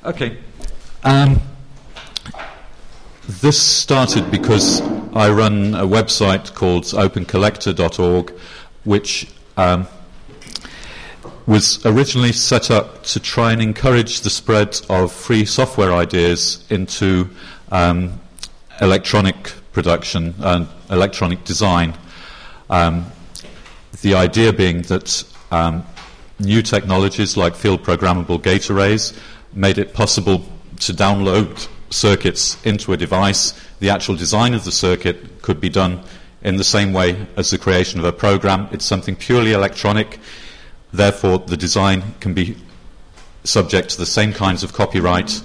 Okay. This started because I run a website called opencollector.org, which was originally set up to try and encourage the spread of free software ideas into electronic production and electronic design. The idea being that new technologies like field programmable gate arrays made it possible to download circuits into a device. The actual design of the circuit could be done in the same way as the creation of a program. It's something purely electronic. Therefore, the design can be subject to the same kinds of copyright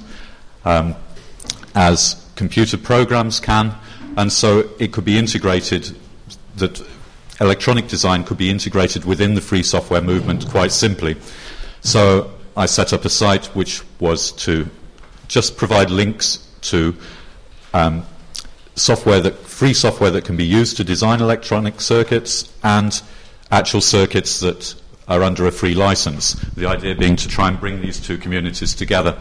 as computer programs can, and so it could be integrated, that electronic design could be integrated within the free software movement quite simply. So I set up a site which was to just provide links to free software that can be used to design electronic circuits and actual circuits that are under a free license. The idea being to try and bring these two communities together.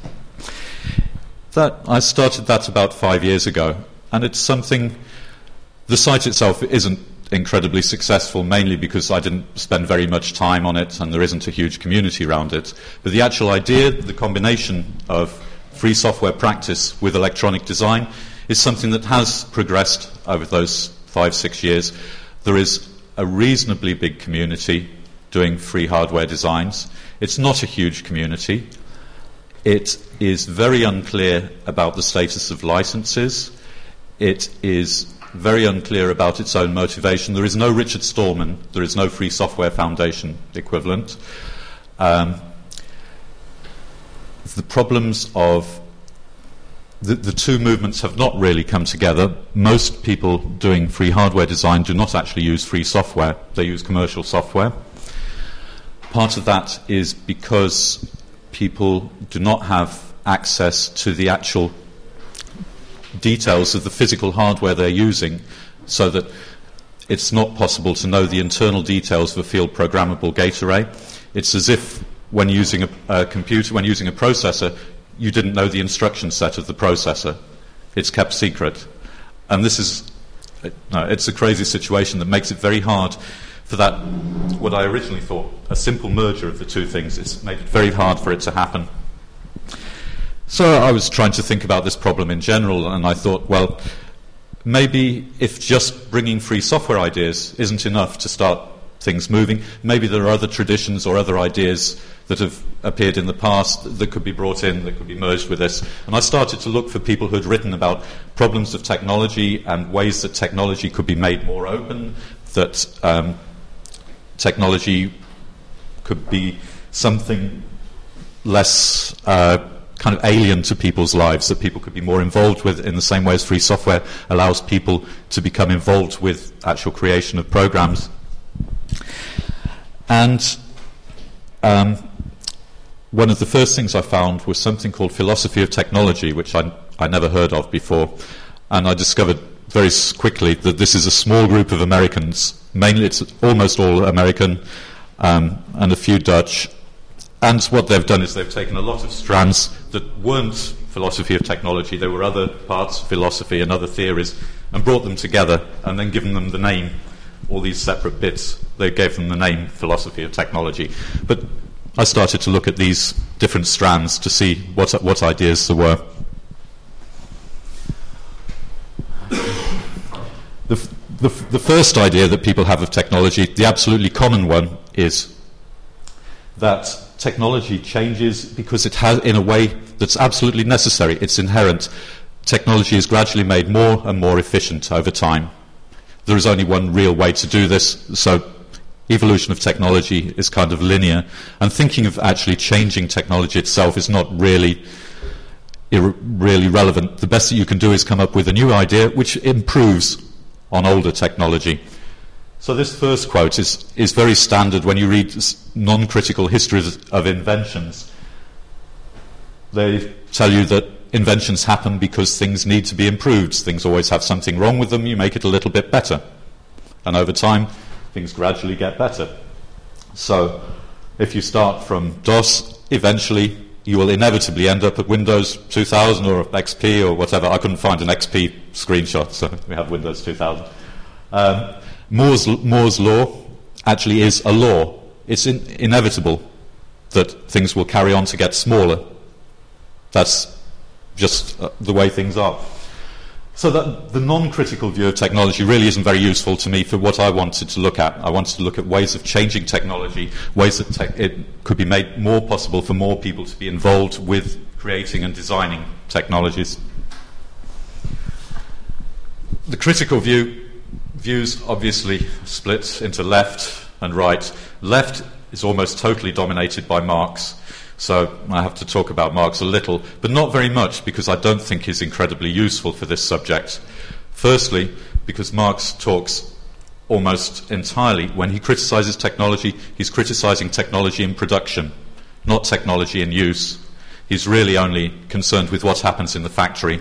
I started that about 5 years ago, and it's something. The site itself isn't incredibly successful, mainly because I didn't spend very much time on it and there isn't a huge community around it. But the actual idea, the combination of free software practice with electronic design, is something that has progressed over those 5-6 years. There is a reasonably big community doing free hardware designs. It's not a huge community. It is very unclear about the status of licenses. It is very unclear about its own motivation. There is no Richard Stallman. There is no Free Software Foundation equivalent. The problems of the two movements have not really come together. Most people doing free hardware design do not actually use free software. They use commercial software. Part of that is because people do not have access to the actual details of the physical hardware they're using, so that it's not possible to know the internal details of a field programmable gate array. It's as if when using a computer, when using a processor, you didn't know the instruction set of the processor. It's kept secret. And this is, it's a crazy situation that makes it very hard for that, what I originally thought, a simple merger of the two things. It's made it very hard for it to happen. So I was trying to think about this problem in general, and I thought, well, maybe if just bringing free software ideas isn't enough to start things moving, maybe there are other traditions or other ideas that have appeared in the past that could be brought in, that could be merged with this. And I started to look for people who had written about problems of technology and ways that technology could be made more open, that technology could be something less kind of alien to people's lives, that people could be more involved with, in the same way as free software allows people to become involved with actual creation of programs. And one of the first things I found was something called Philosophy of Technology, which I never heard of before. And I discovered very quickly that this is a small group of Americans. Mainly it's almost all American, and a few Dutch. And what they've done is they've taken a lot of strands that weren't philosophy of technology. There were other parts of philosophy and other theories, and brought them together and then given them the name. All these separate bits, they gave them the name philosophy of technology. But I started to look at these different strands to see what ideas there were. The first idea that people have of technology, the absolutely common one, is that technology changes because it has, in a way that's absolutely necessary. It's inherent. Technology is gradually made more and more efficient over time. There is only one real way to do this, so evolution of technology is kind of linear, and thinking of actually changing technology itself is not really relevant. The best that you can do is come up with a new idea which improves on older technology. So this first quote is very standard when you read non-critical histories of inventions. They tell you that inventions happen because things need to be improved. Things always have something wrong with them. You make it a little bit better. And over time, things gradually get better. So if you start from DOS, eventually you will inevitably end up at Windows 2000 or XP or whatever. I couldn't find an XP screenshot, so we have Windows 2000. Moore's law actually is a law. It's inevitable that things will carry on to get smaller. That's just the way things are. So that the non-critical view of technology really isn't very useful to me for what I wanted to look at. I wanted to look at ways of changing technology, ways that it could be made more possible for more people to be involved with creating and designing technologies. The critical views obviously split into left and right. Left is almost totally dominated by Marx. So I have to talk about Marx a little, but not very much, because I don't think he's incredibly useful for this subject. Firstly, because Marx talks almost entirely, when he criticizes technology, he's criticizing technology in production, not technology in use. He's really only concerned with what happens in the factory.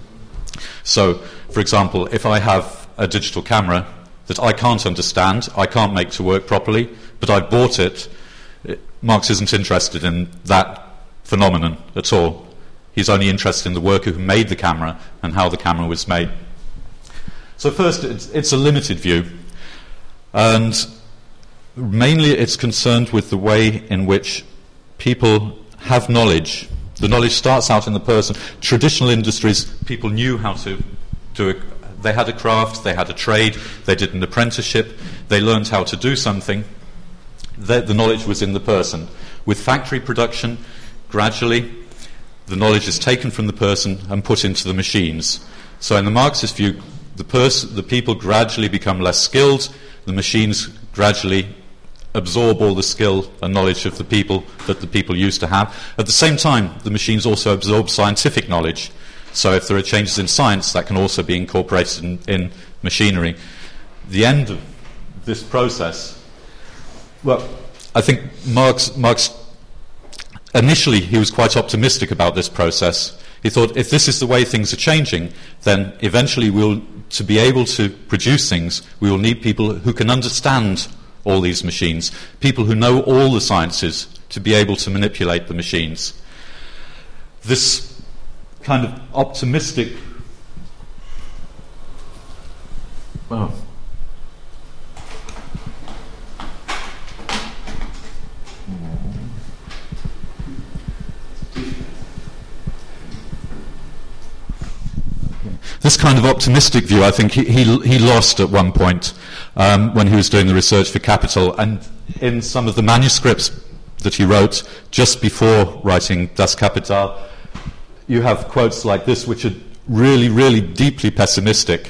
So, for example, if I have a digital camera that I can't understand, I can't make to work properly, but I bought it, Marx isn't interested in that phenomenon at all. He's only interested in the worker who made the camera and how the camera was made. So first, it's a limited view, and mainly it's concerned with the way in which people have knowledge. The knowledge starts out in the person. Traditional industries, people knew how to do it. They had a craft, they had a trade, they did an apprenticeship, they learned how to do something. The knowledge was in the person. With factory production, gradually, the knowledge is taken from the person and put into the machines. So in the Marxist view, the people gradually become less skilled, the machines gradually absorb all the skill and knowledge of the people that the people used to have. At the same time, the machines also absorb scientific knowledge. So if there are changes in science, that can also be incorporated in machinery. The end of this process, well, I think Marx initially he was quite optimistic about this process. He thought, if this is the way things are changing, then eventually to be able to produce things, we will need people who can understand all these machines, people who know all the sciences to be able to manipulate the machines. This kind of optimistic... Oh. This kind of optimistic view, I think he lost at one point when he was doing the research for Capital, and in some of the manuscripts that he wrote just before writing Das Kapital, you have quotes like this which are really, really deeply pessimistic,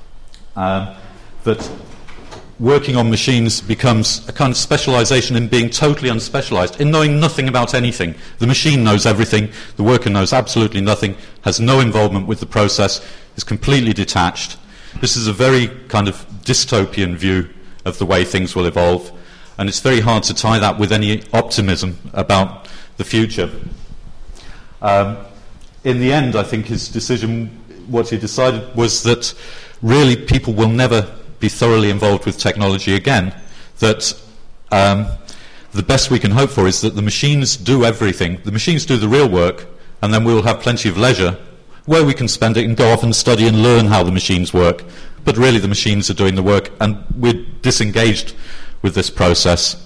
that working on machines becomes a kind of specialization in being totally unspecialized, in knowing nothing about anything. The machine knows everything, the worker knows absolutely nothing, has no involvement with the process, is completely detached. This is a very kind of dystopian view of the way things will evolve, and it's very hard to tie that with any optimism about the future. In the end, I think his decision, what he decided, was that really people will never be thoroughly involved with technology again, that the best we can hope for is that the machines do everything, the machines do the real work, and then we'll have plenty of leisure where we can spend it and go off and study and learn how the machines work. But really the machines are doing the work, and we're disengaged with this process.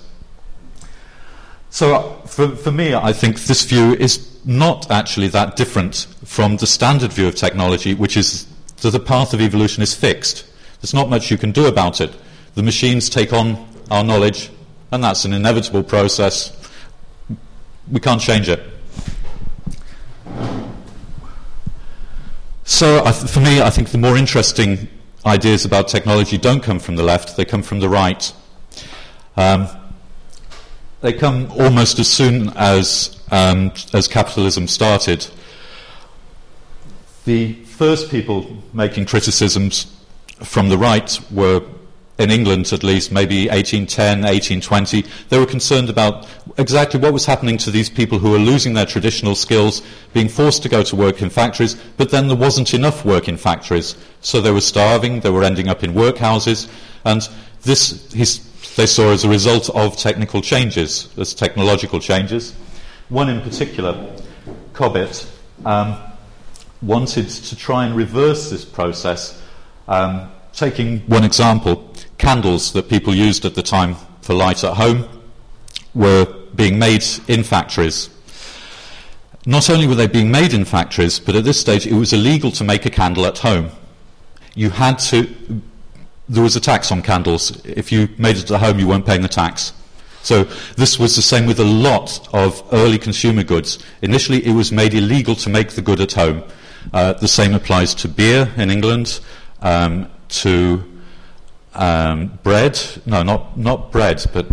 So for me, I think this view is not actually that different from the standard view of technology, which is that the path of evolution is fixed. There's not much you can do about it. The machines take on our knowledge, and that's an inevitable process. We can't change it. So for me, I think the more interesting ideas about technology don't come from the left, they come from the right. They come almost as soon as capitalism started. The first people making criticisms from the right were, in England at least, maybe 1810, 1820. They were concerned about exactly what was happening to these people who were losing their traditional skills, being forced to go to work in factories, but then there wasn't enough work in factories. So they were starving, they were ending up in workhouses, and this they saw as a result of technical changes, as technological changes. One in particular, Cobbett, wanted to try and reverse this process. Taking one example, candles that people used at the time for light at home were being made in factories. Not only were they being made in factories, but at this stage it was illegal to make a candle at home. There was a tax on candles. If you made it at home, you weren't paying the tax. So this was the same with a lot of early consumer goods. Initially, it was made illegal to make the good at home. The same applies to beer in England, to bread. No, not bread, but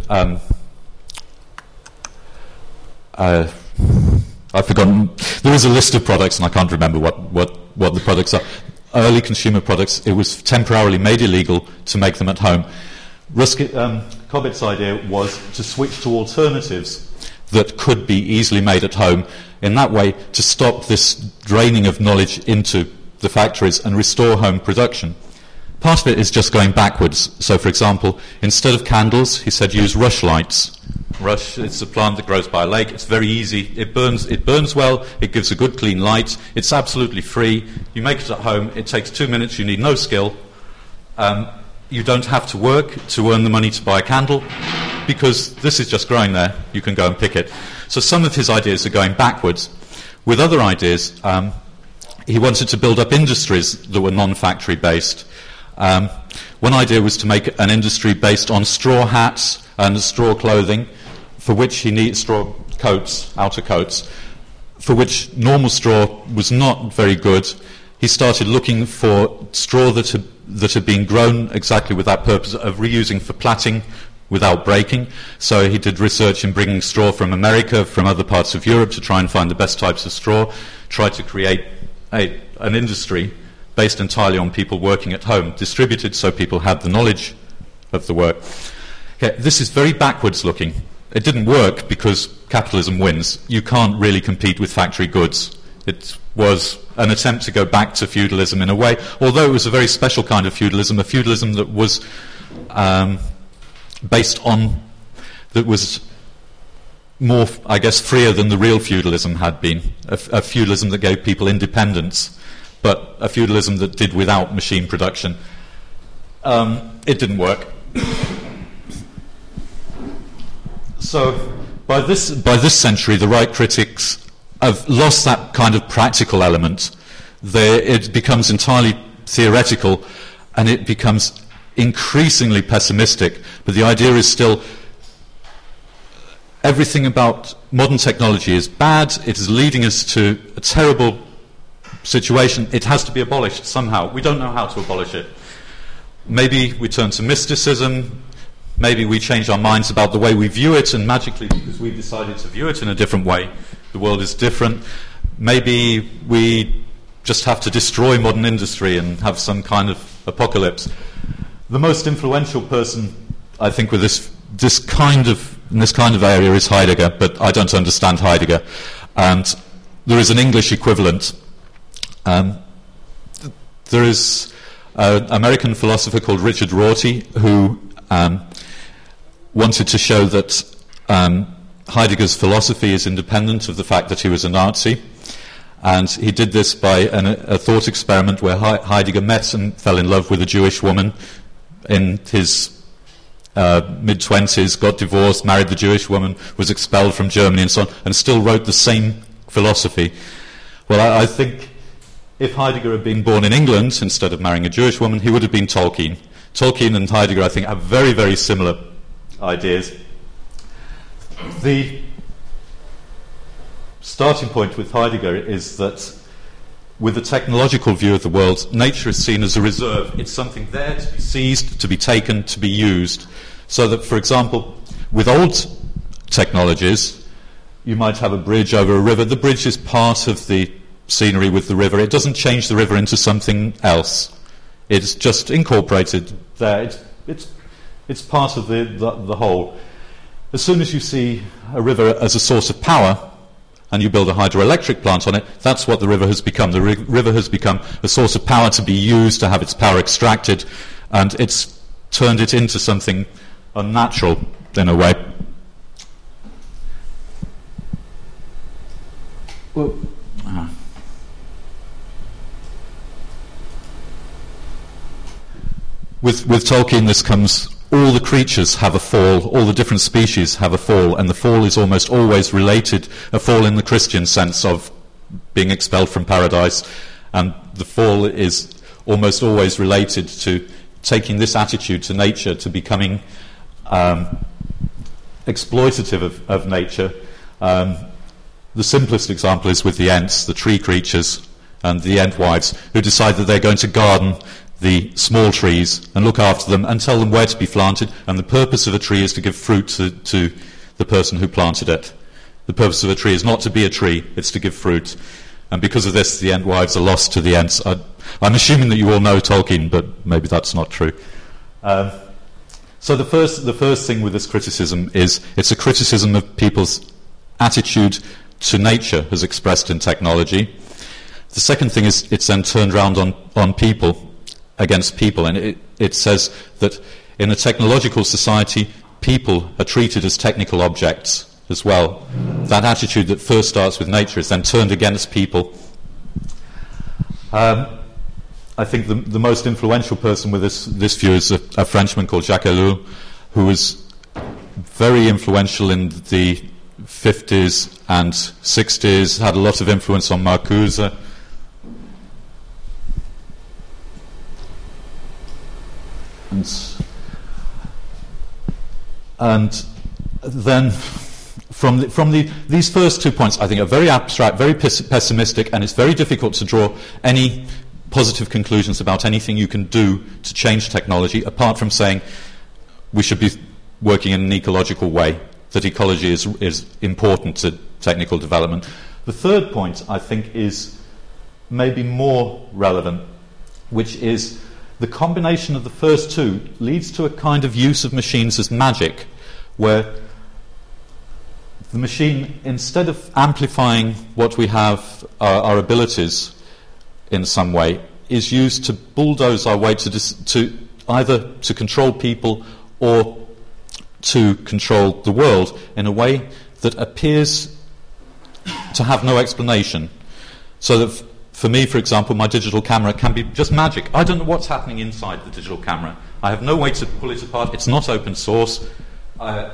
I've forgotten. There is a list of products, and I can't remember what the products are. Early consumer products, it was temporarily made illegal to make them at home. Cobbett's idea was to switch to alternatives that could be easily made at home, in that way to stop this draining of knowledge into the factories and restore home production. Part of it is just going backwards. So, for example, instead of candles, he said use rush lights. Rush, it's a plant that grows by a lake. It's very easy. It burns well. It gives a good clean light. It's absolutely free. You make it at home. It takes 2 minutes. You need no skill. You don't have to work to earn the money to buy a candle, because this is just growing there. You can go and pick it. So some of his ideas are going backwards. With other ideas, he wanted to build up industries that were non-factory based. One idea was to make an industry based on straw hats and straw clothing, for which he needs straw coats, outer coats, for which normal straw was not very good. He started looking for straw that had been grown exactly with that purpose of reusing for plaiting without breaking. So he did research in bringing straw from America, from other parts of Europe, to try and find the best types of straw, tried to create an industry based entirely on people working at home, distributed so people had the knowledge of the work. Okay, this is very backwards looking. It didn't work because capitalism wins. You can't really compete with factory goods. It was an attempt to go back to feudalism in a way, although it was a very special kind of feudalism, a feudalism that was that was more, I guess, freer than the real feudalism had been, a feudalism that gave people independence, but a feudalism that did without machine production. It didn't work. So by this century, the right critics have lost that kind of practical element. It becomes entirely theoretical, and it becomes increasingly pessimistic. But the idea is still, everything about modern technology is bad. It is leading us to a terrible situation. It has to be abolished somehow. We don't know how to abolish it. Maybe we turn to mysticism. Maybe we change our minds about the way we view it, and magically, because we've decided to view it in a different way, the world is different. Maybe we just have to destroy modern industry and have some kind of apocalypse. The most influential person, I think, with this kind of area is Heidegger, but I don't understand Heidegger. And there is an English equivalent. There is an American philosopher called Richard Rorty who wanted to show that Heidegger's philosophy is independent of the fact that he was a Nazi. And he did this by a thought experiment where Heidegger met and fell in love with a Jewish woman in his mid-20s, got divorced, married the Jewish woman, was expelled from Germany and so on, and still wrote the same philosophy. Well, I think if Heidegger had been born in England instead of marrying a Jewish woman, he would have been Tolkien. Tolkien and Heidegger, I think, have very, very similar ideas. The starting point with Heidegger is that with the technological view of the world, nature is seen as a reserve. It's something there to be seized, to be taken, to be used. So that, for example, with old technologies, you might have a bridge over a river. The bridge is part of the scenery with the river. It doesn't change the river into something else. It's just incorporated there. It's part of the whole. As soon as you see a river as a source of power, and you build a hydroelectric plant on it, that's what the river has become. The river has become a source of power to be used, to have its power extracted, and it's turned it into something unnatural in a way. Well, with Tolkien, this comes, all the creatures have a fall, all the different species have a fall, and the fall is almost always related, a fall in the Christian sense of being expelled from paradise, and the fall is almost always related to taking this attitude to nature, to becoming exploitative of nature. The simplest example is with the Ents, the tree creatures, and the Entwives, who decide that they're going to garden the small trees and look after them and tell them where to be planted, and the purpose of a tree is to give fruit to the person who planted it. The purpose of a tree is not to be a tree, it's to give fruit. And because of this, the Entwives are lost to the Ents. I'm assuming that you all know Tolkien, but maybe that's not true. So the first thing with this criticism is it's a criticism of people's attitude to nature as expressed in technology. The second thing is it's then turned around on people, against people, and it says that in a technological society, people are treated as technical objects as well. That attitude that first starts with nature is then turned against people. I think the most influential person with this view is a Frenchman called Jacques Ellul, who was very influential in the 50s and 60s, had a lot of influence on Marcuse. And then from these first 2 points, I think are very abstract, very pessimistic, and it's very difficult to draw any positive conclusions about anything you can do to change technology, apart from saying we should be working in an ecological way, that ecology is important to technical development. The third point, I think, is maybe more relevant, which is the combination of the first two leads to a kind of use of machines as magic, where the machine, instead of amplifying what we have, our abilities in some way, is used to bulldoze our way to either to control people or to control the world in a way that appears to have no explanation. So that for me, for example, my digital camera can be just magic. I don't know what's happening inside the digital camera. I have no way to pull it apart. It's not open source. I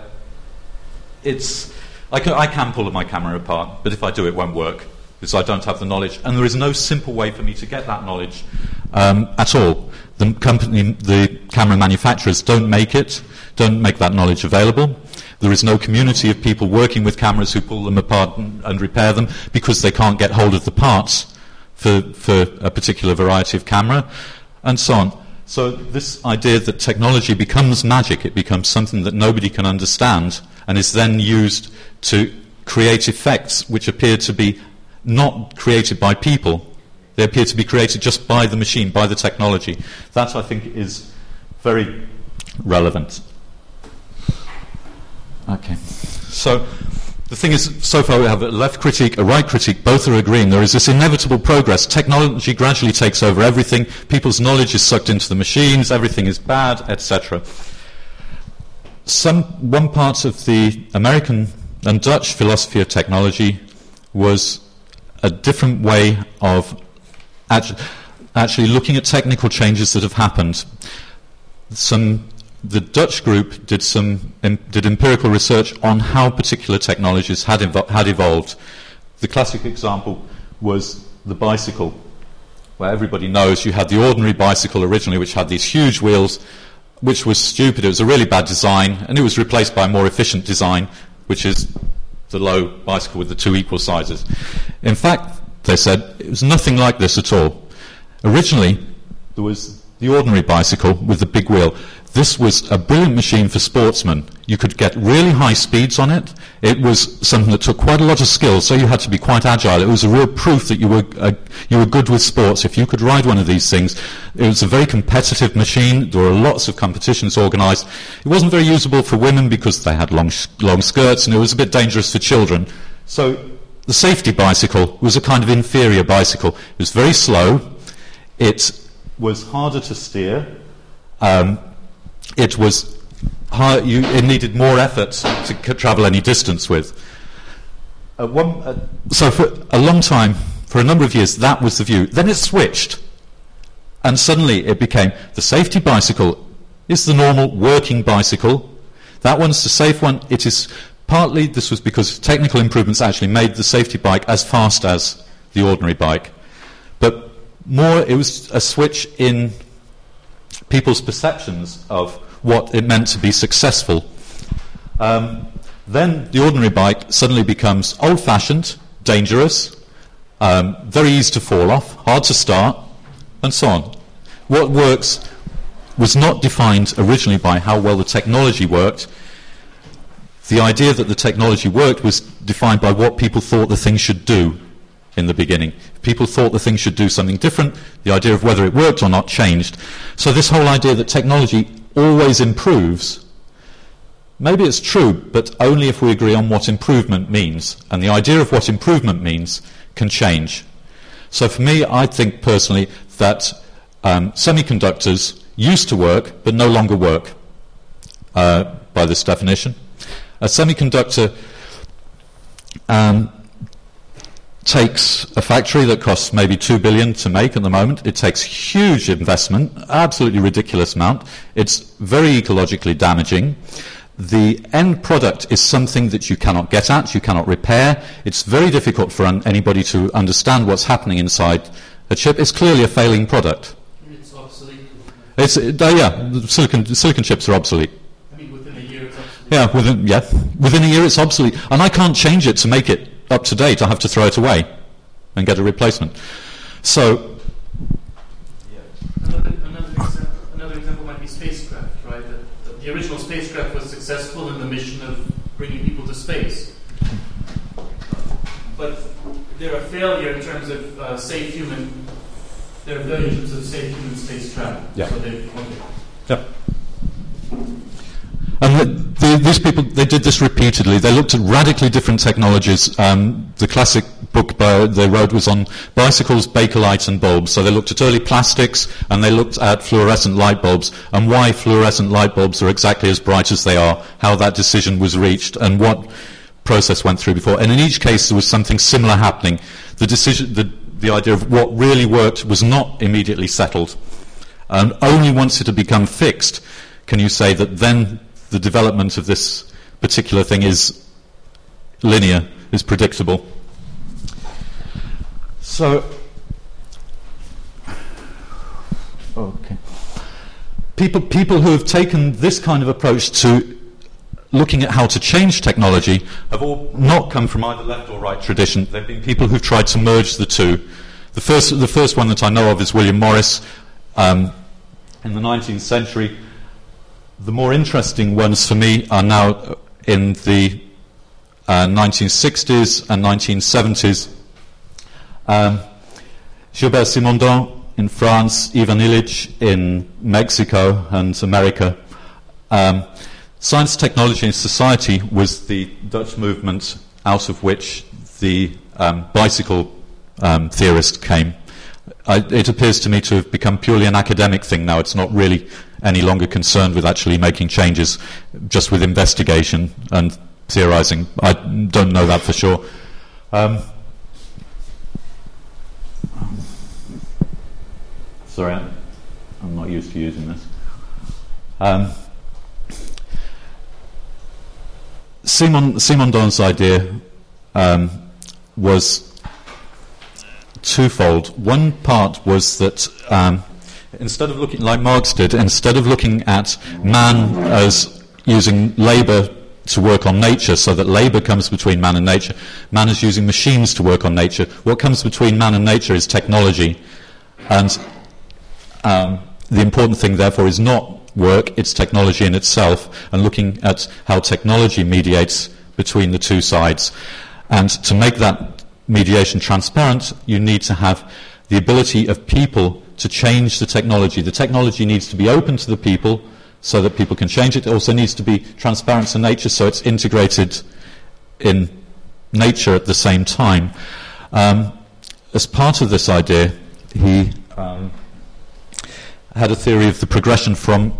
can pull my camera apart, but if I do, it won't work because I don't have the knowledge. And there is no simple way for me to get that knowledge at all. The camera manufacturers don't make that knowledge available. There is no community of people working with cameras who pull them apart and repair them because they can't get hold of the parts for a particular variety of camera, and so on. So this idea that technology becomes magic, it becomes something that nobody can understand, and is then used to create effects which appear to be not created by people. They appear to be created just by the machine, by the technology. That, I think, is very relevant. Okay. So the thing is, so far we have a left critique, a right critique, both are agreeing. There is this inevitable progress. Technology gradually takes over everything. People's knowledge is sucked into the machines. Everything is bad, etc. One part of the American and Dutch philosophy of technology was a different way of actually looking at technical changes that have happened. The Dutch group did empirical research on how particular technologies had evolved. The classic example was the bicycle, where everybody knows you had the ordinary bicycle originally, which had these huge wheels, which was stupid. It was a really bad design, and it was replaced by a more efficient design, which is the low bicycle with the two equal sizes. In fact, they said, it was nothing like this at all. Originally, there was the ordinary bicycle with the big wheel. This was a brilliant machine for sportsmen. You could get really high speeds on it. It was something that took quite a lot of skill, so you had to be quite agile. It was a real proof that you were good with sports. If you could ride one of these things, it was a very competitive machine. There were lots of competitions organised. It wasn't very usable for women because they had long skirts, and it was a bit dangerous for children. So the safety bicycle was a kind of inferior bicycle. It was very slow. It was harder to steer. It needed more effort to travel any distance with. So for a long time, for a number of years, that was the view. Then it switched. And suddenly it became the safety bicycle is the normal working bicycle. That one's the safe one. It is partly, this was because technical improvements actually made the safety bike as fast as the ordinary bike. But more, it was a switch in people's perceptions of what it meant to be successful. Then the ordinary bike suddenly becomes old-fashioned, dangerous, very easy to fall off, hard to start, and so on. What works was not defined originally by how well the technology worked. The idea that the technology worked was defined by what people thought the thing should do in the beginning. If people thought the thing should do something different, the idea of whether it worked or not changed. So this whole idea that technology always improves, maybe it's true, but only if we agree on what improvement means. And the idea of what improvement means can change. So for me, I think personally that semiconductors used to work, but no longer work by this definition. A semiconductor takes a factory that costs maybe $2 billion to make at the moment. It takes huge investment, absolutely ridiculous amount. It's very ecologically damaging. The end product is something that you cannot get at, you cannot repair. It's very difficult for anybody to understand what's happening inside a chip. It's clearly a failing product. It's obsolete. Silicon chips are obsolete. I mean, within a year it's obsolete. Within a year it's obsolete. And I can't change it to make it up to date. I have to throw it away and get a replacement. So, another example might be spacecraft, right? The original spacecraft was successful in the mission of bringing people to space. But they're a failure in terms of safe human. They're a failure in terms of safe human space travel. Yeah. So yeah. And these people, they did this repeatedly. They looked at radically different technologies. The classic book they wrote was on bicycles, Bakelite, and bulbs. So they looked at early plastics, and they looked at fluorescent light bulbs, and why fluorescent light bulbs are exactly as bright as they are, how that decision was reached, and what process went through before. And in each case, there was something similar happening. The decision, the idea of what really worked was not immediately settled. And only once it had become fixed can you say that then the development of this particular thing is linear, is predictable. So, okay. People who have taken this kind of approach to looking at how to change technology have all not come from either left or right tradition. They've been people who've tried to merge the two. The first one that I know of is William Morris in the 19th century. The more interesting ones for me are now in the 1960s and 1970s. Gilbert Simondon in France, Ivan Illich in Mexico and America. Science, Technology and Society was the Dutch movement out of which the bicycle theorist came. It appears to me to have become purely an academic thing now. It's not really any longer concerned with actually making changes, just with investigation and theorizing. I don't know that for sure. Sorry, I'm not used to using this. Simondon's idea was twofold. One part was that instead of looking, like Marx did, instead of looking at man as using labour to work on nature, so that labour comes between man and nature, man is using machines to work on nature. What comes between man and nature is technology. And the important thing, therefore, is not work, it's technology in itself, and looking at how technology mediates between the two sides. And to make that mediation transparent, you need to have the ability of people to change the technology. The technology needs to be open to the people so that people can change it. It also needs to be transparent to nature, so it's integrated in nature at the same time. As part of this idea, he had a theory of the progression from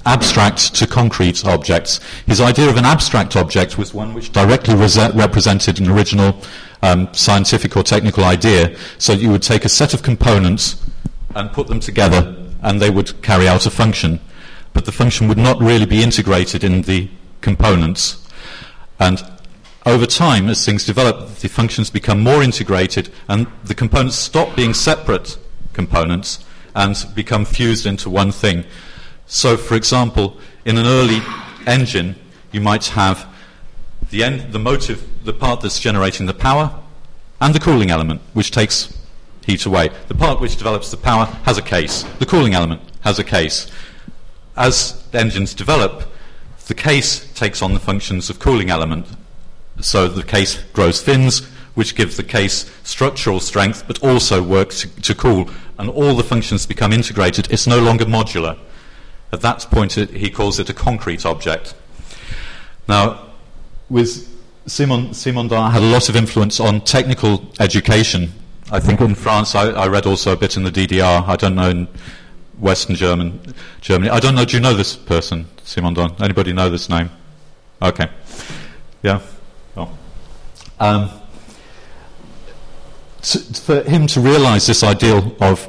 abstract to concrete objects. His idea of an abstract object was one which directly represented an original scientific or technical idea, so that you would take a set of components and put them together, and they would carry out a function. But the function would not really be integrated in the components. And over time, as things develop, the functions become more integrated, and the components stop being separate components and become fused into one thing. So, for example, in an early engine, you might have the motive, the part that's generating the power, and the cooling element, which takes heat away. The part which develops the power has a case. The cooling element has a case. As engines develop, the case takes on the functions of cooling element. So the case grows fins, which gives the case structural strength, but also work to cool. And all the functions become integrated. It's no longer modular. At that point, he calls it a concrete object. Now, with Simondon had a lot of influence on technical education. I think in France, I read also a bit in the DDR. I don't know in Western Germany. I don't know, do you know this person, Simondon? Anybody know this name? Okay. Yeah? Oh. For him to realize this ideal of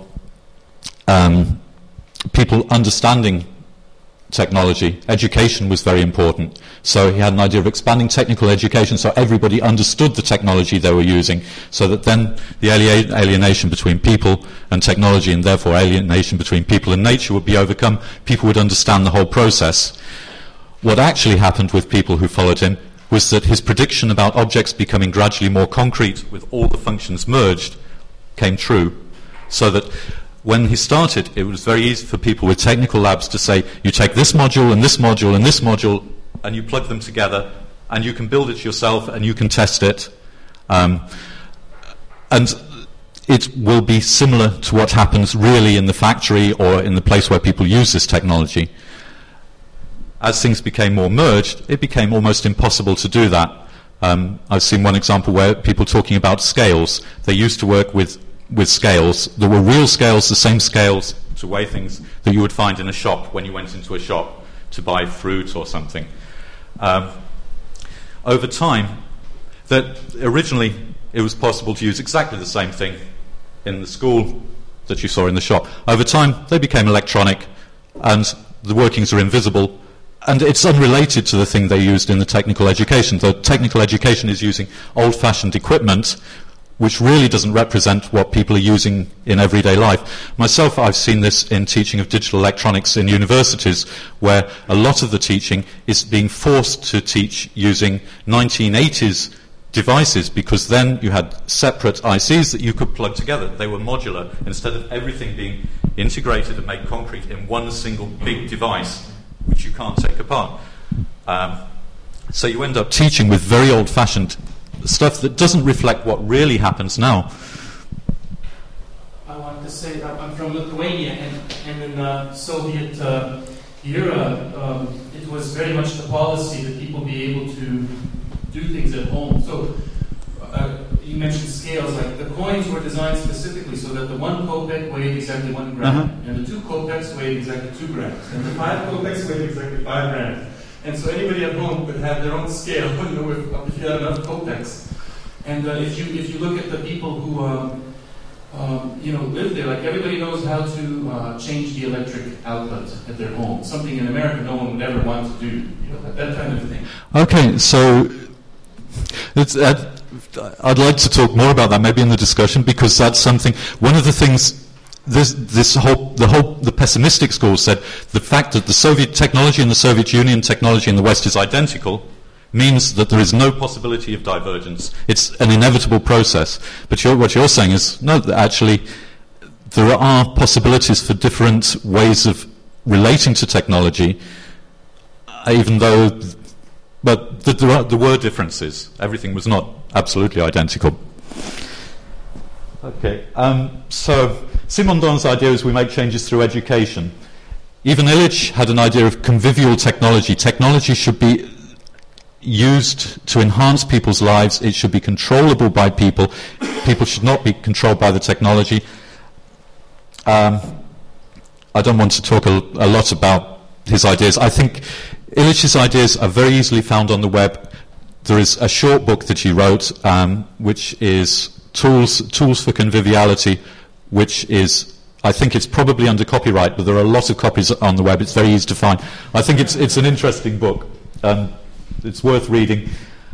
people understanding technology, education was very important. So he had an idea of expanding technical education so everybody understood the technology they were using, so that then the alienation between people and technology, and therefore alienation between people and nature, would be overcome. People would understand the whole process. What actually happened with people who followed him was that his prediction about objects becoming gradually more concrete with all the functions merged came true, so that when he started, it was very easy for people with technical labs to say, you take this module and this module and this module, and you plug them together, and you can build it yourself, and you can test it. And it will be similar to what happens really in the factory or in the place where people use this technology. As things became more merged, it became almost impossible to do that. I've seen one example where people talking about scales. They used to work with scales. There were real scales, the same scales to weigh things that you would find in a shop when you went into a shop to buy fruit or something. Over time, that originally it was possible to use exactly the same thing in the school that you saw in the shop. Over time, they became electronic, and the workings are invisible, and it's unrelated to the thing they used in the technical education. The technical education is using old-fashioned equipment, which really doesn't represent what people are using in everyday life. Myself, I've seen this in teaching of digital electronics in universities, where a lot of the teaching is being forced to teach using 1980s devices, because then you had separate ICs that you could plug together. They were modular, instead of everything being integrated and made concrete in one single big device, which you can't take apart. So you end up teaching with very old-fashioned stuff that doesn't reflect what really happens now. I wanted to say I'm from Lithuania, and in the Soviet era, it was very much the policy that people be able to do things at home. So you mentioned scales, like the coins were designed specifically so that the 1 kopeck weighed exactly 1 gram, and the 2 kopecks weighed exactly 2 grams, and the 5 kopecks weighed exactly 5 grams. And so anybody at home could have their own scale, if you had enough kopecks. And if you look at the people who live there, like everybody knows how to change the electric outlet at their home. Something in America no one would ever want to do, that kind of thing. Okay, so I'd like to talk more about that maybe in the discussion, because that's something. One of the things. The pessimistic school said the fact that the Soviet technology and the Soviet Union technology in the West is identical means that there is no possibility of divergence. It's an inevitable process. But what you're saying is, no, actually, there are possibilities for different ways of relating to technology, even though, but there were differences. Everything was not absolutely identical. Okay, so Simondon's idea is we make changes through education. Ivan Illich had an idea of convivial technology. Technology should be used to enhance people's lives. It should be controllable by people. People should not be controlled by the technology. I don't want to talk a lot about his ideas. I think Illich's ideas are very easily found on the web. There is a short book that he wrote, which is Tools for Conviviality, which is, I think it's probably under copyright, but there are a lot of copies on the web. It's very easy to find. I think it's an interesting book. It's worth reading.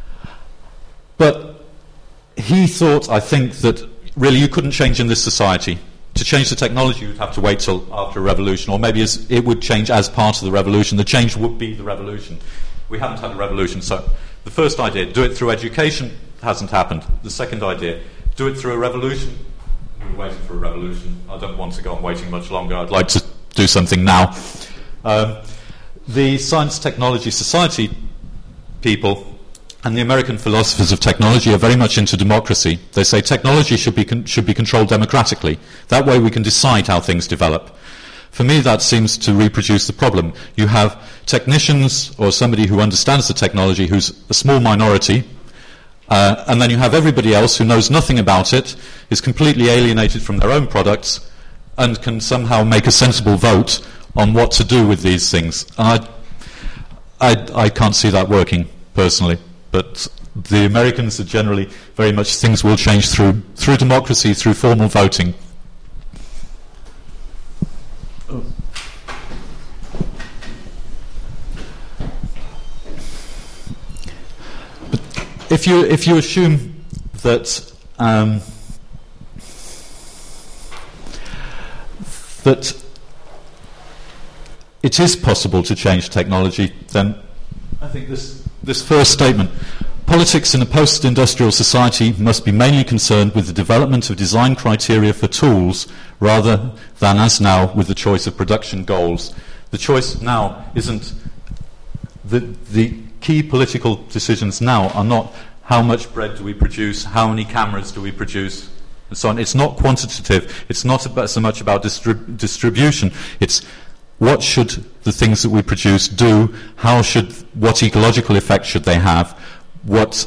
But he thought, I think, that really you couldn't change in this society. To change the technology, you'd have to wait till after a revolution, or maybe it would change as part of the revolution. The change would be the revolution. We haven't had a revolution, so the first idea, do it through education, hasn't happened. The second idea, do it through a revolution. We're waiting for a revolution. I don't want to go on waiting much longer. I'd like to do something now. The Science Technology Society people and the American philosophers of technology are very much into democracy. They say technology should be controlled democratically. That way we can decide how things develop. For me, that seems to reproduce the problem. You have technicians or somebody who understands the technology who's a small minority, and then you have everybody else who knows nothing about it, is completely alienated from their own products, and can somehow make a sensible vote on what to do with these things. I can't see that working, personally. But the Americans are generally very much things will change through democracy, through formal voting. But if you assume that that it is possible to change technology, then I think this first statement, politics in a post-industrial society must be mainly concerned with the development of design criteria for tools rather than, as now, with the choice of production goals. The choice now isn't... The key political decisions now are not how much bread do we produce, how many cameras do we produce, and so on. It's not quantitative. It's not so much about distribution. It's what should the things that we produce do? What ecological effect should they have? What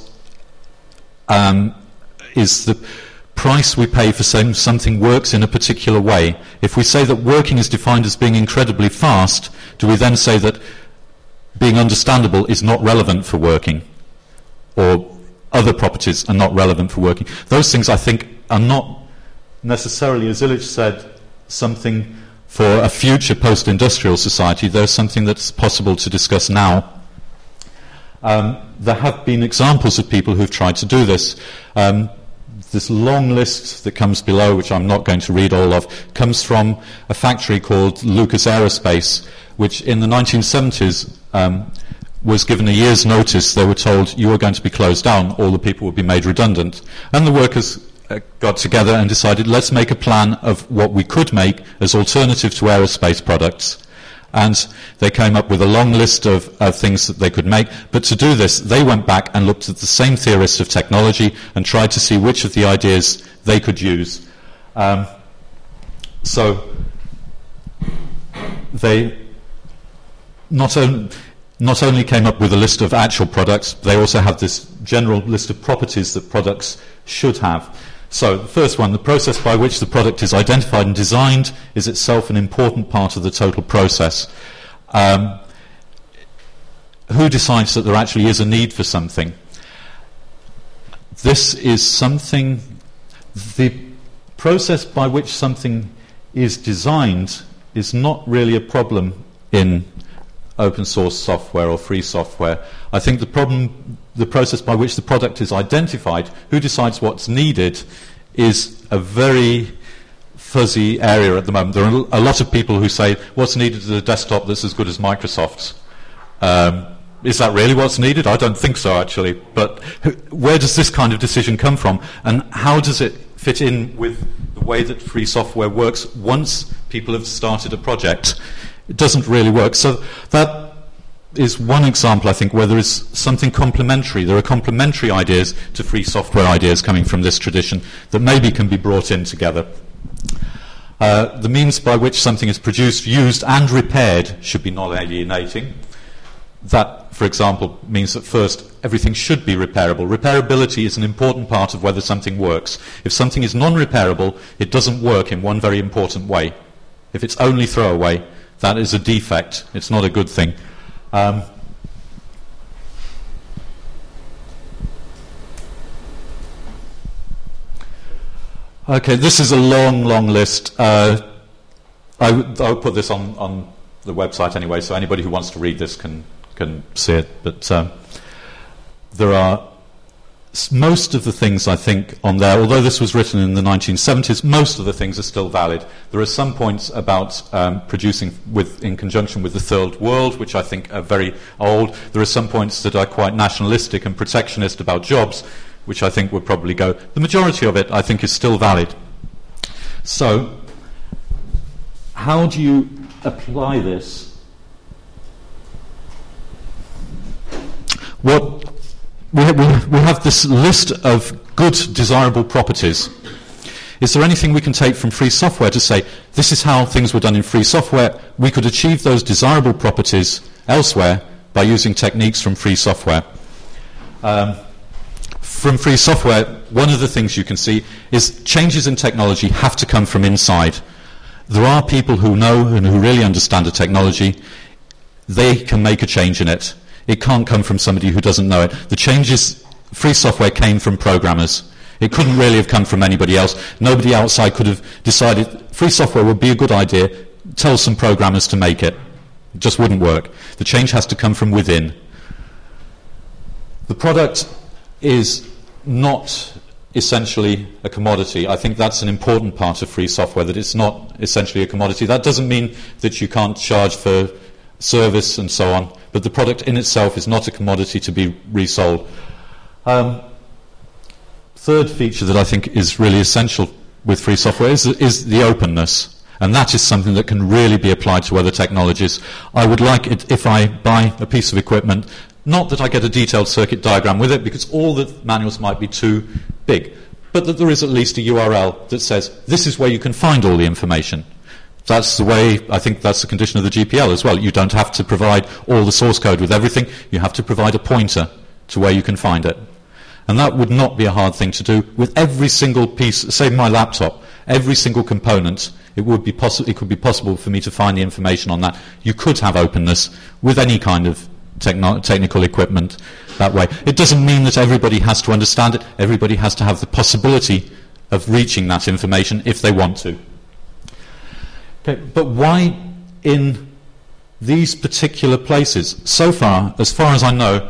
is the price we pay for saying something works in a particular way? If we say that working is defined as being incredibly fast, do we then say that being understandable is not relevant for working? Or other properties are not relevant for working? Those things, I think, are not necessarily, as Illich said, something for a future post-industrial society. There's something that's possible to discuss now. There have been examples of people who've tried to do this. This long list that comes below, which I'm not going to read all of, comes from a factory called Lucas Aerospace, which in the 1970s was given a year's notice. They were told, you are going to be closed down, all the people would be made redundant. And the workers got together and decided, let's make a plan of what we could make as alternative to aerospace products. And they came up with a long list of things that they could make. But to do this, they went back and looked at the same theorists of technology and tried to see which of the ideas they could use. So they not only came up with a list of actual products, they also have this general list of properties that products should have. So, the first one, the process by which the product is identified and designed is itself an important part of the total process. Who decides that there actually is a need for something? This is something, the process by which something is designed is not really a problem in open source software or free software. I think the process by which the product is identified, who decides what's needed, is a very fuzzy area at the moment. There are a lot of people who say, what's needed is a desktop that's as good as Microsoft's. Is that really what's needed? I don't think so, actually. But where does this kind of decision come from? And how does it fit in with the way that free software works once people have started a project? It doesn't really work. So that is one example, I think, where there is something complementary. There are complementary ideas to free software ideas coming from this tradition that maybe can be brought in together. The means by which something is produced, used, and repaired should be non-alienating. That, for example, means that first, everything should be repairable. Repairability is an important part of whether something works. If something is non-repairable, it doesn't work in one very important way. If it's only throwaway, That is a defect. It's not a good thing. Okay, this is a long, long list. I'll put this on the website anyway, so anybody who wants to read this can see it. But there are most of the things, I think, on there, although this was written in the 1970s, most of the things are still valid. There are some points about producing in conjunction with the Third World, which I think are very old. There are some points that are quite nationalistic and protectionist about jobs, which I think would probably go. The majority of it, I think, is still valid. So, how do you apply this? We have this list of good, desirable properties. Is there anything we can take from free software to say, this is how things were done in free software, we could achieve those desirable properties elsewhere by using techniques from free software? From free software, one of the things you can see is changes in technology have to come from inside. There are people who know and who really understand a technology. They can make a change in it. It can't come from somebody who doesn't know it. The changes, free software came from programmers. It couldn't really have come from anybody else. Nobody outside could have decided free software would be a good idea, tell some programmers to make it. It just wouldn't work. The change has to come from within. The product is not essentially a commodity. I think that's an important part of free software, that it's not essentially a commodity. That doesn't mean that you can't charge for service and so on, but the product in itself is not a commodity to be resold. Third feature that I think is really essential with free software is the openness, and that is something that can really be applied to other technologies. I would like it if I buy a piece of equipment, not that I get a detailed circuit diagram with it, because all the manuals might be too big, but that there is at least a URL that says, this is where you can find all the information. That's the way, I think that's the condition of the GPL as well. You don't have to provide all the source code with everything. You have to provide a pointer to where you can find it. And that would not be a hard thing to do with every single piece, say my laptop, every single component. It could be possible for me to find the information on that. You could have openness with any kind of technical equipment that way. It doesn't mean that everybody has to understand it. Everybody has to have the possibility of reaching that information if they want to. Okay, but why in these particular places? So far as I know,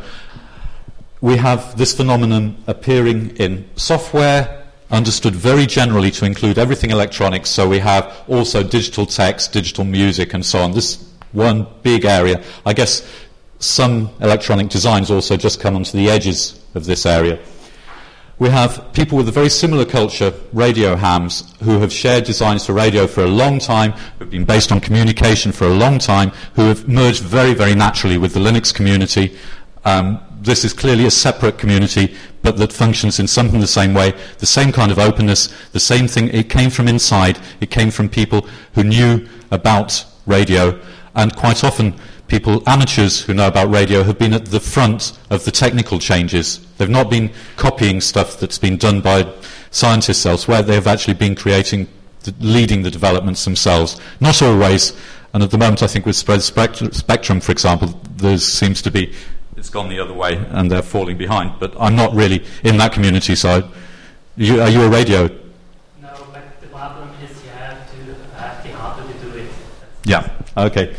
we have this phenomenon appearing in software, understood very generally to include everything electronics, so we have also digital text, digital music, and so on. This one big area. I guess some electronic designs also just come onto the edges of this area. We have people with a very similar culture, radio hams, who have shared designs for radio for a long time, who have been based on communication for a long time, who have merged very, very naturally with the Linux community. This is clearly a separate community, but that functions in something the same way, the same kind of openness, the same thing. It came from inside. It came from people who knew about radio, and quite often people, amateurs who know about radio, have been at the front of the technical changes. They've not been copying stuff that's been done by scientists elsewhere. They have actually been leading the developments themselves. Not always, and at the moment I think with spread spectrum, for example, there seems to be, it's gone the other way and they're falling behind. But I'm not really in that community side. Are you a radio? No, but the problem is you have to have the hardware to do it. Yeah, okay.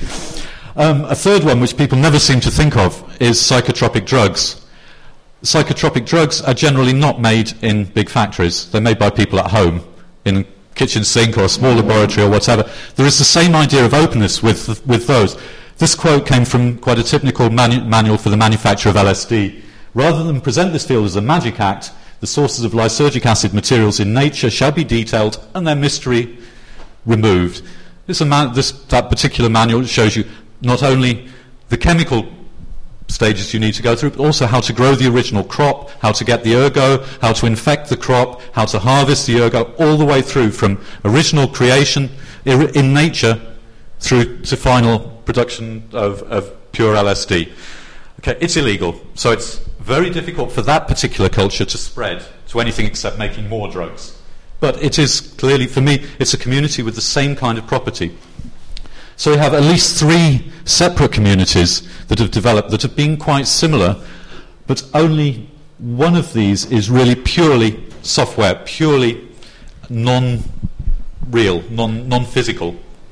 A third one, which people never seem to think of, is psychotropic drugs. Psychotropic drugs are generally not made in big factories. They're made by people at home, in a kitchen sink or a small laboratory or whatever. There is the same idea of openness with those. This quote came from quite a typical manual for the manufacture of LSD. Rather than present this field as a magic act, the sources of lysergic acid materials in nature shall be detailed and their mystery removed. That particular manual shows you not only the chemical stages you need to go through, but also how to grow the original crop, how to get the ergo, how to infect the crop, how to harvest the ergo, all the way through from original creation in nature through to final production of pure LSD. Okay, it's illegal, so it's very difficult for that particular culture to spread to anything except making more drugs. But it is clearly, for me, it's a community with the same kind of property. So we have at least 3 separate communities that have developed that have been quite similar, but only one of these is really purely software, purely non-real, non-physical.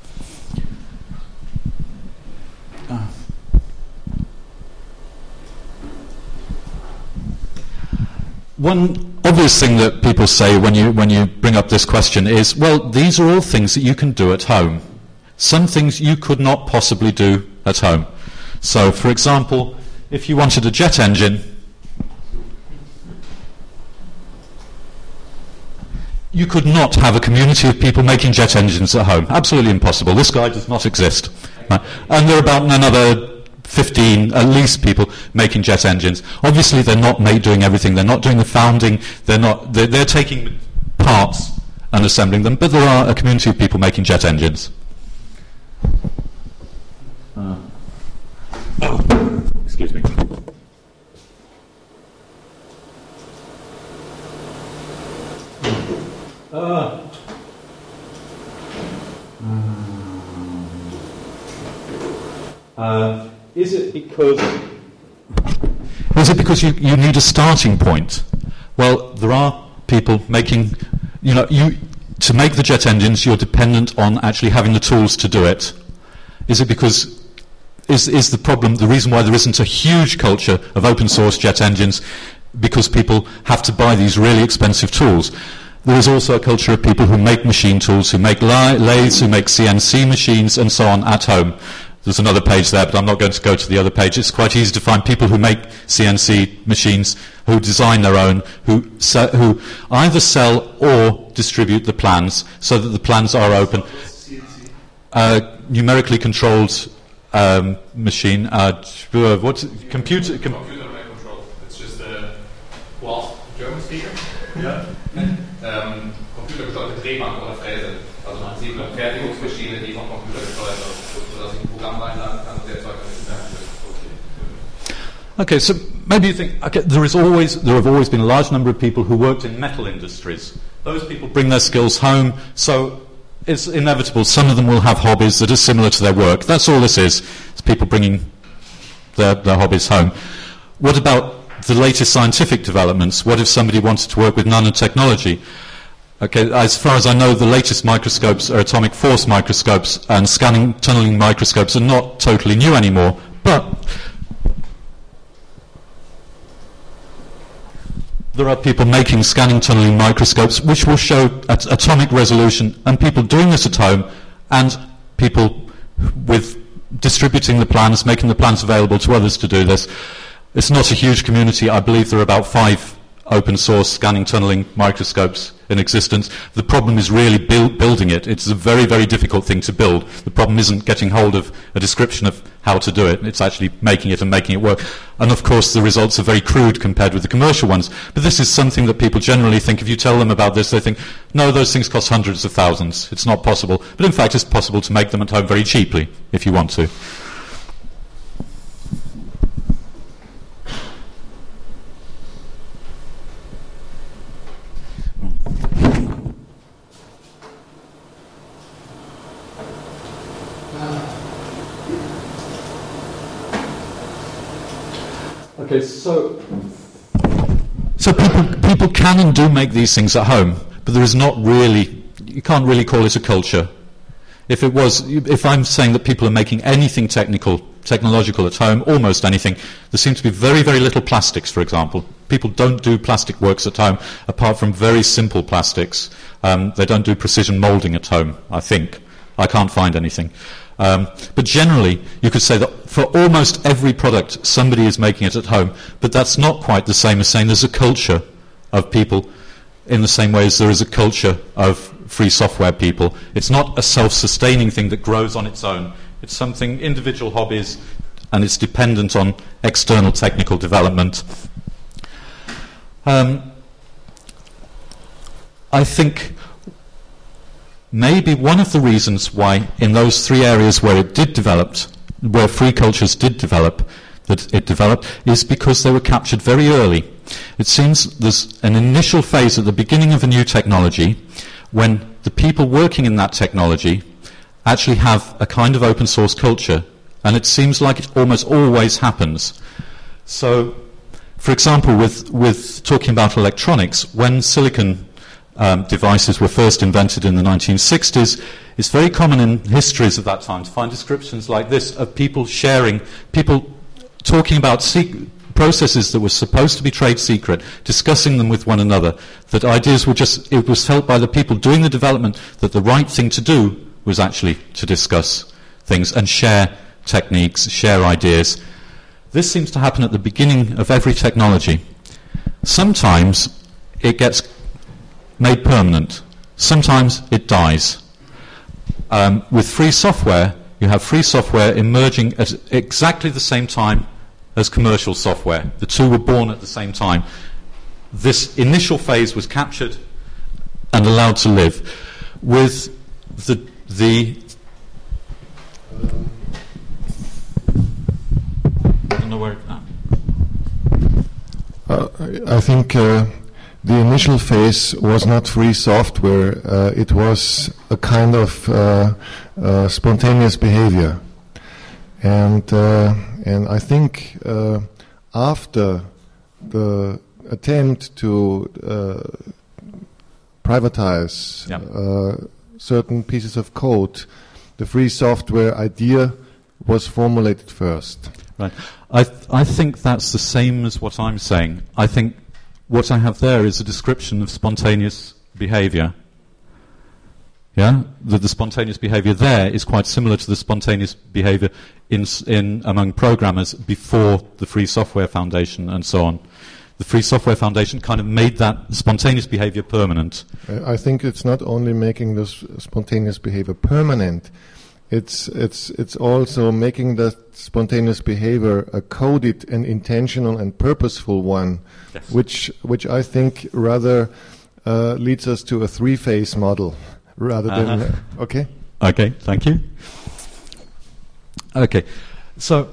One obvious thing that people say when you bring up this question is, well, these are all things that you can do at home. Some things you could not possibly do at home. So, for example, if you wanted a jet engine, you could not have a community of people making jet engines at home. Absolutely impossible. This guy does not exist. Right? And there are about another 15, at least, people making jet engines. Obviously, they're not doing everything. They're not doing the founding. They're taking parts and assembling them. But there are a community of people making jet engines. Excuse me. Is it because you need a starting point? Well, there are people making, to make the jet engines, you're dependent on actually having the tools to do it. Is it because, is the problem, the reason why there isn't a huge culture of open source jet engines, because people have to buy these really expensive tools? There is also a culture of people who make machine tools, who make lathes, who make CNC machines, and so on at home. There's another page there, but I'm not going to go to the other page. It's quite easy to find people who make CNC machines, who design their own, who either sell or distribute the plans, so that the plans are open. Numerically controlled machine. What's it? Computer control. It's just a German speaker. Yeah. Computergesteuerte Drehbank oder Fräse. Also man sieht eine Fertigungsmaschine, die vom Computer gesteuert wird, sodass ich ein Programm reinladen kann und der Zeug dann. Okay, so maybe you think, okay, there have always been a large number of people who worked in metal industries. Those people bring their skills home, so it's inevitable some of them will have hobbies that are similar to their work. That's all this is. It's people bringing their hobbies home. What about the latest scientific developments? What if somebody wanted to work with nanotechnology? Okay, as far as I know, the latest microscopes are atomic force microscopes, and scanning tunneling microscopes are not totally new anymore. But there are people making scanning tunneling microscopes which will show at atomic resolution, and people doing this at home, and people with distributing the plans, making the plans available to others to do this. It's not a huge community. I believe there are about 5 open source scanning tunneling microscopes in existence. The problem is really building it. It's a very, very difficult thing to build. The problem isn't getting hold of a description of how to do it. It's actually making it and making it work. And of course the results are very crude compared with the commercial ones. But this is something that people generally think, if you tell them about this, they think, no, those things cost hundreds of thousands. It's not possible. But in fact it's possible to make them at home very cheaply if you want to. Okay, so people can and do make these things at home, but there is not really, you can't really call it a culture. If I'm saying that people are making anything technological at home, almost anything, there seems to be very, very little plastics, for example. People don't do plastic works at home, apart from very simple plastics. They don't do precision moulding at home, I think. I can't find anything. But generally, you could say that for almost every product, somebody is making it at home, but that's not quite the same as saying there's a culture of people in the same way as there is a culture of free software people. It's not a self-sustaining thing that grows on its own. It's something, individual hobbies, and it's dependent on external technical development. I think maybe one of the reasons why in those 3 areas where it did develop, where free cultures did develop, that it developed, is because they were captured very early. It seems there's an initial phase at the beginning of a new technology when the people working in that technology actually have a kind of open source culture, and it seems like it almost always happens. So, for example, with talking about electronics, when silicon devices were first invented in the 1960s, it's very common in histories of that time to find descriptions like this of people talking about processes that were supposed to be trade secret, discussing them with one another, that ideas were it was felt by the people doing the development that the right thing to do was actually to discuss things and share techniques, share ideas. This seems to happen at the beginning of every technology. Sometimes it gets made permanent. Sometimes it dies. With free software, you have free software emerging at exactly the same time as commercial software. The two were born at the same time. This initial phase was captured and allowed to live. With the I don't know where I think the initial phase was not free software. It was a kind of spontaneous behavior, and I think after the attempt to privatize certain pieces of code, the free software idea was formulated first. Right. I think that's the same as what I'm saying. I think what I have there is a description of spontaneous behavior. Yeah? That the spontaneous behavior there is quite similar to the spontaneous behavior in among programmers before the Free Software Foundation and so on. The Free Software Foundation kind of made that spontaneous behavior permanent. I think it's not only making this spontaneous behavior permanent, it's also making that spontaneous behavior a coded and intentional and purposeful one, yes. which I think rather leads us to a three-phase model rather than okay. Okay, thank you. Okay, so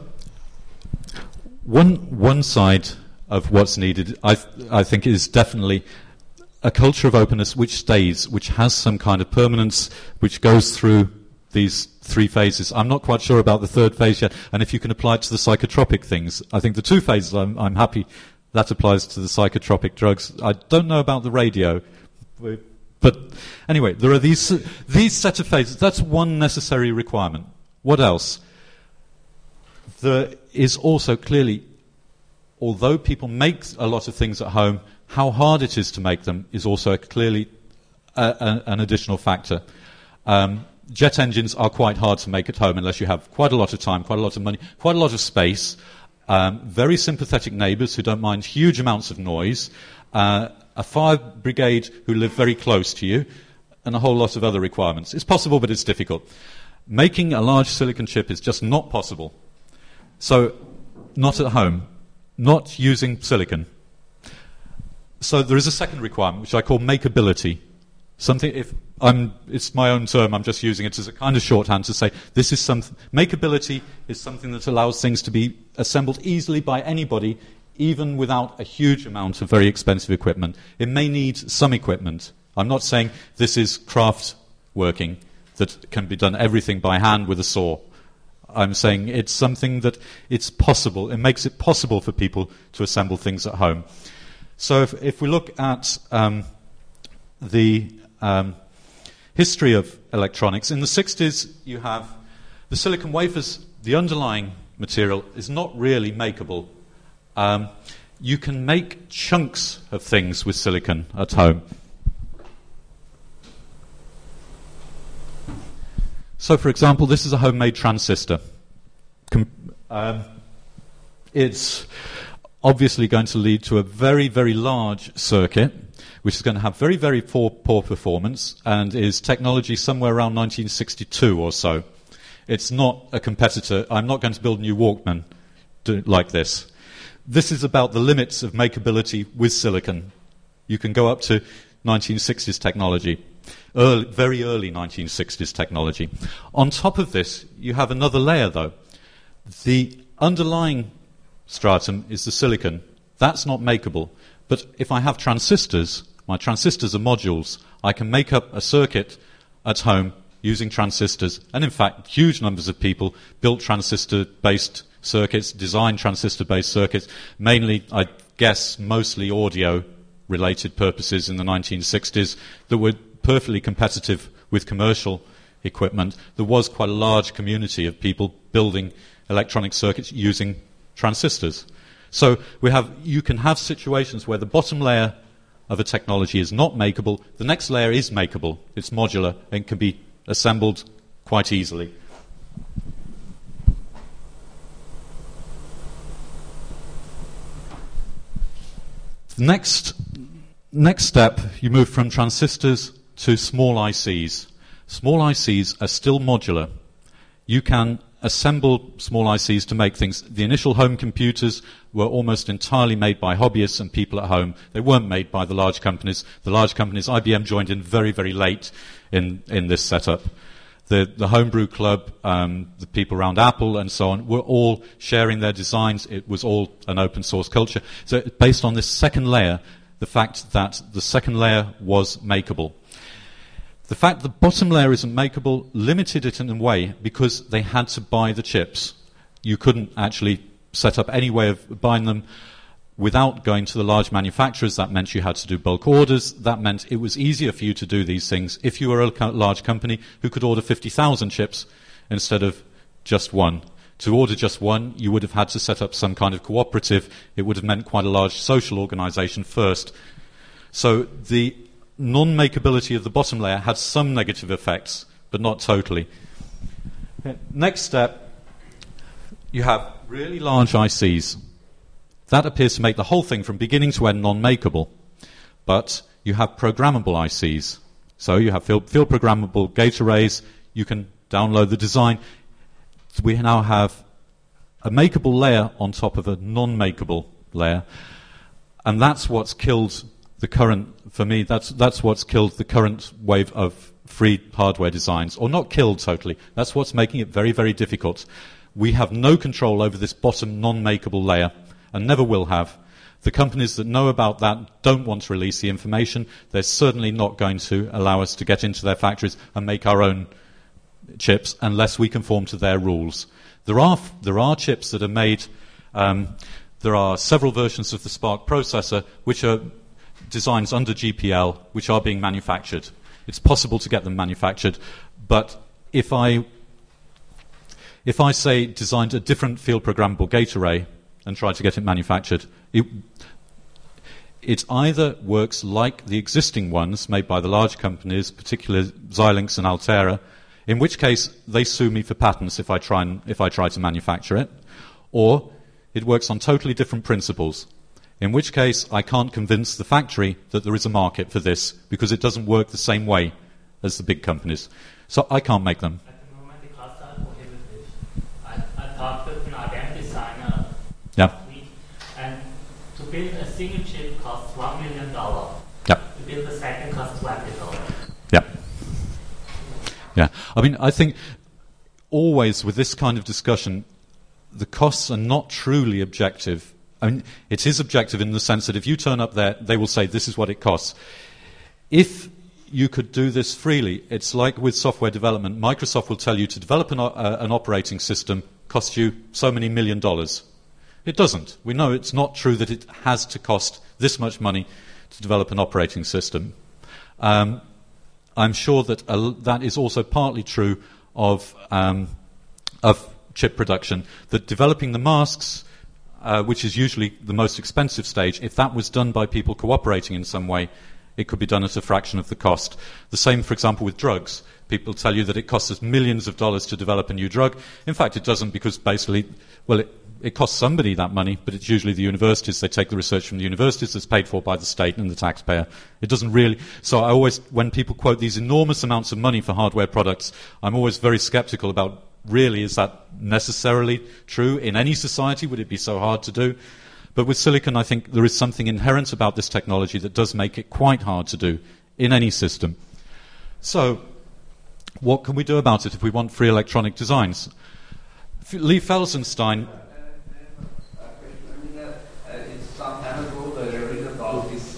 one side of what's needed, I think, is definitely a culture of openness which stays, which has some kind of permanence, which goes through these three phases. I'm not quite sure about the third phase yet, and if you can apply it to the psychotropic things. I think the two phases, I'm happy that applies to the psychotropic drugs. I don't know about the radio, but anyway, there are these set of phases. That's one necessary requirement. What else? There is also clearly, although people make a lot of things at home, how hard it is to make them is also clearly an additional factor. Jet engines are quite hard to make at home unless you have quite a lot of time, quite a lot of money, quite a lot of space, very sympathetic neighbours who don't mind huge amounts of noise, a fire brigade who live very close to you, and a whole lot of other requirements. It's possible, but it's difficult. Making a large silicon chip is just not possible. So, not at home, not using silicon. So there is a second requirement, which I call makeability. Something, it's my own term, I'm just using it as a kind of shorthand to say this is something. Makeability is something that allows things to be assembled easily by anybody, even without a huge amount of very expensive equipment. It may need some equipment. I'm not saying this is craft working that can be done everything by hand with a saw. I'm saying it's something that it's possible. It makes it possible for people to assemble things at home. So if we look at the history of electronics, in the 60s you have the silicon wafers, the underlying material is not really makeable. You can make chunks of things with silicon at home. So, for example, this is a homemade transistor. It's obviously going to lead to a very, very large circuit, which is going to have very, very poor performance, and is technology somewhere around 1962 or so. It's not a competitor. I'm not going to build a new Walkman like this. This is about the limits of makeability with silicon. You can go up to 1960s technology. Very early 1960s technology. On top of this, you have another layer, though. The underlying stratum is the silicon. That's not makeable. But if I have transistors, my transistors are modules. I can make up a circuit at home using transistors. And in fact, huge numbers of people built transistor-based circuits, designed transistor-based circuits, mainly, I guess, mostly audio-related purposes in the 1960s that were perfectly competitive with commercial equipment. There was quite a large community of people building electronic circuits using transistors. So you can have situations where the bottom layer of a technology is not makeable, the next layer is makeable, it's modular, and can be assembled quite easily. The next step, you move from transistors to small ICs. Small ICs are still modular. You can assemble small ICs to make things. The initial home computers were almost entirely made by hobbyists and people at home. They weren't made by the large companies. The large companies, IBM joined in very, very late in this setup. The homebrew club, the people around Apple and so on, were all sharing their designs. It was all an open source culture. So based on this second layer, the fact that the second layer was makeable. The fact the bottom layer isn't makeable limited it in a way because they had to buy the chips. You couldn't actually set up any way of buying them without going to the large manufacturers. That meant you had to do bulk orders. That meant it was easier for you to do these things if you were a large company who could order 50,000 chips instead of just one. To order just one, you would have had to set up some kind of cooperative. It would have meant quite a large social organization first. So the non-makeability of the bottom layer had some negative effects, but not totally. Next step, you have really large ICs. That appears to make the whole thing from beginning to end non-makeable. But you have programmable ICs. So you have field programmable gate arrays. You can download the design. We now have a makeable layer on top of a non-makeable layer. And that's what's killed the current, for me, that's what's killed the current wave of free hardware designs. Or not killed totally. That's what's making it very, very difficult. We have no control over this bottom non-makeable layer, and never will have. The companies that know about that don't want to release the information. They're certainly not going to allow us to get into their factories and make our own chips unless we conform to their rules. There are chips that are made. There are several versions of the SPARC processor which are designs under GPL which are being manufactured. It's possible to get them manufactured, but if I say designed a different field programmable gate array and try to get it manufactured, it either works like the existing ones made by the large companies, particularly Xilinx and Altera, in which case they sue me for patents if I try to manufacture it, or it works on totally different principles, in which case I can't convince the factory that there is a market for this because it doesn't work the same way as the big companies. So I can't make them. At the moment, the costs are prohibitive. I talked with an IBM designer Yeah. week, and to build a single chip costs $1 million. Yeah. To build a second costs $20. Yeah. Yeah. I mean, I think always with this kind of discussion, the costs are not truly objective. I mean, it is objective in the sense that if you turn up there, they will say this is what it costs. If you could do this freely, it's like with software development. Microsoft will tell you to develop an operating system costs you so many $1 million. It doesn't. We know it's not true that it has to cost this much money to develop an operating system. I'm sure that that is also partly true of chip production, that developing the masks, which is usually the most expensive stage, if that was done by people cooperating in some way, it could be done at a fraction of the cost. The same, for example, with drugs. People tell you that it costs us millions of dollars to develop a new drug. In fact, it doesn't, because basically, well, it costs somebody that money, but it's usually the universities. They take the research from the universities that's paid for by the state and the taxpayer. It doesn't really. So I always, when people quote these enormous amounts of money for hardware products, I'm always very skeptical about, really, is that necessarily true? In any society, would it be so hard to do? But with silicon, I think there is something inherent about this technology that does make it quite hard to do in any system. So, what can we do about it if we want free electronic designs? Lee Felsenstein. It's some time ago that I read about this.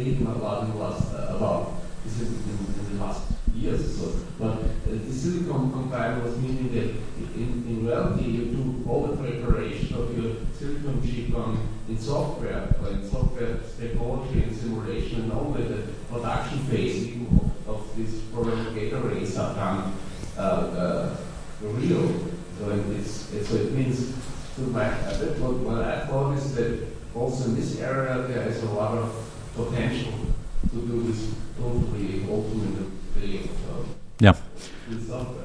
really a lot in the last about this is in the last years or so. But the silicon compiler was meaning that in reality you do all the preparation of your silicon chip in software technology and simulation, and only the production phase of these programmable gate arrays are done real. So it means what I thought is that also in this area there is a lot of potential to do this totally ultimately with software.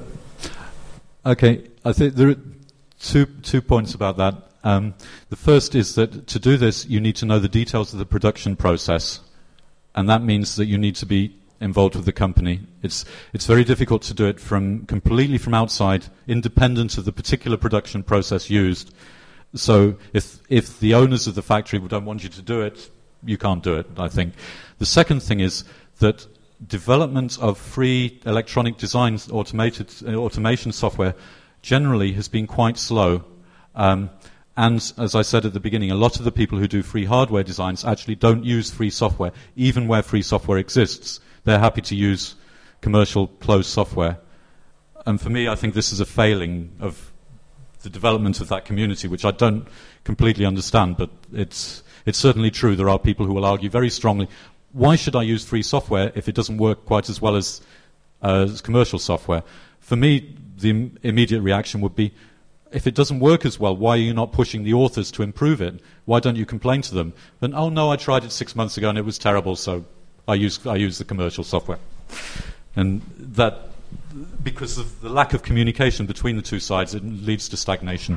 Okay, I think there are two points about that. The first is that to do this, you need to know the details of the production process, and that means that you need to be involved with the company. It's very difficult to do it completely from outside, independent of the particular production process used. So if the owners of the factory don't want you to do it, you can't do it, I think. The second thing is that development of free electronic design automation software generally has been quite slow. And as I said at the beginning, a lot of the people who do free hardware designs actually don't use free software, even where free software exists. They're happy to use commercial closed software. And for me, I think this is a failing of the development of that community, which I don't completely understand, but it's certainly true. There are people who will argue very strongly, why should I use free software if it doesn't work quite as well as commercial software? For me, the immediate reaction would be, if it doesn't work as well, why are you not pushing the authors to improve it? Why don't you complain to them? Then, oh no, I tried it 6 months ago and it was terrible, so I use the commercial software. And that, because of the lack of communication between the two sides, it leads to stagnation.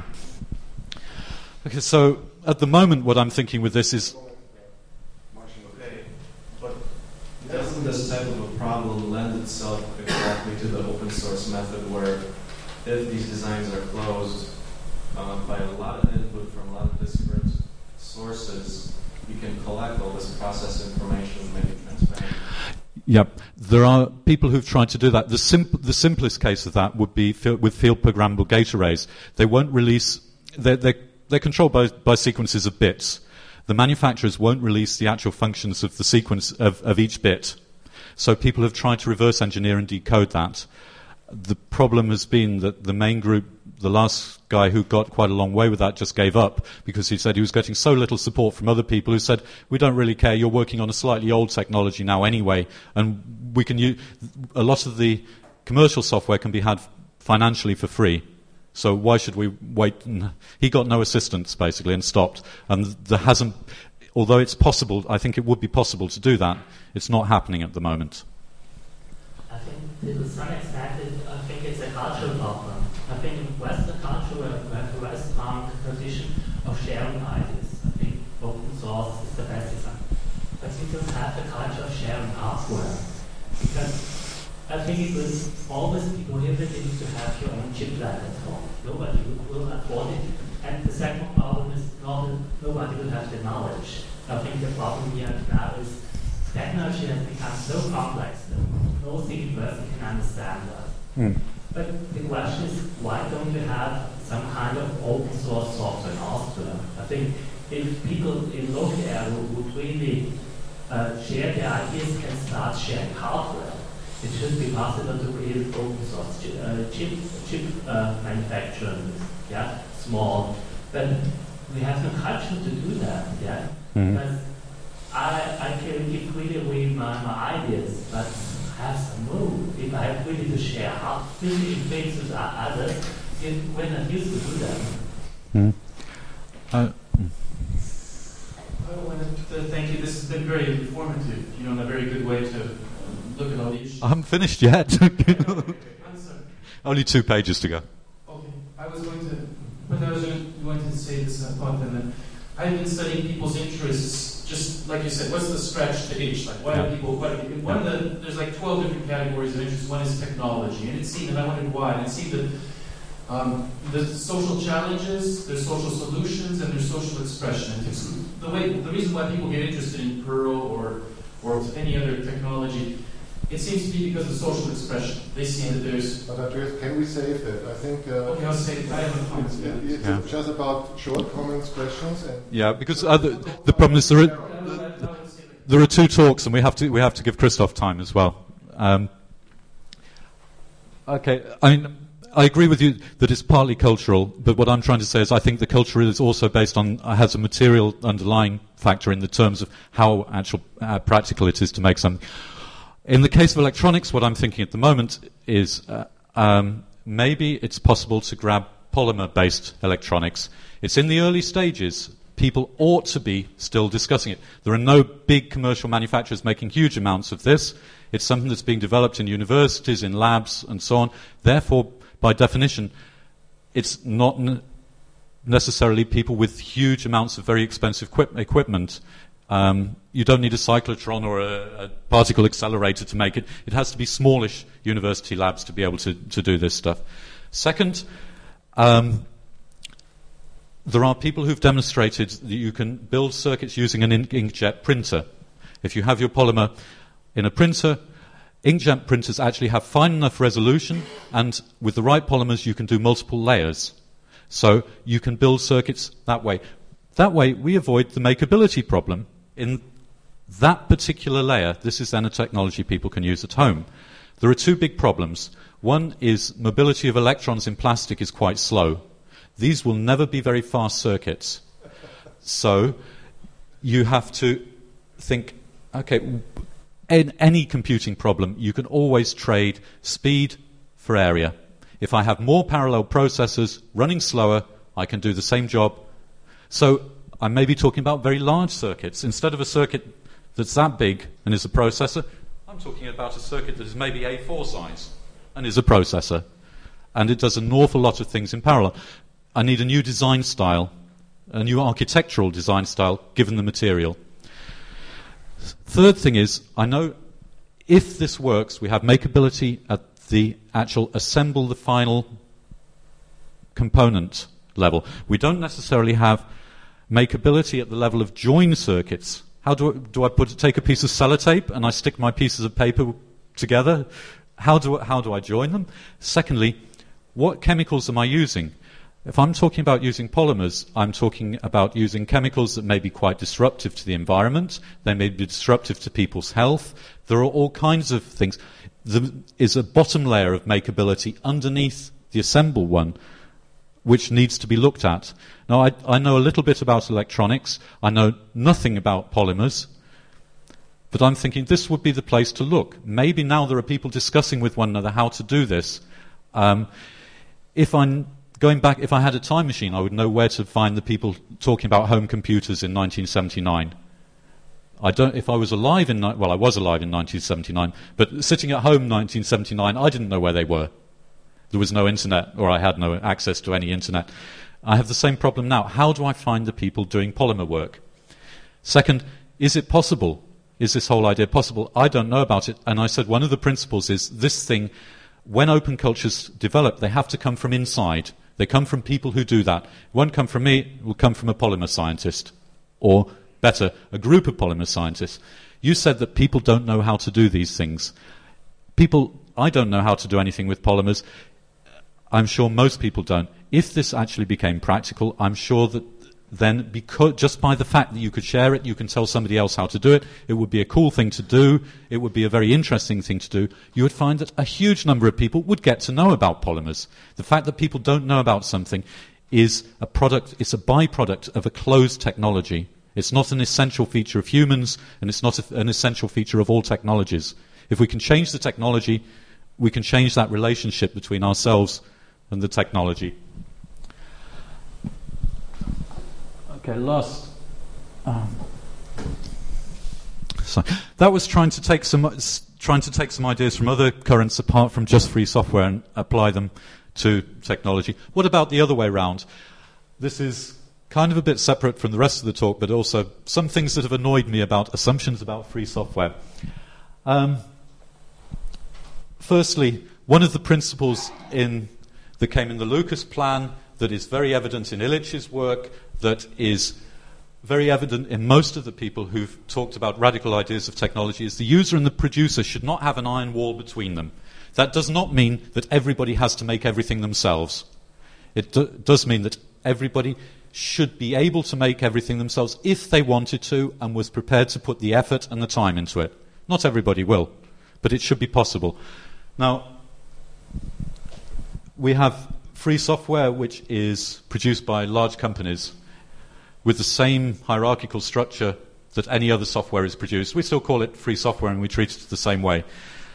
Okay, so at the moment what I'm thinking with this is... Okay, but doesn't this type of a problem lend itself exactly to the open source method, where if these designs are closed by a lot of input from a lot of disparate sources, you can collect all this process information and make it transparent? Yep. There are people who've tried to do that. The simplest case of that would be with field programmable gate arrays. They won't release... They're controlled by sequences of bits. The manufacturers won't release the actual functions of the sequence of each bit. So people have tried to reverse engineer and decode that. The problem has been that the main group, the last guy who got quite a long way with that, just gave up because he said he was getting so little support from other people who said, we don't really care, you're working on a slightly old technology now anyway, and we can use a lot of the commercial software can be had financially for free. So why should we wait? And he got no assistance, basically, and stopped. And there hasn't, although it's possible, I think it would be possible to do that, it's not happening at the moment. I think to some extent, I think it's a cultural problem. I think in Western culture, we have a very strong tradition of sharing ideas. I think open source is the best example. But we don't have the culture of sharing hardware. Because I think it will always be prohibited to have your own chiplet at home. Nobody will afford it. And the second problem is nobody will have the knowledge. I think the problem here now is technology has become so complex that no single person can understand that. But the question is, why don't we have some kind of open source software in Austria? I think if people in local area would really share their ideas and start sharing hardware, it should be possible to create open source chip manufacturing, small. But we have no culture to do that, Because I can give really away my ideas, but have some room. If I have really to share physical things with others, we're not used to do that. I wanted to thank you. This has been very informative, and a very good way to look at all the issues. I haven't finished yet. Okay. I'm sorry. Only 2 pages to go. Okay. I was going to say this, I thought that I've been studying people's interests, just like you said, what's the stretch to itch? Like, why do people, there's like 12 different categories of interest. One is technology, and I wondered why, and it seemed that there's social challenges, there's social solutions, and there's social expression. And the reason why people get interested in Perl or any other technology, it seems to be because of social expression. They see that there's... But Andreas, can we save that? I think... okay, I'll save it. I have a comment. It's just about short comments, questions. And because the problem is there are... there are two talks, and we have to give Christoph time as well. Okay, I mean, I agree with you that it's partly cultural, but what I'm trying to say is I think the culture is also based on, has a material underlying factor in the terms of how practical it is to make something. In the case of electronics, what I'm thinking at the moment is maybe it's possible to grab polymer-based electronics. It's in the early stages. People ought to be still discussing it. There are no big commercial manufacturers making huge amounts of this. It's something that's being developed in universities, in labs, and so on. Therefore, by definition, it's not necessarily people with huge amounts of very expensive equipment. You don't need a cyclotron or a particle accelerator to make it. It has to be smallish university labs to be able to do this stuff. Second, there are people who've demonstrated that you can build circuits using an inkjet printer. If you have your polymer in a printer, inkjet printers actually have fine enough resolution, and with the right polymers you can do multiple layers. So you can build circuits that way. That way we avoid the makeability problem. In that particular layer, this is then a technology people can use at home. There are two big problems. One is mobility of electrons in plastic is quite slow. These will never be very fast circuits. So you have to think, okay, in any computing problem, you can always trade speed for area. If I have more parallel processors running slower, I can do the same job. So I may be talking about very large circuits. Instead of a circuit that's that big and is a processor, I'm talking about a circuit that is maybe A4 size and is a processor. And it does an awful lot of things in parallel. I need a new design style, a new architectural design style, given the material. Third thing is, I know if this works, we have makeability at the actual assemble the final component level. We don't necessarily have makeability at the level of join circuits. How do I take a piece of sellotape and I stick my pieces of paper together? How do I join them? Secondly, what chemicals am I using? If I'm talking about using polymers, I'm talking about using chemicals that may be quite disruptive to the environment. They may be disruptive to people's health. There are all kinds of things. There is a bottom layer of makeability underneath the assemble one, which needs to be looked at. Now, I know a little bit about electronics. I know nothing about polymers. But I'm thinking this would be the place to look. Maybe now there are people discussing with one another how to do this. If I had a time machine, I would know where to find the people talking about home computers in 1979. If I was alive I was alive in 1979, but sitting at home in 1979, I didn't know where they were. There was no internet, or I had no access to any internet. I have the same problem now. How do I find the people doing polymer work? Second, is it possible? Is this whole idea possible? I don't know about it. And I said one of the principles is this thing, when open cultures develop, they have to come from inside. They come from people who do that. It won't come from me, it will come from a polymer scientist. Or, better, a group of polymer scientists. You said that people don't know how to do these things. I don't know how to do anything with polymers. I'm sure most people don't. If this actually became practical, I'm sure that then, just by the fact that you could share it, you can tell somebody else how to do it, it would be a cool thing to do, it would be a very interesting thing to do, you would find that a huge number of people would get to know about polymers. The fact that people don't know about something is it's a byproduct of a closed technology. It's not an essential feature of humans, and it's not an essential feature of all technologies. If we can change the technology, we can change that relationship between ourselves and the technology. Okay, last. So that was trying to take some ideas from other currents apart from just free software and apply them to technology. What about the other way around? This is kind of a bit separate from the rest of the talk, but also some things that have annoyed me about assumptions about free software. Firstly, one of the principles that came in the Lucas plan that is very evident in Illich's work, that is very evident in most of the people who've talked about radical ideas of technology, is the user and the producer should not have an iron wall between them. That does not mean that everybody has to make everything themselves. It does mean that everybody should be able to make everything themselves if they wanted to and was prepared to put the effort and the time into it. Not everybody will, but it should be possible. Now, we have free software which is produced by large companies with the same hierarchical structure that any other software is produced. We still call it free software and we treat it the same way.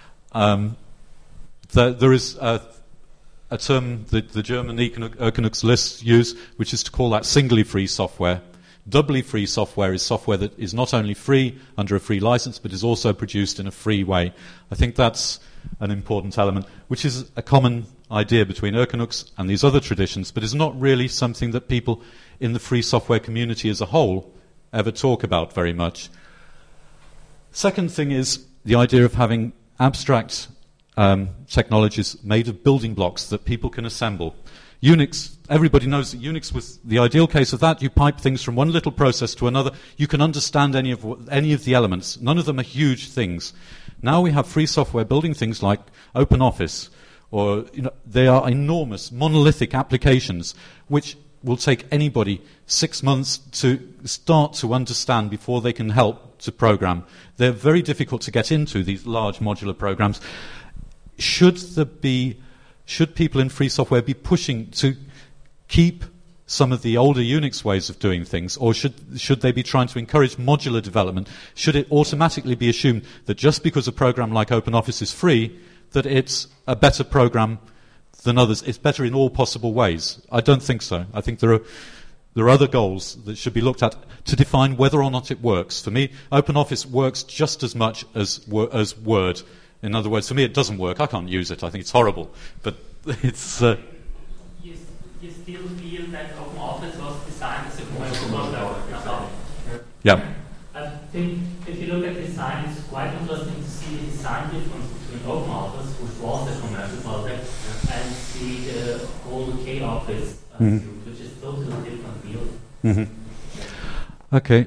There is a term that the German Erkenux lists use, which is to call that singly free software. Doubly free software is software that is not only free under a free license, but is also produced in a free way. I think that's an important element, which is a common idea between Erkenux and these other traditions, but is not really something that people in the free software community as a whole ever talk about very much. Second thing is the idea of having abstract technologies made of building blocks that people can assemble. Unix, everybody knows that Unix was the ideal case of that. You pipe things from one little process to another. You can understand any of the elements. None of them are huge things. Now we have free software building things like OpenOffice, or they are enormous, monolithic applications which will take anybody 6 months to start to understand before they can help to program. They're very difficult to get into, these large modular programs. Should people in free software be pushing to keep some of the older Unix ways of doing things, or should they be trying to encourage modular development? Should it automatically be assumed that just because a program like OpenOffice is free, that it's a better program than others? It's better in all possible ways. I don't think so. I think there are other goals that should be looked at to define whether or not it works. For me, OpenOffice works just as much as Word. In other words, for me, it doesn't work. I can't use it. I think it's horrible. But it's... You still feel that OpenOffice was designed as a commercial product? Yeah. I think if you look at design, it's quite interesting to see the design difference between OpenOffice, which was a commercial product, and the whole K-Office suite, which is totally different field. Mm-hmm. Okay.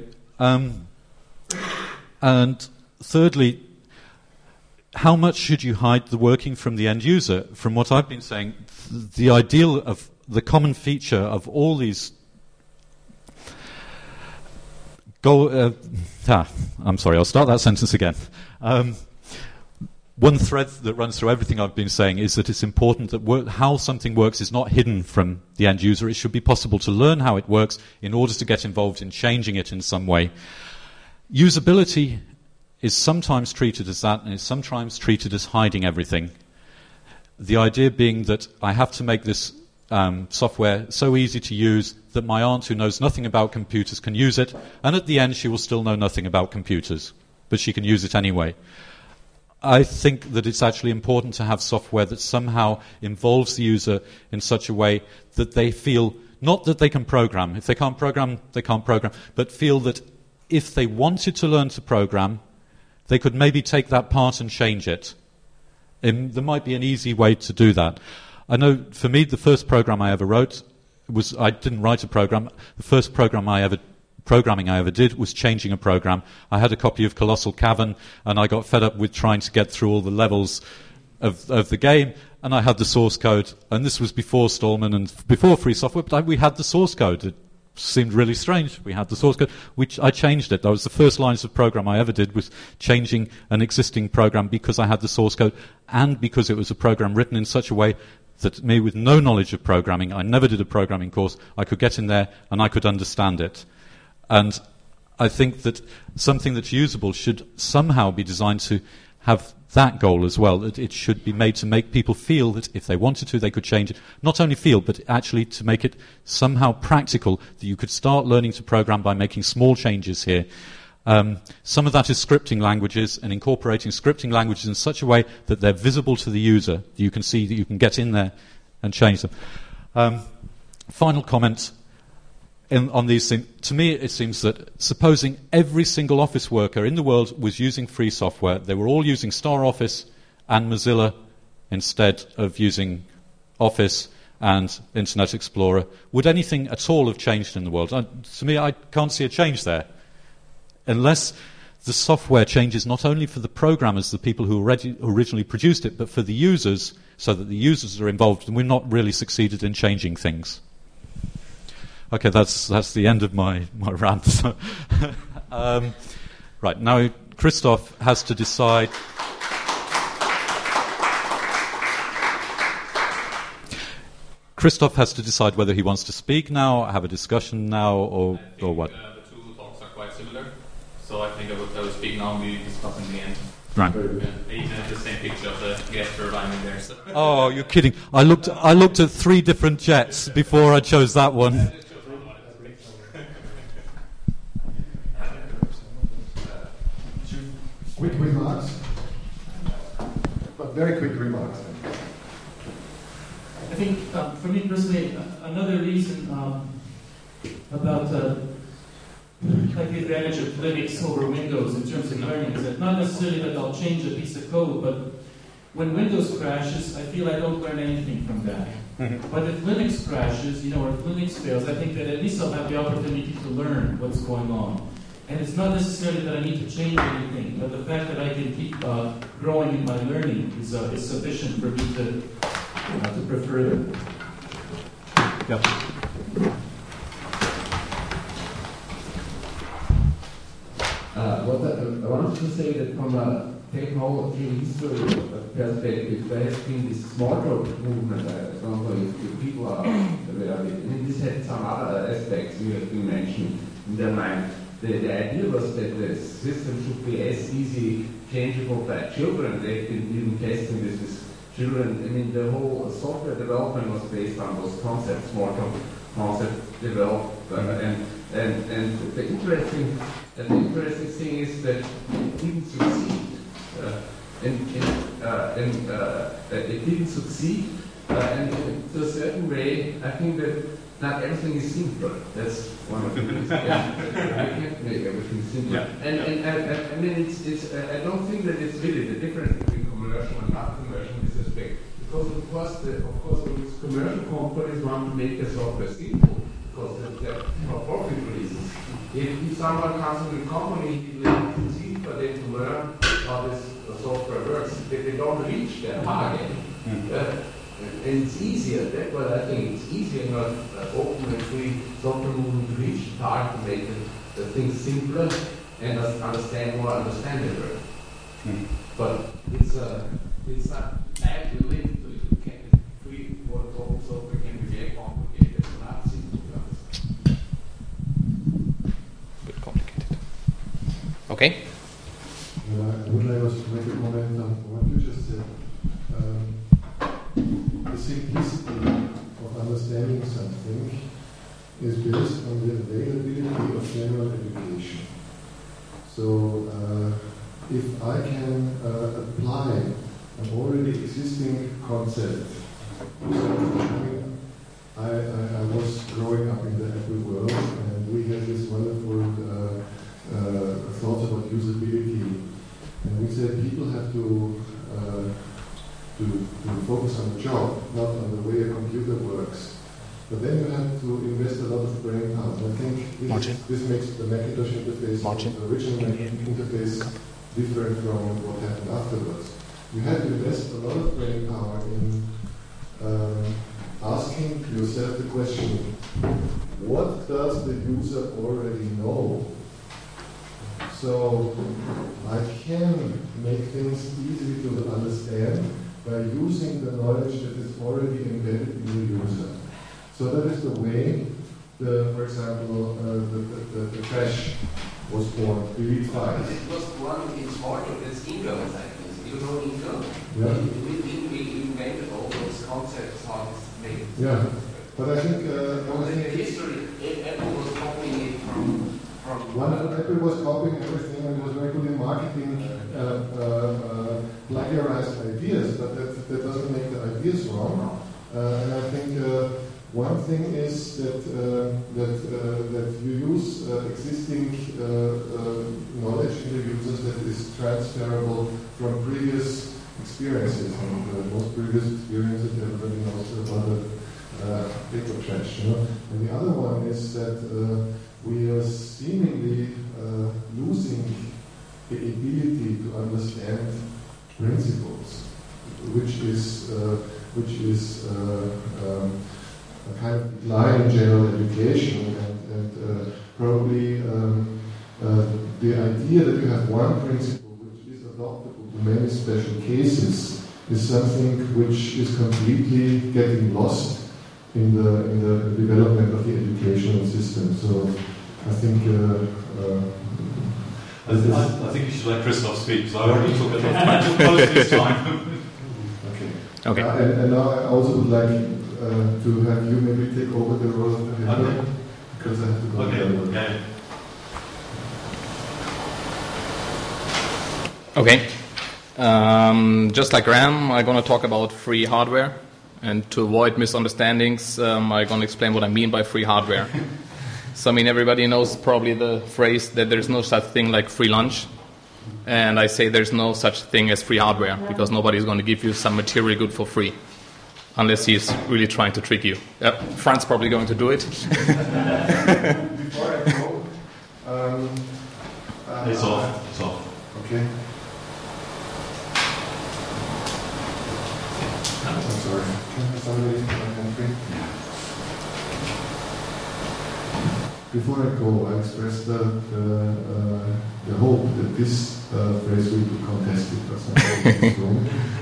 And thirdly, how much should you hide the working from the end user? From what I've been saying, the ideal of the common feature of all these I'm sorry, I'll start that sentence again. One thread that runs through everything I've been saying is that it's important that how something works is not hidden from the end user. It should be possible to learn how it works in order to get involved in changing it in some way. Usability is sometimes treated as that, and is sometimes treated as hiding everything. The idea being that I have to make this software so easy to use that my aunt, who knows nothing about computers, can use it, and at the end she will still know nothing about computers, but she can use it anyway. I think that it's actually important to have software that somehow involves the user in such a way that they feel, not that they can program. If they can't program, they can't program, but feel that if they wanted to learn to program, they could maybe take that part and change it. And there might be an easy way to do that. I know for me, the first program I ever wrote I didn't write a program. The first programming I ever did was changing a program. I had a copy of Colossal Cavern, and I got fed up with trying to get through all the levels of the game, and I had the source code. And this was before Stallman and before free software, but we had the source code. It seemed really strange. We had the source code, which I changed it. That was the first lines of program I ever did, was changing an existing program because I had the source code and because it was a program written in such a way that me, with no knowledge of programming, I never did a programming course, I could get in there and I could understand it. And I think that something that's usable should somehow be designed to have that goal as well, that it should be made to make people feel that if they wanted to, they could change it. Not only feel, but actually to make it somehow practical, that you could start learning to program by making small changes here. Some of that is scripting languages, and incorporating scripting languages in such a way that they're visible to the user, that you can see, that you can get in there and change them. Final comment on these things. To me, it seems that supposing every single office worker in the world was using free software, they were all using StarOffice and Mozilla instead of using Office and Internet Explorer, would anything at all have changed in the world? To me, I can't see a change there. Unless the software changes not only for the programmers, the people who originally produced it, but for the users, so that the users are involved, and we've not really succeeded in changing things. Okay, that's the end of my rant. So, right, now Christoph has to decide. Christoph has to decide whether he wants to speak now, have a discussion now, or what. The two talks are quite similar, so I think I will speak now and we discuss in the end. Right. I even have the same picture of the gas turbine in there. So. Oh, you're kidding! I looked at 3 different jets before I chose that one. Quick remarks, but very quick remarks. I think, for me personally, another reason about like the advantage of Linux over Windows in terms of learning is that not necessarily that I'll change a piece of code, but when Windows crashes, I feel I don't learn anything from that. But if Linux crashes, or if Linux fails, I think that at least I'll have the opportunity to learn what's going on. And it's not necessarily that I need to change anything, but the fact that I can keep growing in my learning is sufficient for me to prefer them. Yep. What I wanted to say that from a technology history perspective, there has been this small drop movement. I don't know if people are aware of it. I mean, this had some other aspects you have been mentioning in their mind. The idea was that the system should be as easy changeable by children. They've been even testing this with children. I mean, the whole software development was based on those concepts, small drop concept developed, and the interesting thing is that it didn't succeed. It didn't succeed, and to a certain way, I think that not everything is simple. That's one of the things. You can't make everything simple. Yeah. And I mean, it's I don't think that it's really the difference between commercial and not commercial in this respect. Because of course, when these commercial companies want to make their software simple, because they're for profit reasons. If someone comes into a company, it will be easy for them to learn how this software works. If they don't reach their target, and it's easier. That's what I think. It's easier not open and free software movement to reach the target to make the things simpler and more understandable. But it's not bad to live to it. Free for open software can be very complicated. It's not simple to understand. Bit complicated. Okay. I would like also to make a comment on what you just said. The simplicity of understanding something is based on the availability of general education. So if I can apply an already existing concept, I was growing up in the Apple world, and we had this wonderful thoughts about usability, and we said people have to focus on the job, not on the way a computer works. But then you have to invest a lot of brain power. I think this makes the Macintosh interface, the original interface, different from what happened afterwards. You have to invest a lot of brain power in asking yourself the question, what does the user already know? So I can make things easy to understand by using the knowledge that is already embedded in the user. So that is the way, for example, the trash was born, delete files. It was one in Smalltalk, that's Ingo, I think. You know Ingo? Yeah. We invented all those concepts, how it's made. Yeah, but I think in the history, Apple was copying it from Apple was copying everything and was very good in marketing plagiarized ideas, but that doesn't make the ideas wrong. And I think one thing is that you use existing knowledge in the users that is transferable from previous experiences. And most previous experiences, everybody knows about the paper trash. And the other one is that we are seemingly losing the ability to understand principles, which is kind of decline in general education, and probably the idea that you have one principle which is adoptable to many special cases is something which is completely getting lost in the development of the educational system. So I think I think you should let Christoph speak, because I already took most of his time. Okay. And now I also would like to have you maybe take over the role of the header, because I have to go. Okay. Just like Graham, I'm going to talk about free hardware. And to avoid misunderstandings, I'm going to explain what I mean by free hardware. So, I mean, everybody knows probably the phrase that there's no such thing like free lunch. And I say there's no such thing as free hardware, because nobody's going to give you some material good for free, unless he's really trying to trick you. Yep, Fran's probably going to do it. Before I go, It's off. Okay. I'm sorry. Can somebody put my hand free? Before I go, I express the hope that this phrase will be contested by somebody in this room.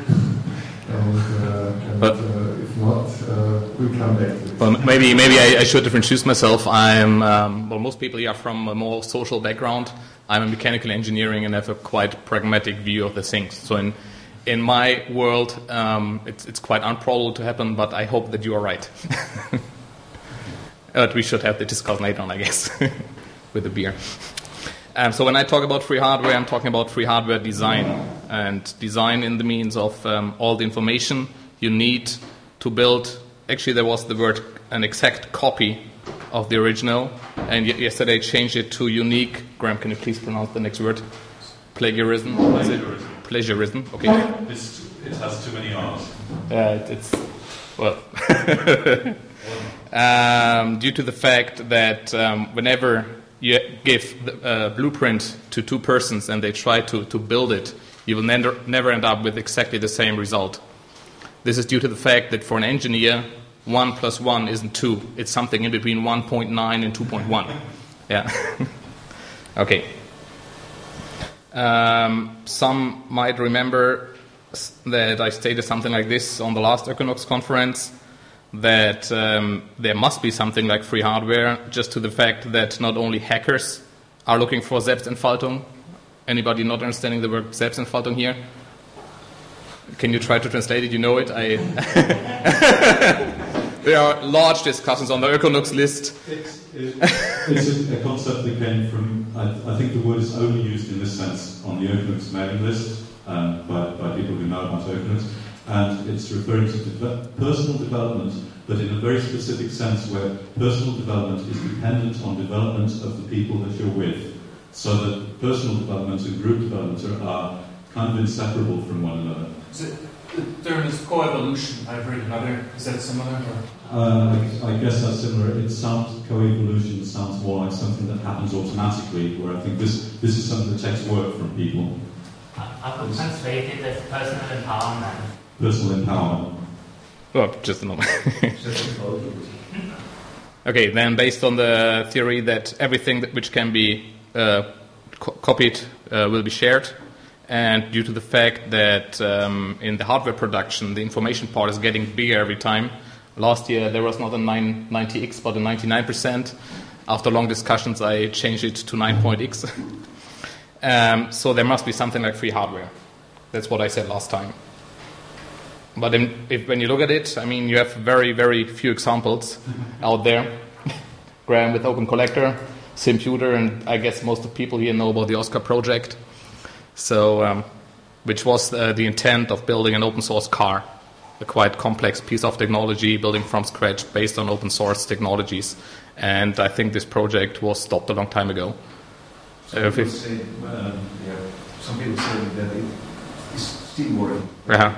and if not, we'll come back to it. Well, maybe I should introduce myself. I'm most people here are from a more social background. I'm a mechanical engineering and have a quite pragmatic view of the things. So in my world, it's quite improbable to happen, but I hope that you are right. But we should have the discussion later on, I guess, with the beer. So when I talk about free hardware, I'm talking about free hardware design. And design in the means of all the information you need to build. Actually, there was the word an exact copy of the original. And yesterday I changed it to unique. Graham, can you please pronounce the next word? Plagiarism. Plagiarism. Okay. It has too many R's. Due to the fact that whenever you give a blueprint to two persons and they try to build it, you will never end up with exactly the same result. This is due to the fact that for an engineer, 1 + 1 isn't 2. It's something in between 1.9 and 2.1. Yeah. Okay. Some might remember that I stated something like this on the last Equinox conference, that there must be something like free hardware, just to the fact that not only hackers are looking for Selbstentfaltung. Anybody not understanding the word Selbstentfaltung here? Can you try to translate it? You know it. There are large discussions on the Equinox list. It's a concept that came from, I think the word is only used in this sense on the Equinox mailing list by people who know about Equinox. And it's referring to personal development, but in a very specific sense where personal development is dependent on development of the people that you're with. So that personal development and group development are kind of inseparable from one another. The term is coevolution. I've heard another. Is that similar? I guess that's similar. It sounds coevolution sounds more like something that happens automatically, where I think this is something that takes work from people. I would translate it as personal empowerment. Personal empowerment. Oh, just a moment. Okay, then based on the theory that everything which can be copied will be shared, and due to the fact that in the hardware production the information part is getting bigger every time. Last year there was not a 90x but a 99%. After long discussions I changed it to 9.x. So there must be something like free hardware. That's what I said last time. But when you look at it, I mean, you have very, very few examples out there. Graham with Open Collector, Simputer, and I guess most of the people here know about the OSCAR project. So, which was the intent of building an open source car, a quite complex piece of technology, building from scratch based on open source technologies. And I think this project was stopped a long time ago. Some people say that it's still working. Yeah.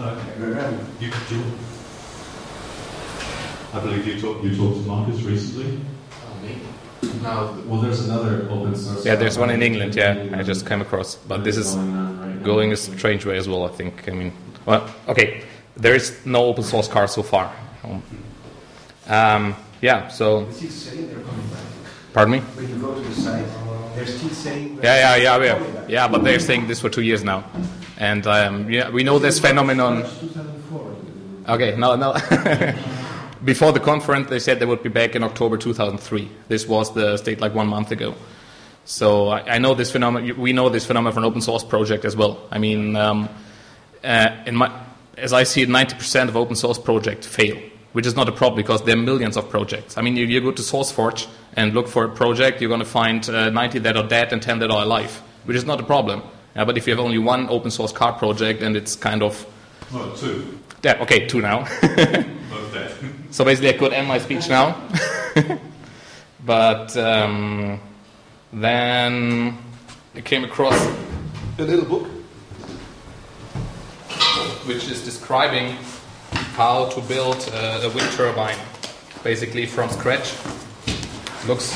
I believe you talked to Marcus recently. Now, well, there's another open source. Yeah, there's one in England. Yeah, I just came across, but this is going a strange way as well. I think. I mean, well, okay, there is no open source car so far. So. They're still saying they're coming back. Pardon me? When you go to the site, they're still saying. Yeah. But they're saying this for 2 years now, and we know this phenomenon. 2004. Okay, no. Before the conference, they said they would be back in October 2003. This was the state like 1 month ago. So I know this phenomenon. We know this phenomenon from an open source project as well. I mean, as I see it, 90% of open source projects fail, which is not a problem because there are millions of projects. I mean, you go to SourceForge and look for a project, you're going to find 90 that are dead and 10 that are alive, which is not a problem. But if you have only one open source card project and it's kind of... Well, 2. Yeah, okay, 2 now. Both dead. So basically I could end my speech now. But then I came across a little book which is describing how to build a wind turbine, basically from scratch. Looks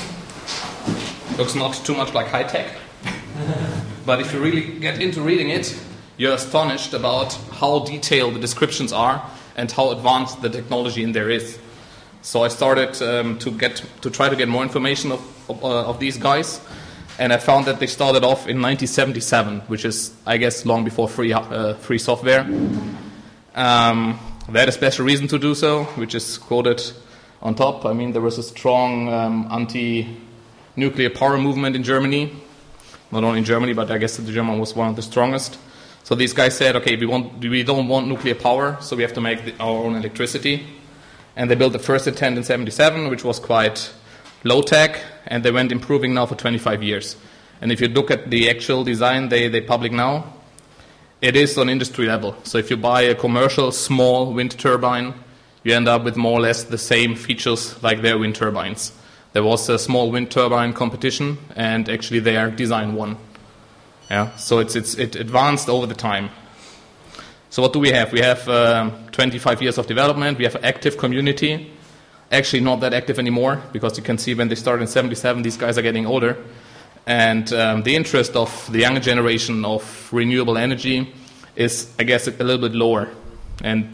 not too much like high tech, but if you really get into reading it, you're astonished about how detailed the descriptions are and how advanced the technology in there is. So I started to try to get more information of these guys, and I found that they started off in 1977, which is, I guess, long before free software. They had a special reason to do so, which is quoted on top. I mean, there was a strong anti-nuclear power movement in Germany. Not only in Germany, but I guess the German was one of the strongest. So these guys said, okay, we don't want nuclear power, so we have to make our own electricity. And they built the first attempt in 1977, which was quite low-tech, and they went improving now for 25 years. And if you look at the actual design they public now, it is on industry level. So if you buy a commercial small wind turbine, you end up with more or less the same features like their wind turbines. There was a small wind turbine competition, and actually their design won. Yeah, so it advanced over the time. So what do we have? We have 25 years of development. We have an active community. Actually not that active anymore, because you can see when they started in 1977, these guys are getting older. And the interest of the younger generation of renewable energy is, I guess, a little bit lower. And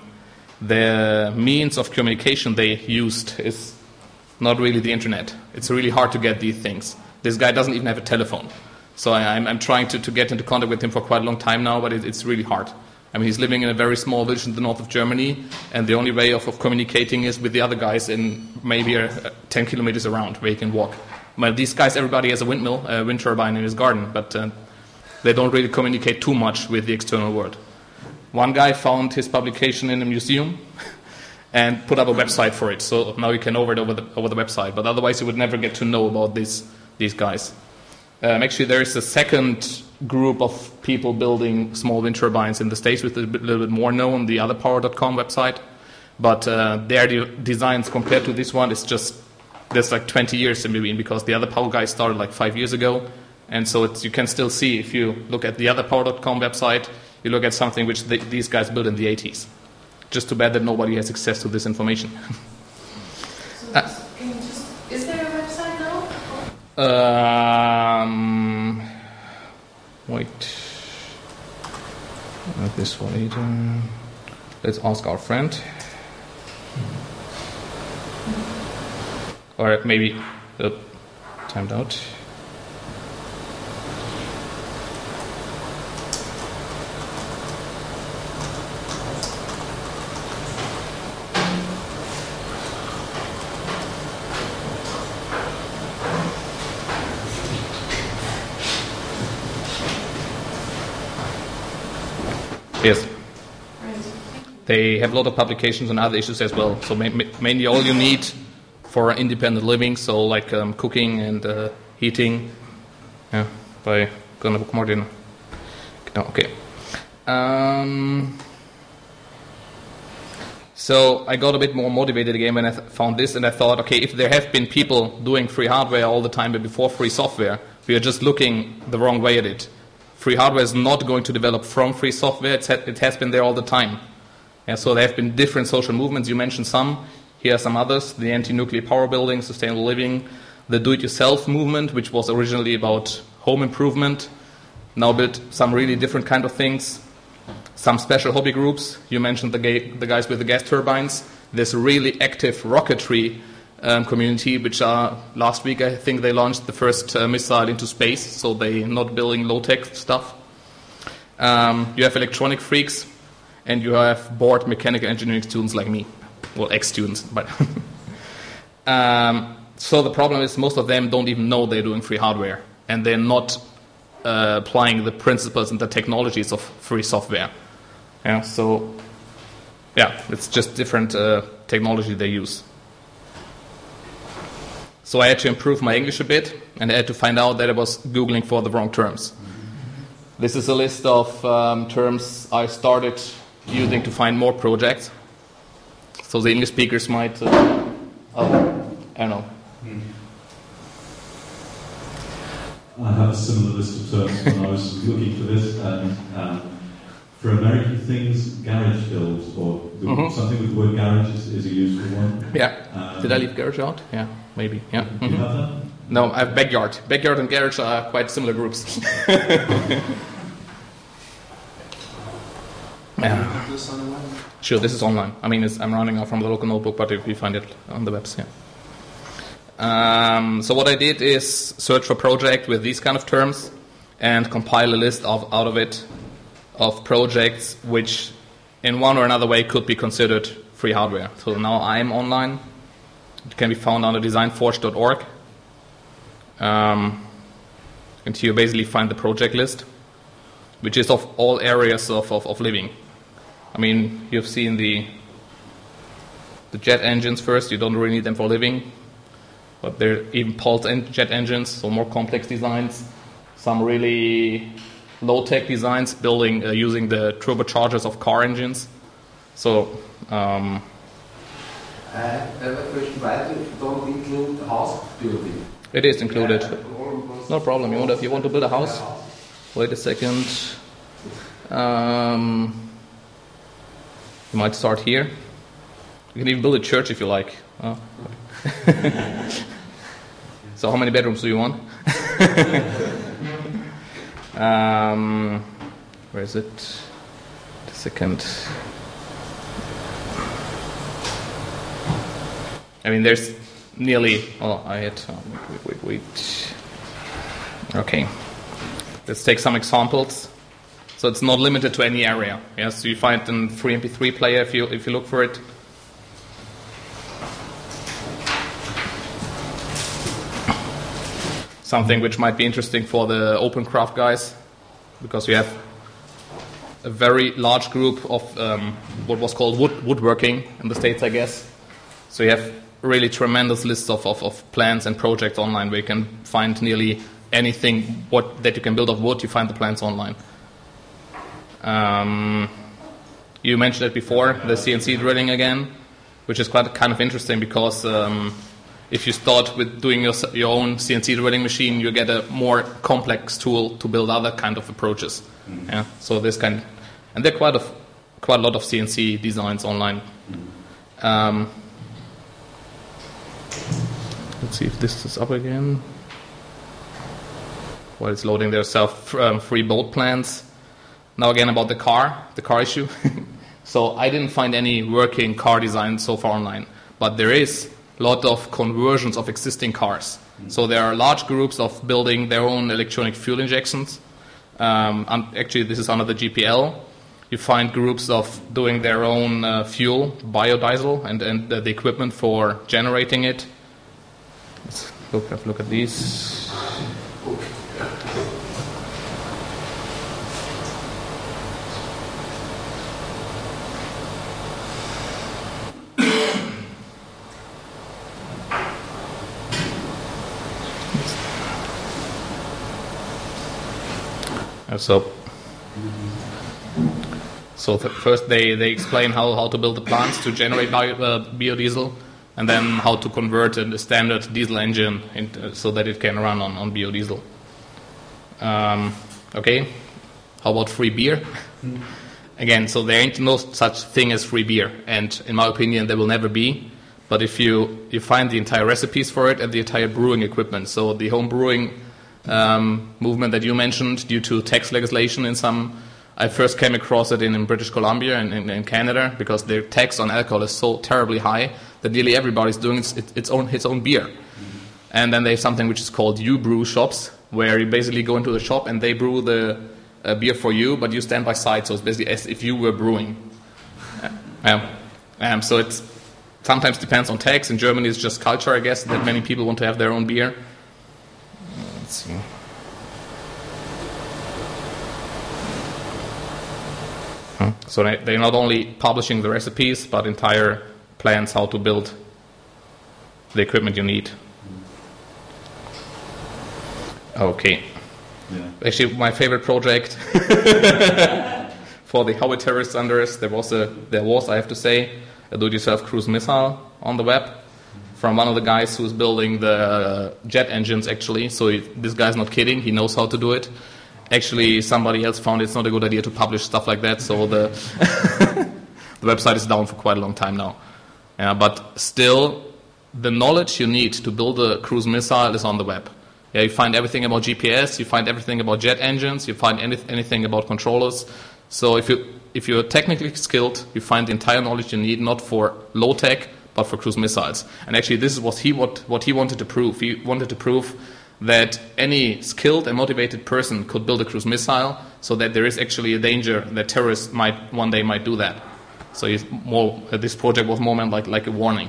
the means of communication they used is not really the internet. It's really hard to get these things. This guy doesn't even have a telephone. So I'm trying to get into contact with him for quite a long time now, but it's really hard. I mean, he's living in a very small village in the north of Germany, and the only way of communicating is with the other guys in maybe 10 kilometers around where he can walk. Well, these guys, everybody has a windmill, a wind turbine in his garden, but they don't really communicate too much with the external world. One guy found his publication in a museum and put up a website for it, so now you can over the website, but otherwise you would never get to know about these guys. Actually, there is a second group of people building small wind turbines in the States, with a little bit more known, the otherpower.com website. But their designs compared to this one is just, there's like 20 years in between, because the other power guys started like 5 years ago. And so you can still see, if you look at the otherpower.com website, you look at something which these guys built in the 80s. Just too bad that nobody has access to this information. Is there a website now? Wait. This one. Let's ask our friend. Or maybe timed out. Yes. They have a lot of publications on other issues as well. So mainly all you need for independent living, so like cooking and heating. Yeah, by gonna book more dinner. No, okay. So I got a bit more motivated again when I found this, and I thought, okay, if there have been people doing free hardware all the time but before free software, we are just looking the wrong way at it. Free hardware is not going to develop from free software. It has been there all the time. Yeah, so there have been different social movements. You mentioned some. Here are some others. The anti-nuclear power building, sustainable living, the do-it-yourself movement, which was originally about home improvement, now built some really different kind of things. some special hobby groups. You mentioned the guys with the gas turbines. There's a really active rocketry community, which last week I think they launched the first missile into space, so they're not building low-tech stuff. You have electronic freaks, and you have bored mechanical engineering students like me. Well, ex-students, but... so the problem is most of them don't even know they're doing free hardware, and they're not applying the principles and the technologies of free software. Yeah, so, yeah, it's just different technology they use. So I had to improve my English a bit, and I had to find out that I was Googling for the wrong terms. This is a list of terms I started using to find more projects. So the English speakers might, I don't know. I have a similar list of terms when I was looking for this, and for American things, garage builds, or something with the word garage is a useful one. Yeah. Did I leave garage out? Yeah, maybe. Yeah. Do you have that? No, I have backyard. Backyard and garage are quite similar groups. Yeah. This on the web? Sure, this is online. I mean, I'm running out from the local notebook, but if you find it on the website. So what I did is search for project with these kind of terms and compile a list out of it of projects which in one or another way could be considered free hardware. So now I'm online. It can be found on designforge.org. And you basically find the project list, which is of all areas of living. I mean, you've seen the jet engines first. You don't really need them for living. But there are even pulse jet engines, so more complex designs. Some really low-tech designs building using the turbochargers of car engines. So, I have a question. Why don't include house building? It is included. No problem. You want to build a house? Wait a second. You might start here. You can even build a church if you like. So how many bedrooms do you want? Where is it? A second. I mean, there's nearly... Oh, I had... Wait. Okay. Let's take some examples. So it's not limited to any area. Yes, so you find a free MP3 player if you look for it. Something which might be interesting for the OpenCraft guys, because we have a very large group of what was called woodworking in the States, I guess. So you have really tremendous lists of plans and projects online where you can find nearly anything that you can build of wood. You find the plans online. You mentioned it before, the CNC drilling again, which is quite kind of interesting because if you start with doing your own CNC drilling machine, you get a more complex tool to build other kind of approaches. Mm-hmm. Yeah, so this kind, and there are quite a lot of CNC designs online. Let's see if this is up again. While it's loading, there's free bolt plans. Now again about the car issue. So I didn't find any working car design so far online, but there is a lot of conversions of existing cars. So there are large groups of building their own electronic fuel injections. Actually, this is under the GPL. You find groups of doing their own fuel, biodiesel, and the equipment for generating it. Let's have a look at these. So first they explain how to build the plants to generate biodiesel, and then how to convert a standard diesel engine so that it can run on biodiesel. Okay, how about free beer? Again, so there ain't no such thing as free beer, and in my opinion there will never be. But if you find the entire recipes for it and the entire brewing equipment, so the home brewing movement that you mentioned, due to tax legislation in some I first came across it in British Columbia and in Canada, because their tax on alcohol is so terribly high that nearly everybody's doing its own beer. And then they have something which is called U-brew shops, where you basically go into the shop and they brew the beer for you, but you stand by side, so it's basically as if you were brewing. So it sometimes depends on tax. In Germany, it's just culture, I guess, that many people want to have their own beer. Let's see. So they're not only publishing the recipes, but entire plans how to build the equipment you need. Okay. Yeah. Actually, my favorite project for the How It Terrorists Under Us, there was, I have to say, a do-it-yourself cruise missile on the web from one of the guys who's building the jet engines, actually. So this guy's not kidding. He knows how to do it. Actually, somebody else found it's not a good idea to publish stuff like that, so the the website is down for quite a long time now. But still, the knowledge you need to build a cruise missile is on the web. Yeah, you find everything about GPS, you find everything about jet engines, you find anything about controllers. So if you're technically skilled, you find the entire knowledge you need, not for low tech, but for cruise missiles. And actually, this is what he wanted to prove. He wanted to prove that any skilled and motivated person could build a cruise missile, so that there is actually a danger that terrorists one day might do that. So this project was more meant like a warning.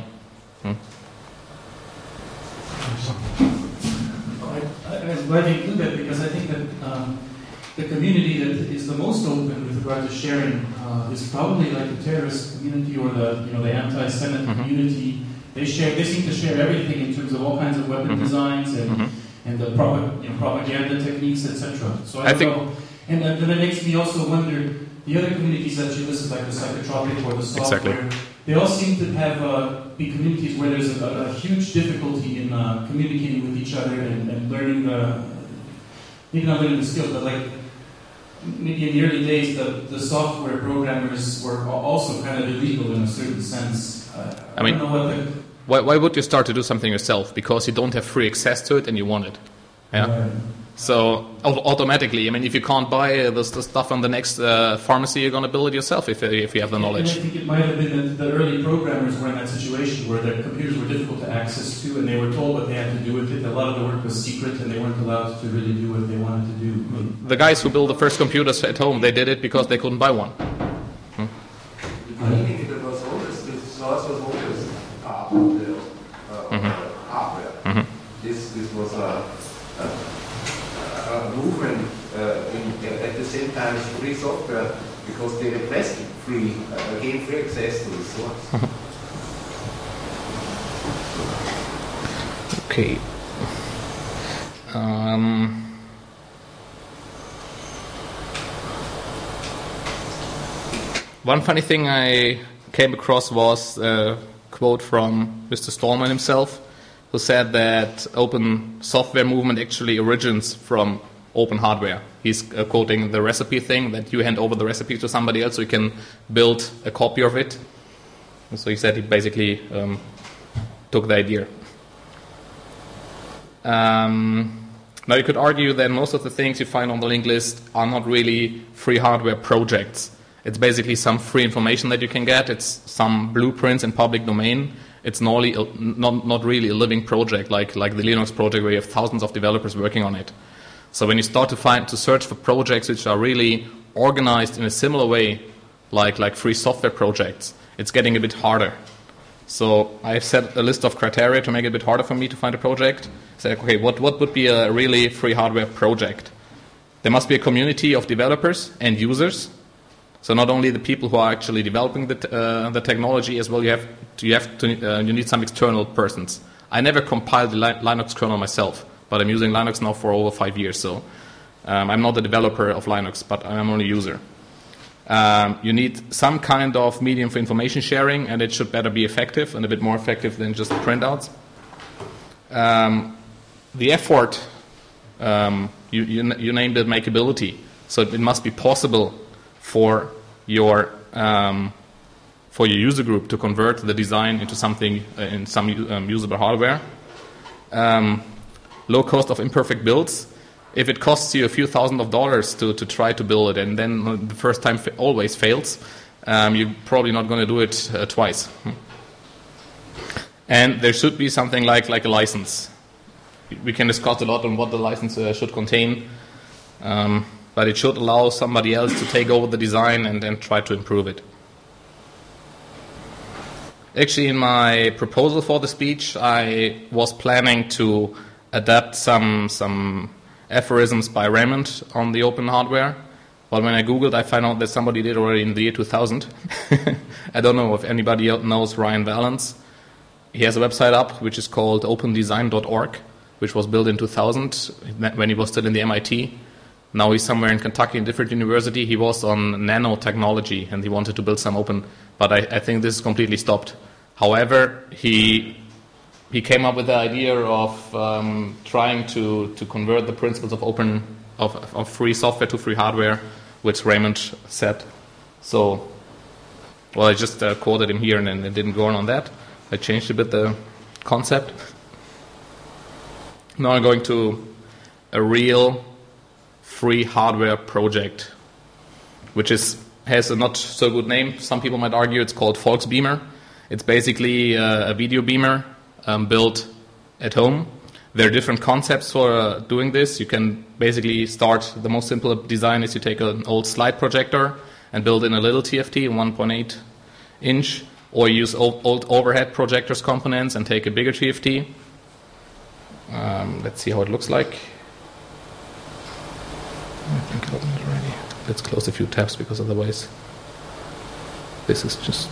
I'm glad you include that, because I think that the community that is the most open with regard to sharing is probably like the terrorist community or the anti-Semitic community. They seem to share everything in terms of all kinds of weapon designs and the propaganda techniques, etc. So I think, and then it makes me also wonder, the other communities that you listed, like the psychotropic or the software, they all seem to have be communities where there's a huge difficulty in communicating with each other and learning maybe not learning the skills, but like maybe in the early days the software programmers were also kind of illegal in a certain sense. I don't know what why would you start to do something yourself? Because you don't have free access to it and you want it. Yeah. Right. So automatically, I mean, if you can't buy the stuff on the next pharmacy, you're going to build it yourself if you have the knowledge. And I think it might have been that the early programmers were in that situation where their computers were difficult to access to, and they were told what they had to do with it. A lot of the work was secret, and they weren't allowed to really do what they wanted to do. The guys who built the first computers at home, they did it because they couldn't buy one. Meaning that was always, the source was always part of the hardware. This was a movement at the same time as free software, because they requested gain free access to the source. Okay. One funny thing I came across was a quote from Mr. Stallman himself, who said that open software movement actually originates from open hardware. He's quoting the recipe thing, that you hand over the recipe to somebody else so you can build a copy of it. And so he said he basically took the idea. Now you could argue that most of the things you find on the linked list are not really free hardware projects. It's basically some free information that you can get. It's some blueprints in public domain. It's not really a living project like the Linux project, where you have thousands of developers working on it. So when you start to search for projects which are really organized in a similar way, like free software projects, it's getting a bit harder. So I've set a list of criteria to make it a bit harder for me to find a project. Say, okay, what would be a really free hardware project? There must be a community of developers and users. So not only the people who are actually developing the technology as well, you need some external persons. I never compiled the Linux kernel myself, but I'm using Linux now for over 5 years. So I'm not a developer of Linux, but I'm only a user. You need some kind of medium for information sharing, and it should better be effective and a bit more effective than just printouts. The effort, you named it makeability. So it must be possible for your user group to convert the design into something in some usable hardware. Low cost of imperfect builds. if it costs you a few $1,000s to try to build it, and then the first time always fails, you're probably not going to do it twice. And there should be something like a license. We can discuss a lot on what the license should contain, but it should allow somebody else to take over the design and then try to improve it. Actually, in my proposal for the speech, I was planning to adapt some aphorisms by Raymond on the open hardware. But when I Googled, I found out that somebody did already in the year 2000. I don't know if anybody else knows Ryan Valance. He has a website up which is called opendesign.org, which was built in 2000 when he was still in the MIT. Now he's somewhere in Kentucky in a different university. He was on nanotechnology and he wanted to build some open, but I think this is completely stopped. However, he came up with the idea of trying to convert the principles of open of free software to free hardware, which Raymond said. So, well, I just quoted him here and then it didn't go on that. I changed a bit the concept. Now I'm going to a real free hardware project, which has a not so good name. Some people might argue it's called Volksbeamer. It's basically a video beamer built at home. There are different concepts for doing this. You can basically start, the most simple design is you take an old slide projector and build in a little TFT, 1.8 inch, or use old overhead projectors components and take a bigger TFT. Let's see how it looks like. I think I opened it already. Let's close a few tabs because otherwise this is just...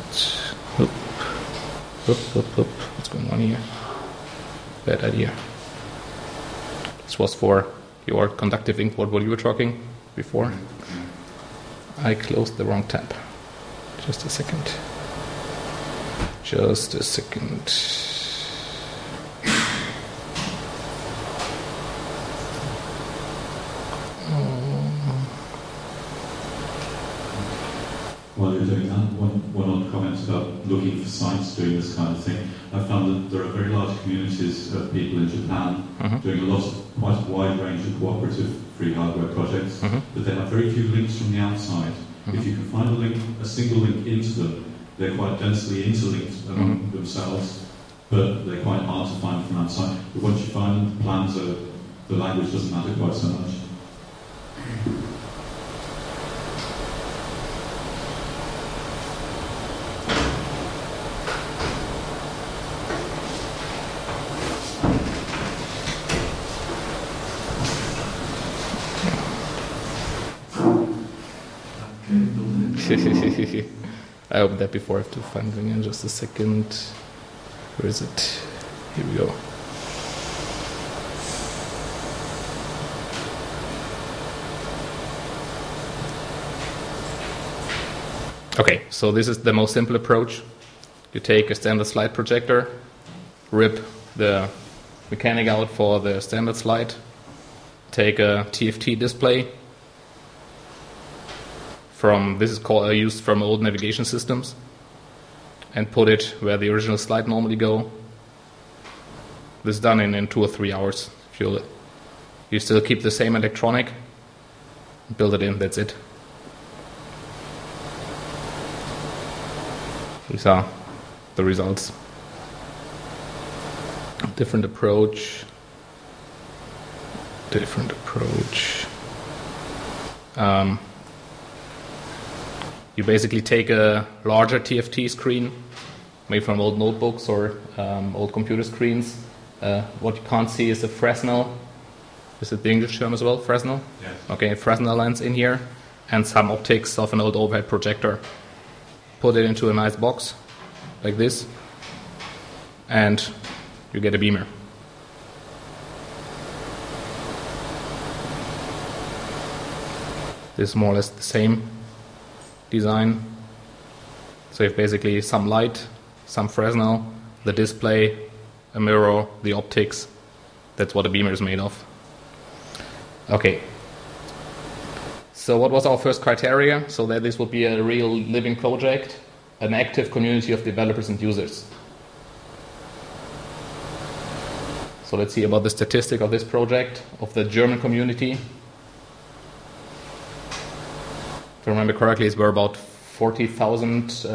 What's going on here? Bad idea. This was for your conductive ink, what you were talking before. I closed the wrong tab. Just a second. While you're doing that, one odd comment about looking for sites doing this kind of thing. I found that there are very large communities of people in Japan doing quite a wide range of cooperative free hardware projects, but they have very few links from the outside. If you can find a single link into them, they're quite densely interlinked among themselves, but they're quite hard to find from outside. But once you find them, the plans the language doesn't matter quite so much. I opened that before. I have to find it in just a second. Where is it? Here we go. Okay, so this is the most simple approach. You take a standard slide projector, rip the mechanic out for the standard slide, take a TFT display this is used from old navigation systems, and put it where the original slide normally go. This is done in 2 or 3 hours. You still keep the same electronic, build it in, that's it. These are the results. Different approach. You basically take a larger TFT screen, made from old notebooks or old computer screens. What you can't see is a Fresnel. Is it the English term as well, Fresnel? Yes. Okay, Fresnel lens in here, and some optics of an old overhead projector. Put it into a nice box, like this, and you get a beamer. This is more or less the same design. So you have basically some light, some Fresnel, the display, a mirror, the optics. That's what a beamer is made of. Okay. So what was our first criteria? So that this would be a real living project, an active community of developers and users. So let's see about the statistic of this project, of the German community. If I remember correctly, it's were about 40,000. Is it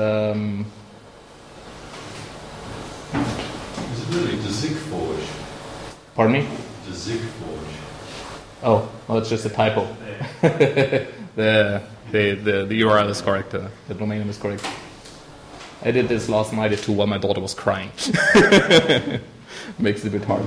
really the Zigforge? Pardon me? The Zigforge. Oh, well, it's just a typo. the URL is correct. The domain name is correct. I did this last night too while my daughter was crying. Makes it a bit hard.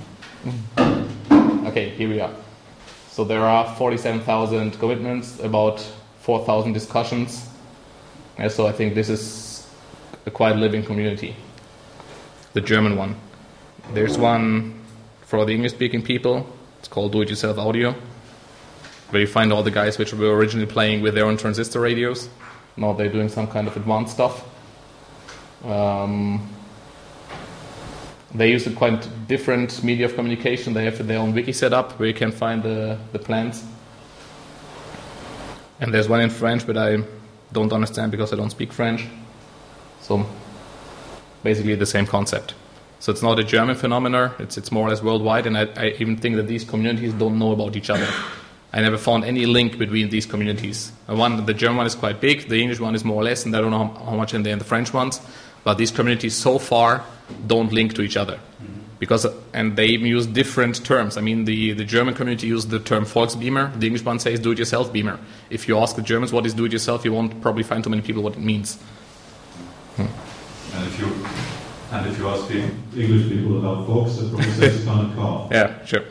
Okay, here we are. So there are 47,000 commitments, about 4,000 discussions. And so I think this is a quite living community. The German one. There's one for the English-speaking people. It's called Do-It-Yourself Audio, where you find all the guys which were originally playing with their own transistor radios. Now they're doing some kind of advanced stuff. They use a quite different media of communication. They have their own wiki set up where you can find the plans. And there's one in French, but I don't understand because I don't speak French. So basically the same concept. So it's not a German phenomenon, it's more or less worldwide, and I even think that these communities don't know about each other. I never found any link between these communities. The German one is quite big, the English one is more or less, and I don't know how much in there in the French ones, but these communities so far don't link to each other. And they even use different terms. I mean, the German community uses the term Volksbeamer, the English one says do-it-yourself beamer. If you ask the Germans what is do-it-yourself, you won't probably find too many people what it means. And if you ask English people about Volks, they'll probably say it's kind of car. Yeah, sure.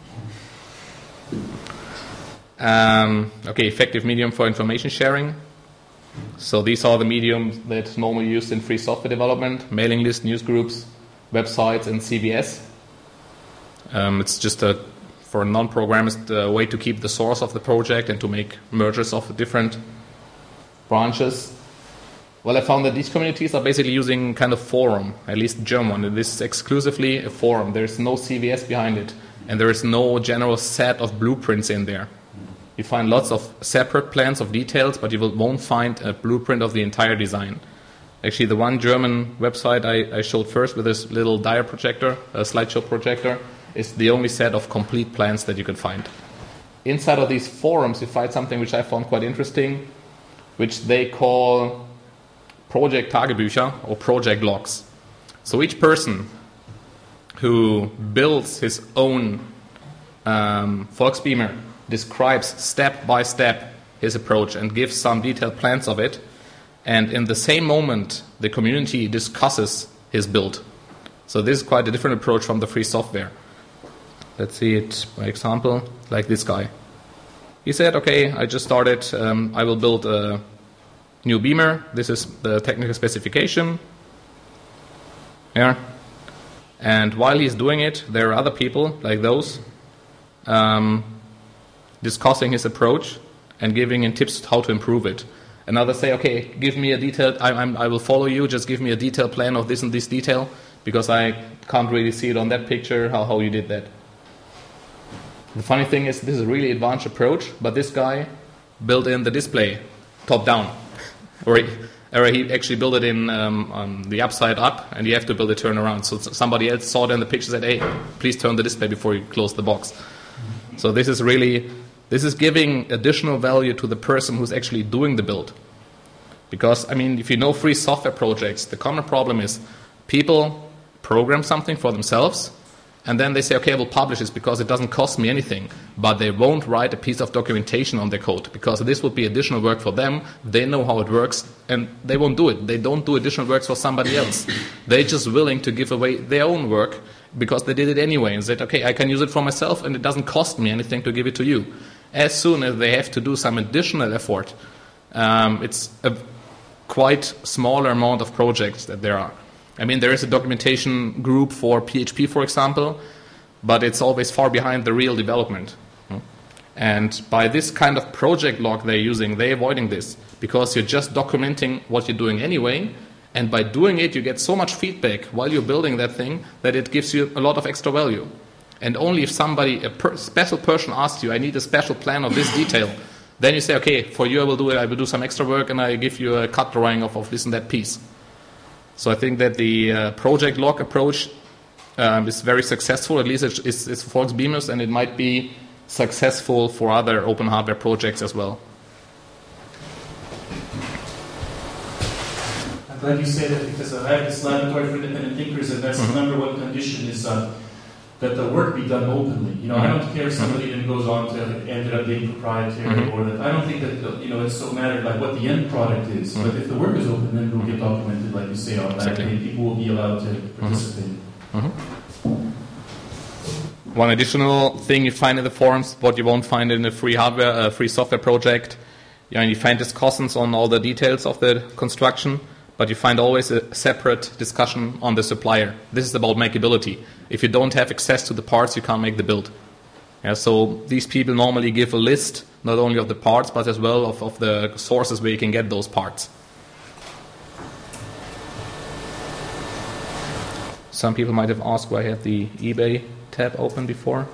Okay, effective medium for information sharing. So these are the mediums that normally used in free software development: mailing lists, news groups, websites, and CVS. It's just for a non-programmer, a way to keep the source of the project and to make mergers of different branches. Well, I found that these communities are basically using kind of forum, at least the German one. This is exclusively a forum. There's no CVS behind it, and there is no general set of blueprints in there. You find lots of separate plans of details, but you won't find a blueprint of the entire design. Actually, the one German website I showed first with this little dia projector, a slideshow projector, is the only set of complete plans that you could find. Inside of these forums, you find something which I found quite interesting, which they call project Tagebücher or project logs. So each person who builds his own Volksbeamer describes step by step his approach and gives some detailed plans of it, and in the same moment the community discusses his build. So this is quite a different approach from the free software. Let's see it by example, like this guy. He said, okay, I just started, I will build a new beamer. This is the technical specification. Yeah. And while he's doing it, there are other people like those discussing his approach and giving him tips how to improve it. And others say, okay, give me a detailed, I will follow you, just give me a detailed plan of this and this detail, because I can't really see it on that picture, how you did that. The funny thing is, this is a really advanced approach, but this guy built in the display top down. Or he actually built it in the upside up, and you have to build it turn around. So somebody else saw it in the picture and said, hey, please turn the display before you close the box. So this is giving additional value to the person who's actually doing the build. Because, I mean, if you know free software projects, the common problem is people program something for themselves, and then they say, okay, I will publish this because it doesn't cost me anything. But they won't write a piece of documentation on their code because this would be additional work for them. They know how it works, and they won't do it. They don't do additional works for somebody else. They're just willing to give away their own work because they did it anyway and said, okay, I can use it for myself, and it doesn't cost me anything to give it to you. As soon as they have to do some additional effort, it's a quite smaller amount of projects that there are. I mean, there is a documentation group for PHP, for example, but it's always far behind the real development. And by this kind of project log they're using, they're avoiding this because you're just documenting what you're doing anyway, and by doing it, you get so much feedback while you're building that thing that it gives you a lot of extra value. And only if somebody, special person asks you, I need a special plan of this detail, then you say, okay, for you I will do it, I will do some extra work, and I give you a cut drawing of this and that piece. So I think that the project log approach is very successful. At least it's for Volksbeamers, and it might be successful for other open hardware projects as well. I'm glad you say that, because I have this laboratory for independent thinkers, and that's the number one condition is that the work be done openly. I don't care if somebody then goes on to end up being proprietary, or that I don't think that it's so mattered like what the end product is. But if the work is open, then it will get documented, like you say, automatically, and people will be allowed to participate. One additional thing you find in the forums, what you won't find in a free hardware, free software project, you find discussions on all the details of the construction, but you find always a separate discussion on the supplier. This is about makeability. If you don't have access to the parts, you can't make the build. So these people normally give a list, not only of the parts, but as well of the sources where you can get those parts. Some people might have asked why I had the eBay tab open before.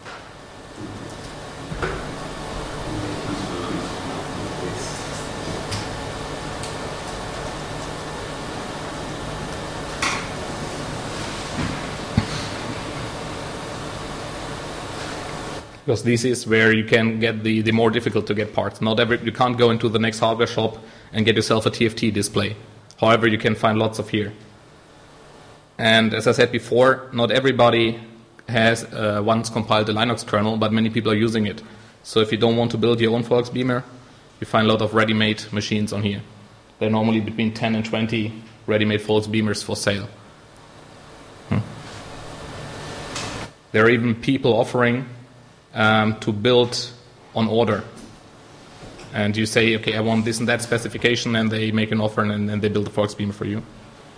Because this is where you can get the more difficult to get parts. You can't go into the next hardware shop and get yourself a TFT display. However, you can find lots of here. And as I said before, not everybody has once compiled the Linux kernel, but many people are using it. So if you don't want to build your own Volksbeamer, you find a lot of ready-made machines on here. There are normally between 10 and 20 ready-made Volksbeamers for sale. There are even people offering to build on order. And you say, okay, I want this and that specification, and they make an offer, and they build a Volksbeamer for you.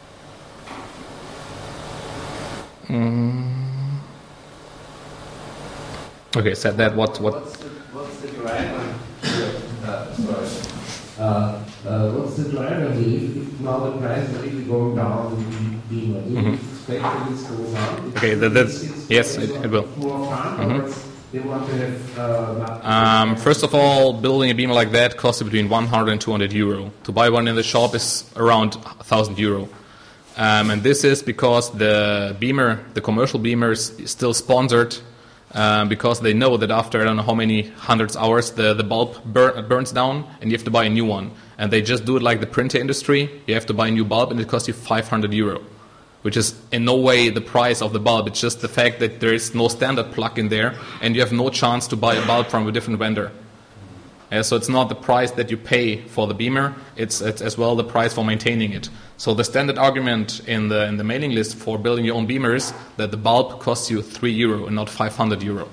Okay, said that. What's the driver? What's the driver here? If now the price is really going down in Beamer, do you expect that this goes down? Okay, yes, it will. They want to have, first of all, building a beamer like that costs between 100 and 200 euro. To buy one in the shop is around 1,000 euro. And this is because the commercial beamer is still sponsored, because they know that after I don't know how many hundreds hours the bulb burns down, and you have to buy a new one. And they just do it like the printer industry. You have to buy a new bulb, and it costs you 500 euro. Which is in no way the price of the bulb. It's just the fact that there is no standard plug in there, and you have no chance to buy a bulb from a different vendor. So it's not the price that you pay for the beamer, it's as well the price for maintaining it. So the standard argument in the mailing list for building your own beamer is that the bulb costs you 3 euro and not 500 euro.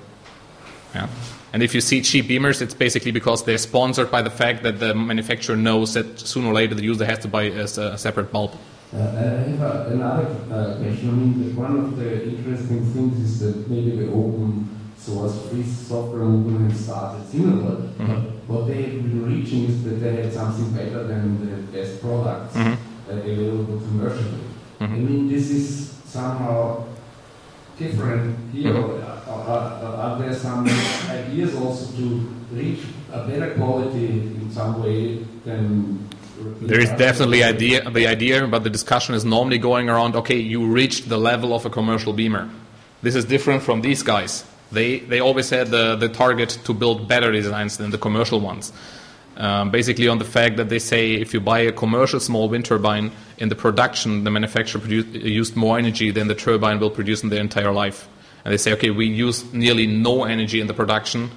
And if you see cheap beamers, it's basically because they're sponsored by the fact that the manufacturer knows that sooner or later the user has to buy a separate bulb. I have another question. One of the interesting things is that maybe the open source free software movement started similar, but what they have been reaching is that they had something better than the best products available commercially. I mean, this is somehow different here. Are there some ideas also to reach a better quality in some way than... There is definitely the idea, but the discussion is normally going around, okay, you reached the level of a commercial beamer. This is different from these guys. They always had the target to build better designs than the commercial ones. Basically on the fact that they say if you buy a commercial small wind turbine, in the production the manufacturer used more energy than the turbine will produce in their entire life. And they say, okay, we use nearly no energy in the production,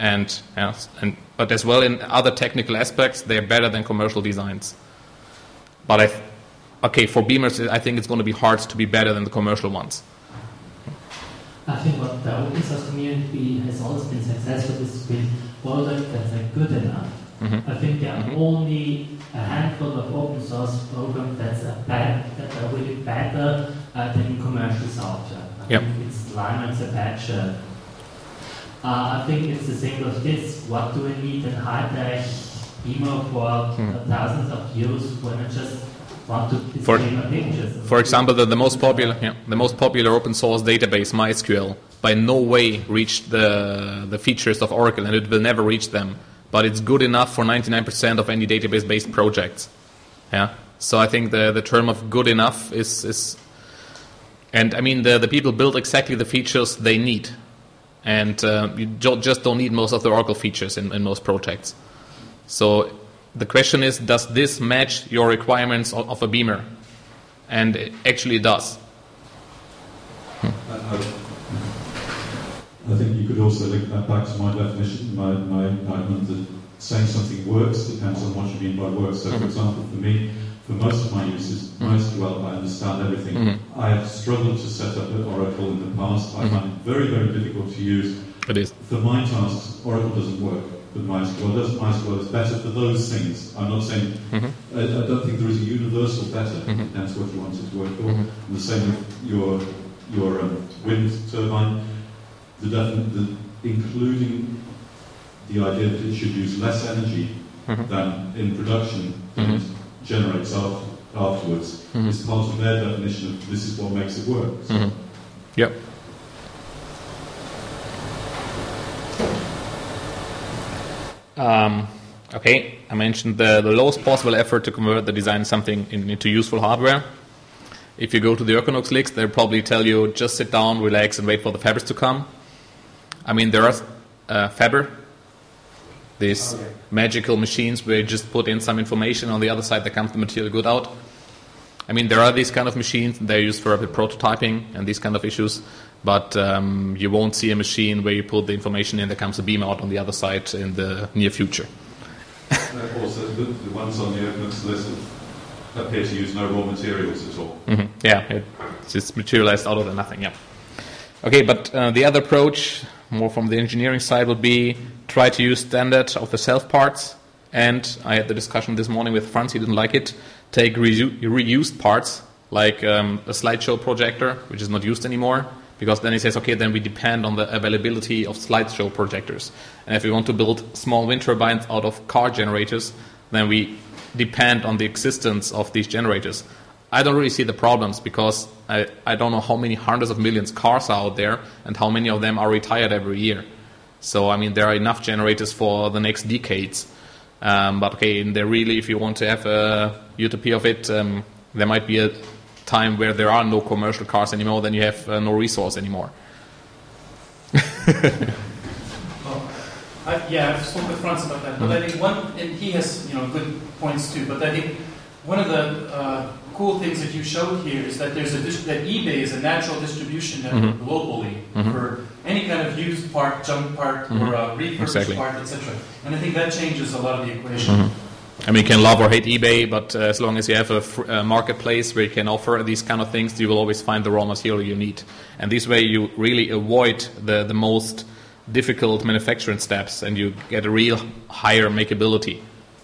but as well in other technical aspects, they're better than commercial designs. But for beamers, I think it's going to be hard to be better than the commercial ones. I think what the open source community has always been successful is with products that are good enough. I think there are only a handful of open source programs that are really better than commercial software. I think it's Linux, Apache. I think it's the same with this. What do we need in high-tech beamer for thousands of euros when I just want to display my pictures? For example, the most popular open source database, MySQL, by no way reached the features of Oracle, and it will never reach them. But it's good enough for 99% of any database-based projects. So I think the term of good enough is And I mean, the people build exactly the features they need. And you just don't need most of the Oracle features in most projects. So the question is, does this match your requirements of a Beamer? And it actually does. I think you could also link that back to my definition, my argument that saying something works depends on what you mean by works. So, for example, for me, for most of my uses, MySQL, I understand everything. I have struggled to set up an Oracle in the past. I find it very, very difficult to use. It is. For my tasks, Oracle doesn't work, but MySQL does. MySQL is better for those things. I'm not saying, I don't think there is a universal better. Depends what you want it to work for. And the same with your wind turbine. Including the idea that it should use less energy than in production and generates afterwards is part of their definition of this is what makes it work. So. Yep. Okay, I mentioned the lowest possible effort to convert the design something into useful hardware. If you go to the Ergonox leaks, they'll probably tell you just sit down, relax, and wait for the fabrics to come. I mean, there are Faber, these magical machines where you just put in some information, on the other side there comes the material good out. I mean, there are these kind of machines, they're used for rapid prototyping and these kind of issues, but you won't see a machine where you put the information in, there comes a beam out on the other side in the near future. Also, the ones on the Ergonox list appear to use no raw materials at all. Yeah, it's materialized out of the nothing, yeah. Okay, but the other approach, more from the engineering side, would be try to use standard off-the-shelf parts. And I had the discussion this morning with Franz, he didn't like it. Take reused parts, like a slideshow projector, which is not used anymore, because then he says, okay, then we depend on the availability of slideshow projectors. And if we want to build small wind turbines out of car generators, then we depend on the existence of these generators. I don't really see the problems because I don't know how many hundreds of millions cars are out there and how many of them are retired every year. So, I mean, there are enough generators for the next decades. But, okay, if you want to have a utopia of it, there might be a time where there are no commercial cars anymore, then you have no resource anymore. I've spoken with Franz about that. But I think and he has good points too. But I think one of the cool things that you showed here is that that eBay is a natural distribution network globally for any kind of used part, junk part, or refurbished part, etc. And I think that changes a lot of the equation. I mean, you can love or hate eBay, but as long as you have a marketplace where you can offer these kind of things, you will always find the raw material you need. And this way you really avoid the most difficult manufacturing steps and you get a real higher makeability.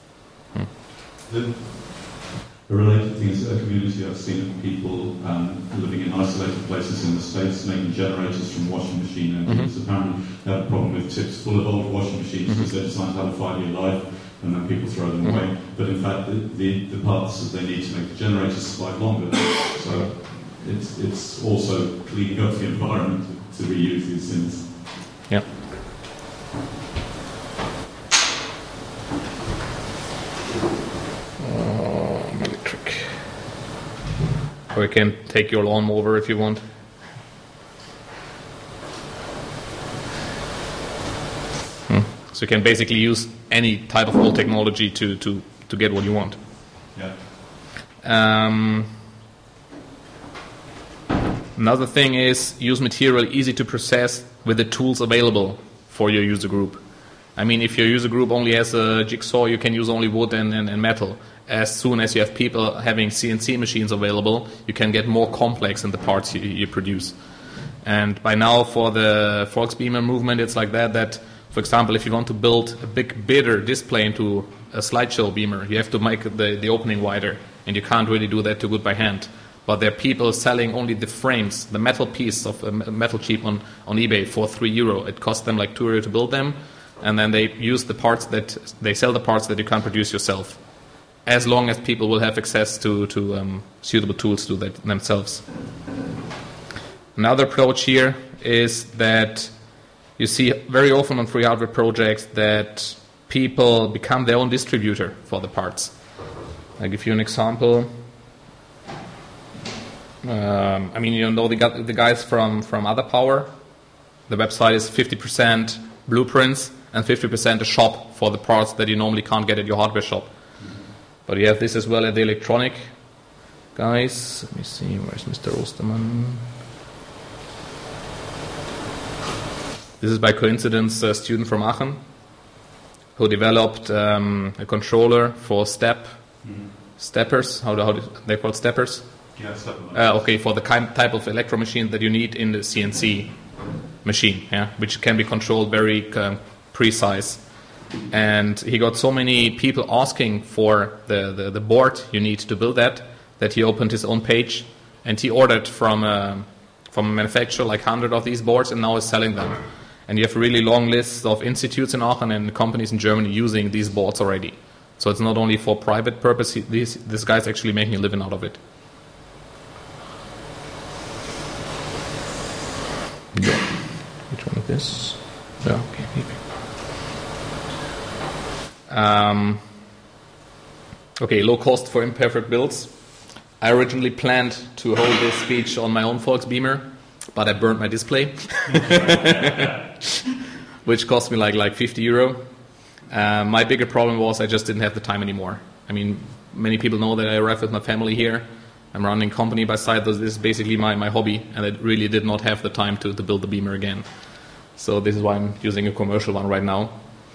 The related thing is a community I've seen of people living in isolated places in the States making generators from washing machine engines. Apparently they have a problem with tips full of old washing machines because they're designed to have a 5-year life and then people throw them away. But in fact the parts that they need to make the generators survive longer. So it's also cleaning up the environment to reuse these things. Yeah. Or you can take your lawnmower if you want. So you can basically use any type of old technology to get what you want. Yeah. Another thing is use material easy to process with the tools available for your user group. I mean, if your user group only has a jigsaw, you can use only wood and metal. As soon as you have people having CNC machines available, you can get more complex in the parts you produce. And by now, for the Volksbeamer movement, it's like that, for example, if you want to build a big bidder display into a slideshow beamer, you have to make the opening wider, and you can't really do that too good by hand. But there are people selling only the frames, the metal piece of a metal chip on eBay for €3. It costs them like €2 to build them, and then they use the parts they sell the parts that you can't produce yourself. As long as people will have access to suitable tools to do that themselves. Another approach here is that you see very often on free hardware projects that people become their own distributor for the parts. I'll give you an example. I mean, you know the guys from Other Power. The website is 50% blueprints and 50% a shop for the parts that you normally can't get at your hardware shop. But you have this as well at the electronic guys. Let me see, where's Mr. Ostermann? This is by coincidence a student from Aachen who developed a controller for steppers. How do they call steppers? Yeah, okay, for the type of electro machine that you need in the CNC machine, yeah, which can be controlled very precise. And he got so many people asking for the board you need to build that he opened his own page and he ordered from a manufacturer like 100 of these boards and now is selling them. And you have a really long list of institutes in Aachen and companies in Germany using these boards already. So it's not only for private purpose, this guy's actually making a living out of it. Yeah. Which one is this? Yeah, okay, maybe. Okay, low cost for imperfect builds. I originally planned to hold this speech on my own Volksbeamer, but I burned my display, which cost me like 50 euro. My bigger problem was I just didn't have the time anymore. I mean, many people know that I arrived with my family here. I'm running a company by side. This is basically my hobby, and I really did not have the time to build the Beamer again. So this is why I'm using a commercial one right now.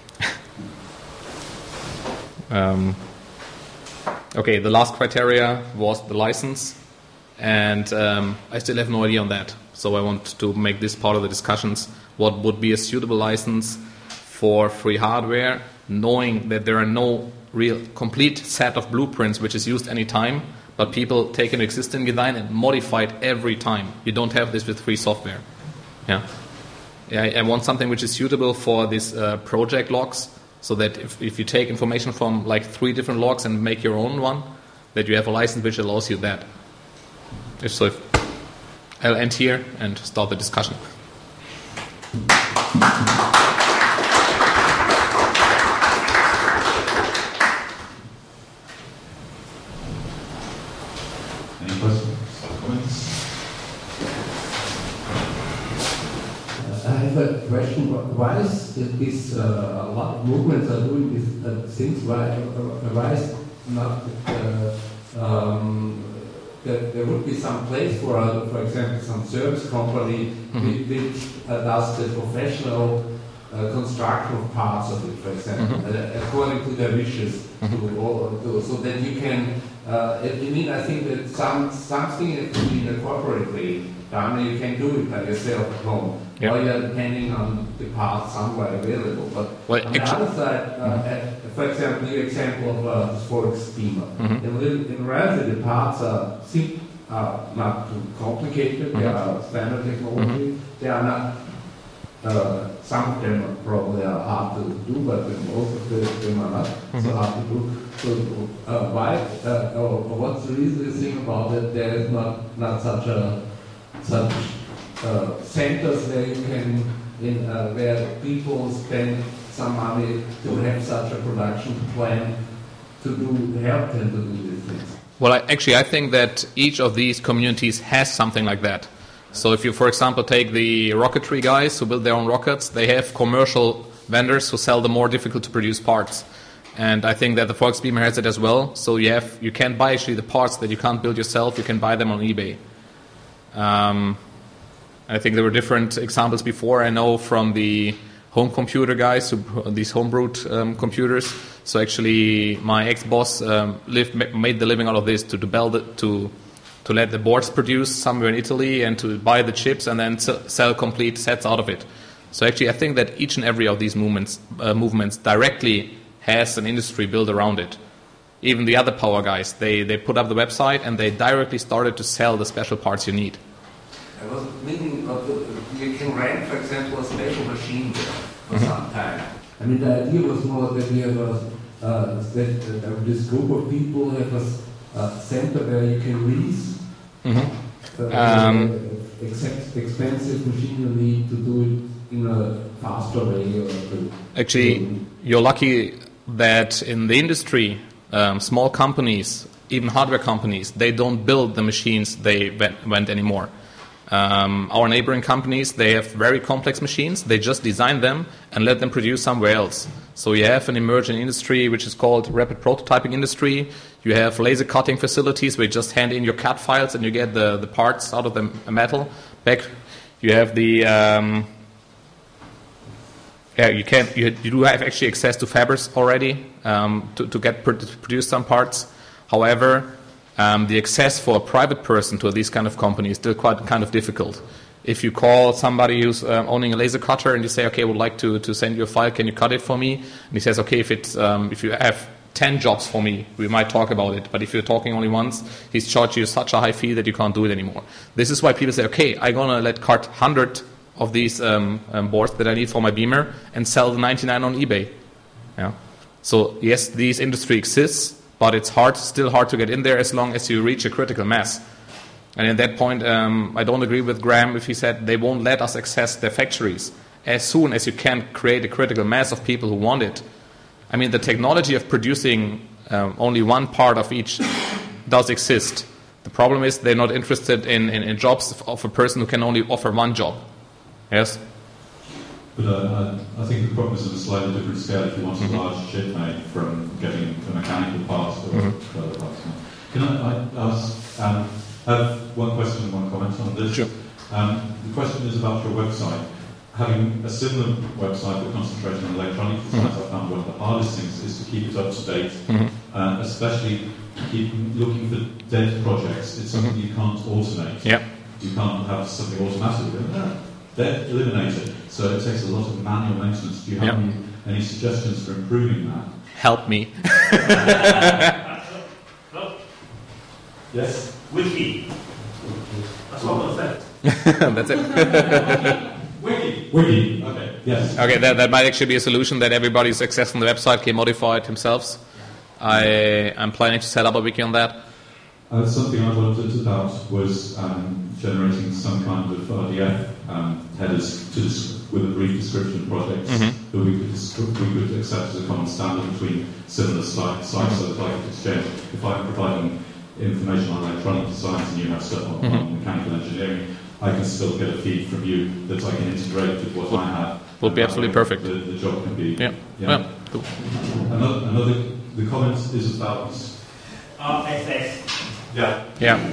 Okay, the last criteria was the license, and I still have no idea on that. So I want to make this part of the discussions. What would be a suitable license for free hardware, knowing that there are no real complete set of blueprints which is used any time, but people take an existing design and modify it every time. You don't have this with free software. Yeah, I want something which is suitable for these project logs, so that if you take information from like 3 different logs and make your own one, that you have a license which allows you that. If I'll end here and start the discussion. Any questions or comments? I have a question. Why is this a lot of movements are doing these things? Why is not that there would be some place for example, some service company which does the professional construction of parts of it, for example, according to their wishes, so that you can. I think that something that can be corporately done, you can do it by yourself at home, or you're depending on the parts somewhere available. But on the other side, for example, your example of the Volksbeamer. In reality, the parts are not too complicated. They are standard technology. They are not. Some of them probably are hard to do, but most of them are not so hard to do. So why? What's the reason you think about it? There is not such centers where you can, where people spend some money to have such a production plan to help them to do these things. Well, I think that each of these communities has something like that. So if you, for example, take the rocketry guys who build their own rockets, they have commercial vendors who sell the more difficult to produce parts. And I think that the Volksbeamer has it as well. So you can buy actually the parts that you can't build yourself, you can buy them on eBay. I think there were different examples before. I know from the home computer guys, these homebrewed computers. So actually my ex-boss made the living out of this, to let the boards produce somewhere in Italy and to buy the chips and then sell complete sets out of it. So actually I think that each and every of these movements directly has an industry built around it. Even the Other Power guys, they put up the website and they directly started to sell the special parts you need. I was thinking you can rent, for example, a special machine there for some time. I mean, the idea was more that we have this group of people have a center where you can lease expensive machine you need to do it in a faster way. Actually, you're lucky that in the industry, small companies, even hardware companies, they don't build the machines they went anymore. Our neighboring companies, they have very complex machines. They just design them and let them produce somewhere else. So you have an emerging industry which is called rapid prototyping industry. You have laser cutting facilities where you just hand in your CAD files and you get the parts out of the metal back. You have the you do have actually access to fabrics already to produce some parts. However, the access for a private person to these kind of companies is still quite kind of difficult. If you call somebody who's owning a laser cutter and you say, okay, I would like to send you a file, can you cut it for me? And he says, okay, if you have 10 jobs for me, we might talk about it. But if you're talking only once, he's charged you such a high fee that you can't do it anymore. This is why people say, okay, I'm going to let cut 100 of these boards that I need for my Beamer and sell the 99 on eBay. Yeah. So yes, this industry exists, but it's still hard to get in there as long as you reach a critical mass. And at that point, I don't agree with Graham if he said they won't let us access their factories. As soon as you can create a critical mass of people who want it. I mean, the technology of producing only one part of each does exist. The problem is they're not interested in jobs of a person who can only offer one job. Yes? But I think the problem is at a slightly different scale if you want a large chip made from getting a mechanical part or other parts. Can I ask, have one question and one comment on this? Sure. The question is about your website. Having a similar website with concentration on electronic designs, I found one of the hardest things is to keep it up to date, especially keep looking for dead projects. It's something you can't automate. Yep. You can't have something automatic. Dead, eliminate it. So it takes a lot of manual maintenance. Do you have any suggestions for improving that? Help me. Yes? Wiki. That's what I said. That's it. Wiki. Okay. Yes. Okay, that might actually be a solution that everybody's accessing the website can modify it themselves. I'm planning to set up a wiki on that. Something I wanted about was generating some kind of RDF headers with a brief description of projects that we could accept as a common standard between similar sites so that I could exchange. If I'm providing information on electronic designs and you have stuff on mechanical engineering, I can still get a feed from you that I can integrate with what I have. Would be absolutely perfect. The job can be... Yeah. Cool. The comment is about... RSS. Yeah.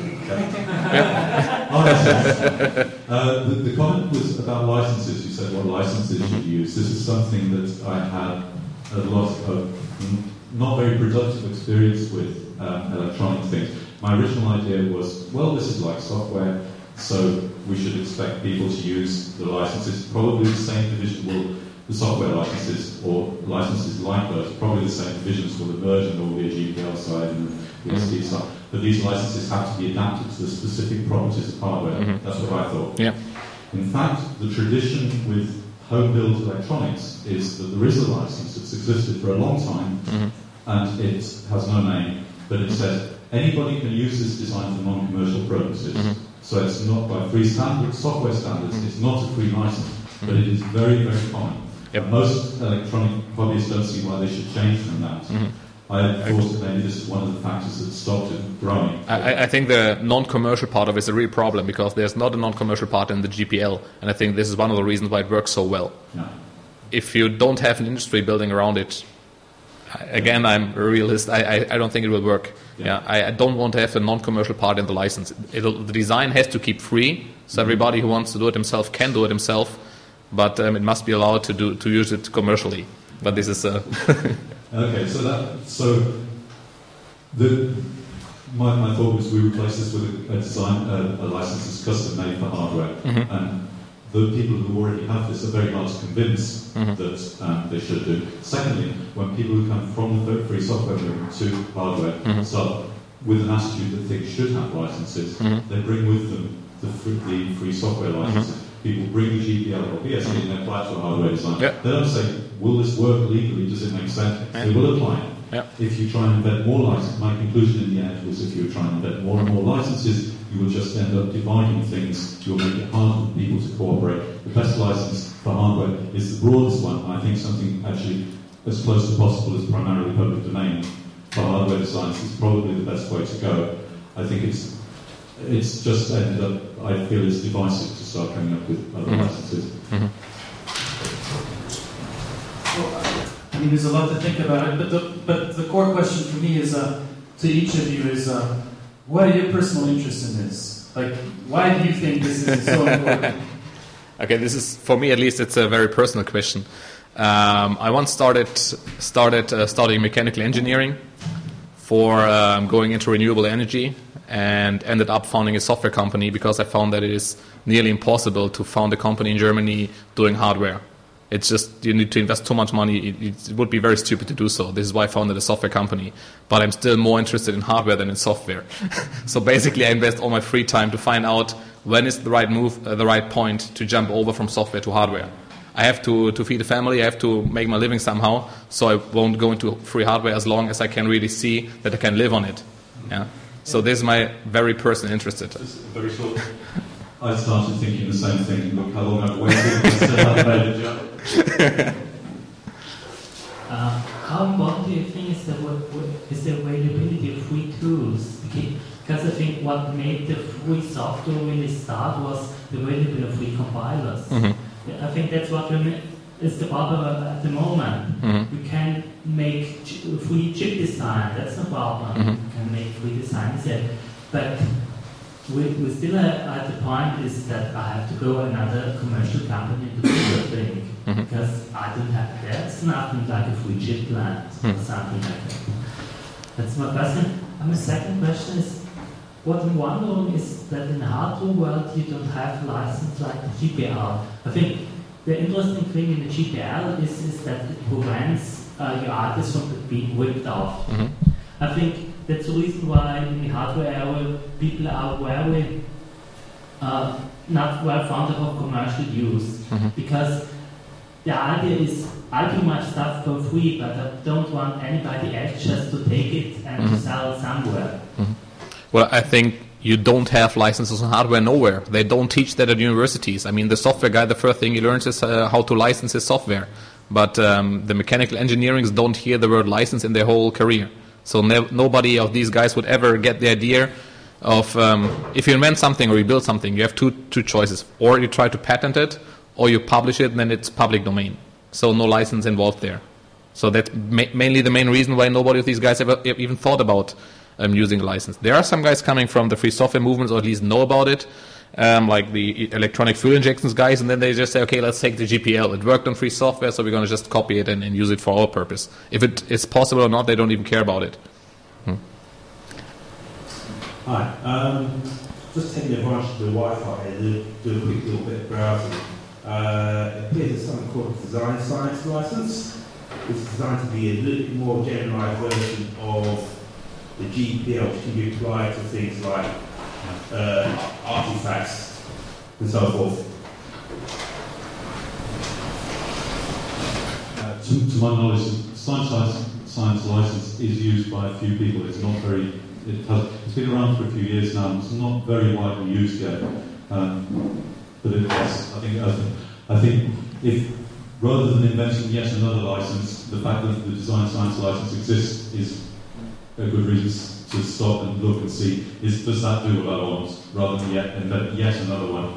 The comment was about licenses. You said what licenses should you use. This is something that I had a lot of not very productive experience with electronic things. My original idea was, well, this is like software, so we should expect people to use the licenses. Probably the same division will, the software licenses or licenses like those, probably the same divisions will emerge and there will be a GPL side and the SD side. But these licenses have to be adapted to the specific properties of hardware. That's what I thought. Yeah. In fact, the tradition with home-built electronics is that there is a license that's existed for a long time, and it has no name, but it says anybody can use this design for non-commercial purposes. So it's not by free standards, software standards, it's not a free license, but it is very, very common. Most electronic hobbyists don't see why they should change from that. I thought that maybe this is one of the factors that stopped it growing. I think the non-commercial part of it is a real problem because there's not a non-commercial part in the GPL, and I think this is one of the reasons why it works so well. Yeah. If you don't have an industry building around it, again, I'm a realist, I don't think it will work. I don't want to have a non-commercial part in the license. The design has to keep free, so everybody who wants to do it himself can do it himself, but it must be allowed to use it commercially. But this is... Okay, my thought was we replace this with a design, a license that's custom made for hardware, and the people who already have this are very hard to convince that they should do. Secondly, when people who come from the free software movement to hardware start with an attitude that things should have licenses, they bring with them the free software licenses. People bring the GPL or BSD and they apply it to a hardware design. They don't say, will this work legally, does it make sense? They will apply it. If you try and embed more licenses, my conclusion in the end was if you try and embed more and more licenses, you will just end up dividing things. You'll make it hard for people to cooperate. The best license for hardware is the broadest one. I think something actually as close as possible is primarily public domain for hardware designs is probably the best way to go. I think it's just ended up, I feel it's divisive to start coming up with other licenses. Well, I mean, there's a lot to think about it, but the core question for me is, to each of you is, what are your personal interests in this? Like, why do you think this is so important? Okay, this is, for me at least, it's a very personal question. I once started studying mechanical engineering for going into renewable energy, and ended up founding a software company because I found that it is nearly impossible to found a company in Germany doing hardware. It's just, you need to invest too much money. It would be very stupid to do so. This is why I founded a software company. But I'm still more interested in hardware than in software. So basically I invest all my free time to find out when is the right move, the right point to jump over from software to hardware. I have to feed a family, I have to make my living somehow, so I won't go into free hardware as long as I can really see that I can live on it. Yeah. So this is my very personal interest. Just very short. I started thinking the same thing. Look how long I've waited. I still haven't made a jump. How important do you think is the availability of free tools? Because I think what made the free software really start was the availability of free compilers. I think that's what is the problem at the moment. We can make free chip design, that's no problem. We can make free designs yet. But we still at the point is that I have to go another commercial company to do the thing. Because I don't have, that's nothing like a free chip plant or something like that. That's my question. And my second question is, what I'm wondering is that in the hardware world you don't have license like the GPL. I think the interesting thing in the GPL is that it prevents your artists from being ripped off. I think that's the reason why in the hardware area people are very not well fond of commercial use. Because the idea is I do my stuff for free, but I don't want anybody else just to take it and to sell it somewhere. Well, I think you don't have licenses on hardware nowhere. They don't teach that at universities. I mean, the software guy, the first thing he learns is how to license his software. But the mechanical engineers don't hear the word license in their whole career. So nobody of these guys would ever get the idea of, if you invent something or you build something, you have two choices. Or you try to patent it, or you publish it, and then it's public domain. So no license involved there. So that's mainly the main reason why nobody of these guys ever even thought about using a license. There are some guys coming from the free software movements, or at least know about it, like the electronic fuel injections guys, and then they just say, okay, let's take the GPL. It worked on free software, so we're going to just copy it and use it for our purpose. If it is possible or not, they don't even care about it. Hi. Just taking advantage of the Wi-Fi here, do a quick little bit of browsing. It appears there's something called a design science license. It's designed to be a little bit more generalized version of the GPL, which can be applied to things like artifacts and so forth. To my knowledge, science license is used by a few people. It's not very. It's been around for a few years now. It's not very widely used yet. But it is. I think if rather than inventing yet another license, the fact that the design science license exists is a good reason to stop and look and see, does that do what I want, rather than invent yet another one.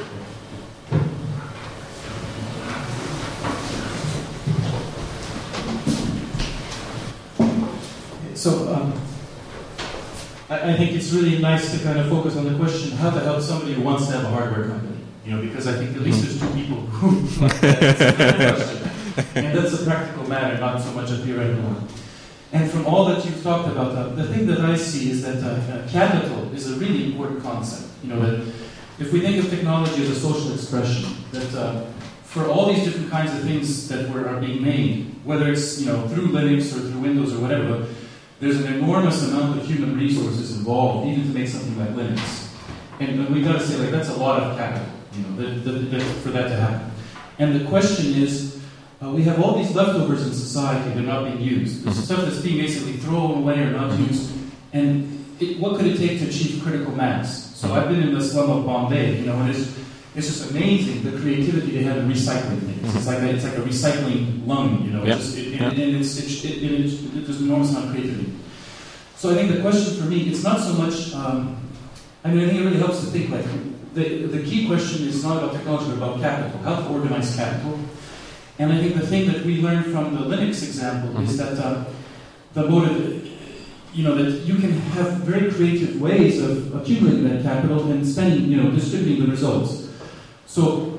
So I think it's really nice to kind of focus on the question how to help somebody who wants to have a hardware company. You know, because I think at least there's two people who want that question. And that's a practical matter, not so much a theoretical one. And from all that you've talked about, the thing that I see is that capital is a really important concept. You know, that if we think of technology as a social expression, that for all these different kinds of things that are being made, whether it's through Linux or through Windows or whatever, there's an enormous amount of human resources involved, even to make something like Linux. And we've got to say, like, that's a lot of capital, for that to happen. And the question is, we have all these leftovers in society that are not being used. There's stuff that's being basically thrown away or not used. And what could it take to achieve critical mass? So I've been in the slum of Bombay, and it's just amazing the creativity they have in recycling things. It's like a recycling lung, and there's an enormous amount of creativity. So I think the question for me, it's not so much, I think it really helps to think, like, the key question is not about technology, but about capital, how to organize capital. And I think the thing that we learned from the Linux example is that the motive, that you can have very creative ways of accumulating that capital and spending, distributing the results. So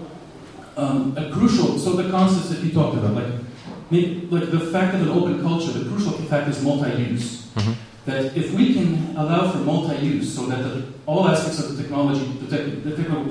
so the concepts that you talked about, like the fact of an open culture, the crucial fact is multi-use. That if we can allow for multi-use, so that all aspects of the technology, the technical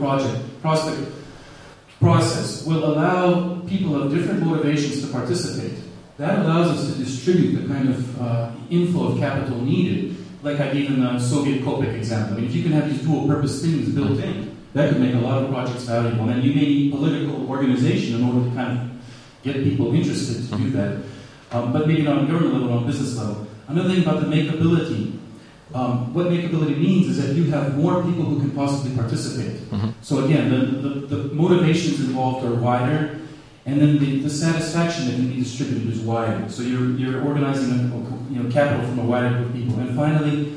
process will allow people of different motivations to participate. That allows us to distribute the kind of inflow of capital needed, like I gave in the Soviet Kopek example. If you can have these dual-purpose things built in, that could make a lot of projects valuable. And you may need political organization in order to kind of get people interested to do that, but maybe not on government level, on business level. Another thing about the makeability, what makeability means is that you have more people who can possibly participate. So again, the motivations involved are wider, and then the satisfaction that can be distributed is wider. So you're organizing capital from a wider group of people. And finally,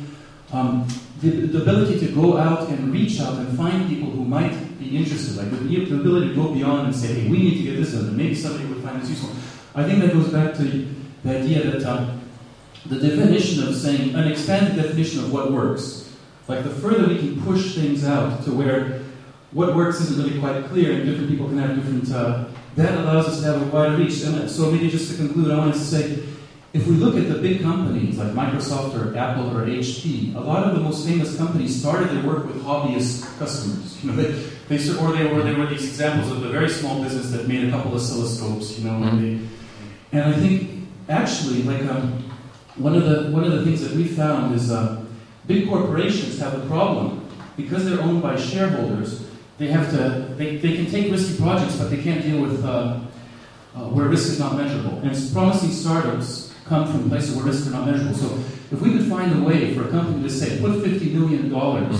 the ability to go out and reach out and find people who might be interested, like the ability to go beyond and say, hey, we need to get this done, and maybe somebody would find this useful. I think that goes back to the idea that the definition of saying, an expanded definition of what works. Like the further we can push things out to where what works isn't really quite clear and different people can have different, that allows us to have a wider reach. And so maybe just to conclude, I wanted to say, if we look at the big companies like Microsoft or Apple or HP, a lot of the most famous companies started their work with hobbyist customers. They were these examples of a very small business that made a couple of oscilloscopes. And I think actually, like one of the things that we found is big corporations have a problem because they're owned by shareholders. They can take risky projects, but they can't deal with where risk is not measurable. And promising startups come from places where risks are not measurable. So if we could find a way for a company to say, put $50 million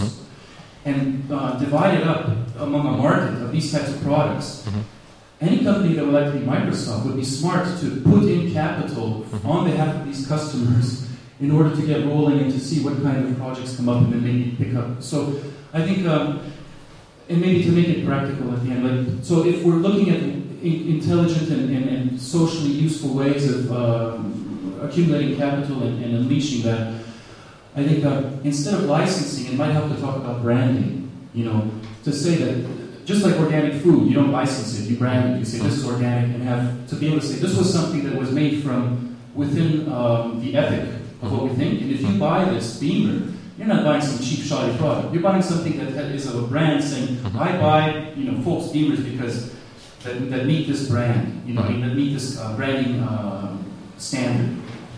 and divide it up among a market of these types of products, any company that would like to be Microsoft would be smart to put in capital on behalf of these customers in order to get rolling and to see what kind of projects come up and then maybe pick up. So I think, and maybe to make it practical at the end, so if we're looking at intelligent and socially useful ways of accumulating capital and unleashing that, I think instead of licensing, it might help to talk about branding. To say that just like organic food, you don't license it, you brand it. You say this is organic, and have to be able to say this was something that was made from within the ethic of what we think. And if you buy this Beamer, you're not buying some cheap, shoddy product. You're buying something that is of a brand, saying I buy Folks Beamers because that meet this brand, that meet this branding standard.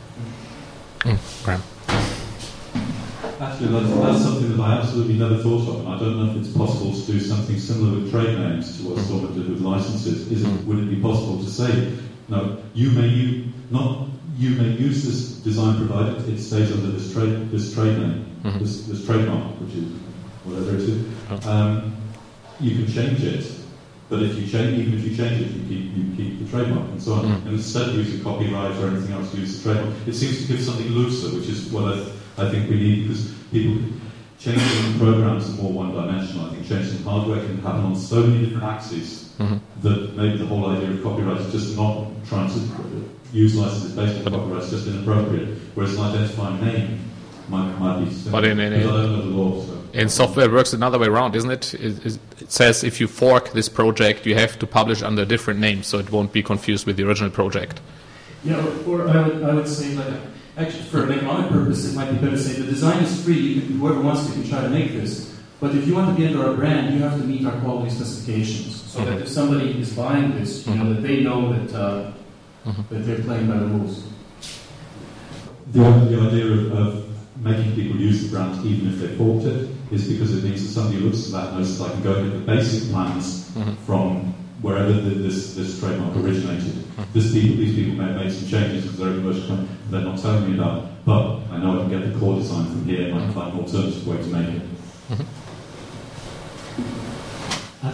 Graham. Actually, that's something that I absolutely never thought of, and I don't know if it's possible to do something similar with trade names to what Stormont did with licenses. Would it be possible to say, no, you may use this design provided it stays under this trade name, this trademark, which is whatever it is. You can change it, but even if you change it, you keep the trademark and so on. And instead of using copyright or anything else, use the trademark. It seems to give something looser, which is what I think we need, because people changing programs are more one-dimensional. I think changing hardware can happen on so many different axes that maybe the whole idea of copyright is just not trying to use licenses based on copyright is just inappropriate. Whereas an identifying name might be similar. But I don't know the law. So. In software, it works another way around, isn't it? It says if you fork this project, you have to publish under a different name, so it won't be confused with the original project. Yeah, or I would say, actually, for an economic purpose, it might be better to say the design is free. Whoever wants to can try to make this. But if you want to be under our brand, you have to meet our quality specifications, so that if somebody is buying this, that they know that they're playing by the rules. The idea of making people use the brand even if they bought it is because it means that somebody looks at that and knows that I can go and get the basic plans from wherever this trademark originated. These people may have made some changes because they're a commercial company they're not telling me about, but I know I can get the core design from here and I can find an alternative way to make it. I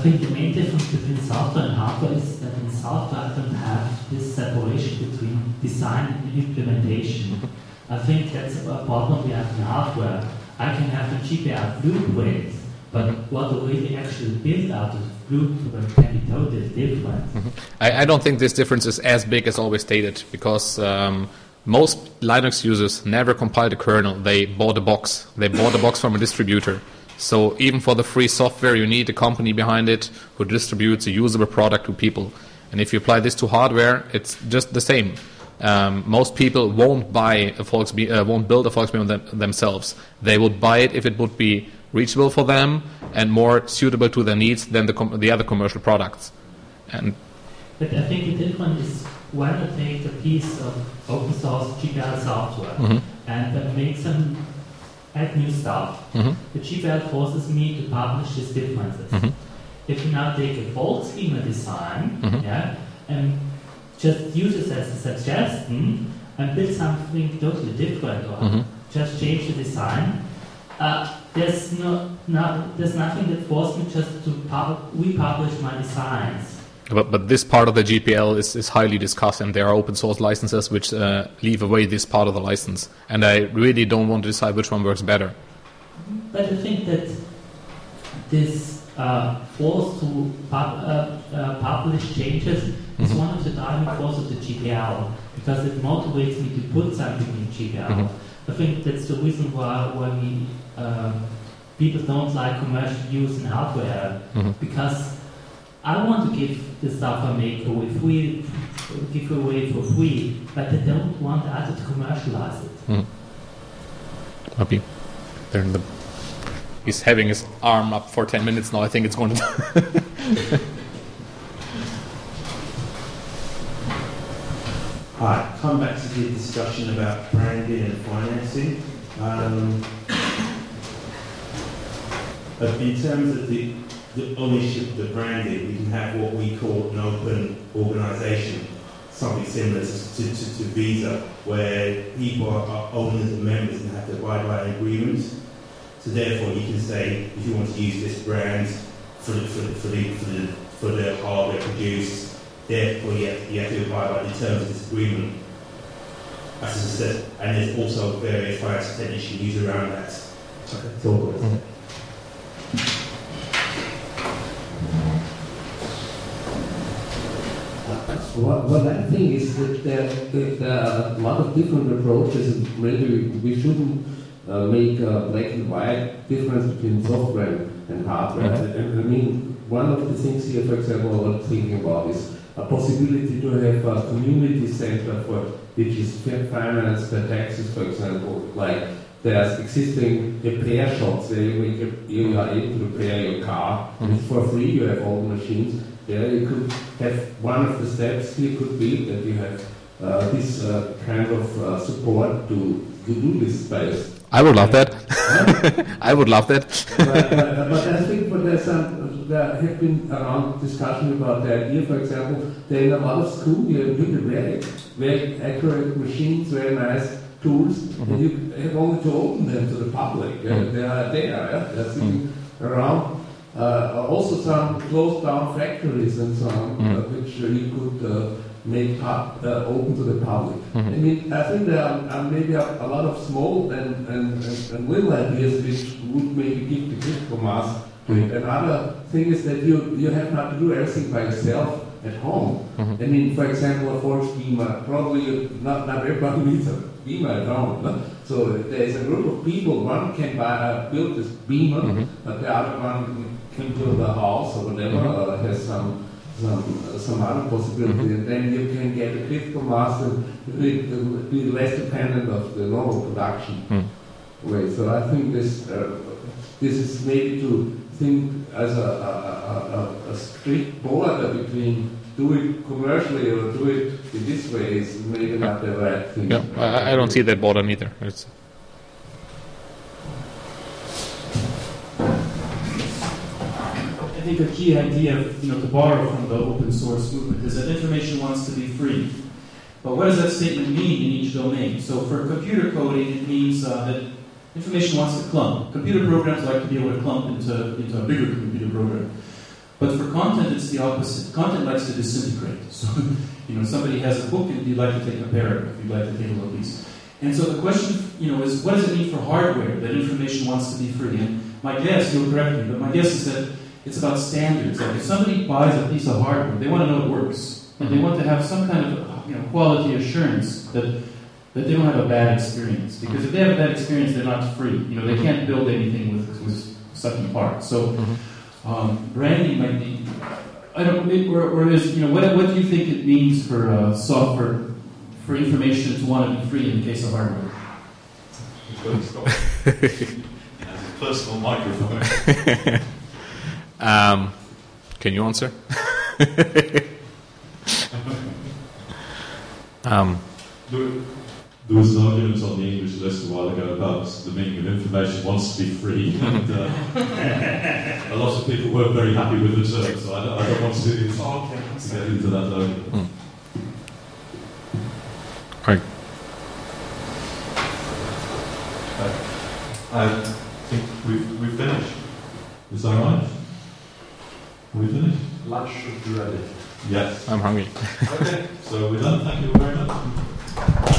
think the main difference between software and hardware is that in software I don't have this separation between design and implementation. I think that's a problem we have in hardware. I can have a GPL blueprint, but what we really actually build out of the blueprint can be totally different. I don't think this difference is as big as always stated, because most Linux users never compile the kernel. They bought a box. They bought a box from a distributor. So even for the free software, you need a company behind it who distributes a usable product to people. And if you apply this to hardware, it's just the same. Most people won't buy a won't build a Volkswagen themselves. They would buy it if it would be reachable for them and more suitable to their needs than the other commercial products. But I think the difference is when I take a piece of open source GPL software and make some add new stuff, the GPL forces me to publish these differences. If you now take a fault schema design, and just use it as a suggestion and build something totally different, or just change the design, there's nothing that forces me just to republish my designs. But this part of the GPL is highly discussed, and there are open source licenses which leave away this part of the license. And I really don't want to decide which one works better. But I think that this force to publish changes is one of the driving forces of the GPL, because it motivates me to put something in GPL. I think that's the reason why we people don't like commercial use in hardware, because I want to give the stuff I make away for free, but I don't want others to commercialize it. Happy. He's having his arm up for 10 minutes now. I think it's going to. Hi, come back to the discussion about branding and financing. In terms of the ownership of the branding, we can have what we call an open organisation, something similar to Visa, where people are owners and members and have to abide by an agreement. So therefore, you can say if you want to use this brand for the hardware produced, therefore you have to abide by the terms of this agreement. As I said, and there's also various financial technician used around that. Okay. What I think is that there are a lot of different approaches, and maybe we shouldn't make a black and white difference between software and hardware. I mean, one of the things here, for example, I'm thinking about is a possibility to have a community center which is financed by taxes, for example, like there's existing repair shops where you are able to repair your car, and for free you have all the machines. There you could have one of the steps here could be that you have this kind of support to do this space. I would love that. I would love that. But I think there have been around discussion about the idea, for example, that in a lot of schools you have really very accurate machines, very nice tools, and you have only to open them to the public. They are there, they're sitting around. Also some closed down factories and so on, which you could make open to the public. I mean, I think there are maybe a lot of small and little ideas which would maybe give the critical mass to it. Another thing is that you have not to do everything by yourself at home. I mean, for example, a Volks beamer, probably not everybody needs a beamer at home. So there is a group of people, one can build this beamer, but the other one can build a house or whatever, has some other possibility, and then you can get a critical mass and be less dependent of the normal production way. So I think this is maybe to think as a strict border between do it commercially or do it in this way is maybe not the right thing. Yeah, I don't see that border either. I think a key idea, to borrow from the open source movement is that information wants to be free. But what does that statement mean in each domain? So for computer coding, it means that information wants to clump. Computer programs like to be able to clump into a bigger computer program. But for content, it's the opposite. Content likes to disintegrate. So, somebody has a book and you'd like to take a paragraph, you'd like to take a little piece. And so the question, is what does it mean for hardware that information wants to be free? And my guess, you'll correct me, but my guess is that it's about standards. Like if somebody buys a piece of hardware, they want to know it works. And they want to have some kind of quality assurance that they don't have a bad experience. Because if they have a bad experience, they're not free. They can't build anything with sucking parts. So branding might be, I don't know, or is, what do you think it means for software, for information to want to be free in the case of hardware? Personal microphone. Can you answer? There was an argument on the English list a while ago about the meaning of information wants to be free, and a lot of people weren't very happy with the term, so I don't want to get into that argument. Right. I think we've finished. Is that right? We finished? Lunch should be ready. Yes. I'm hungry. Okay, so we're done. Thank you very much.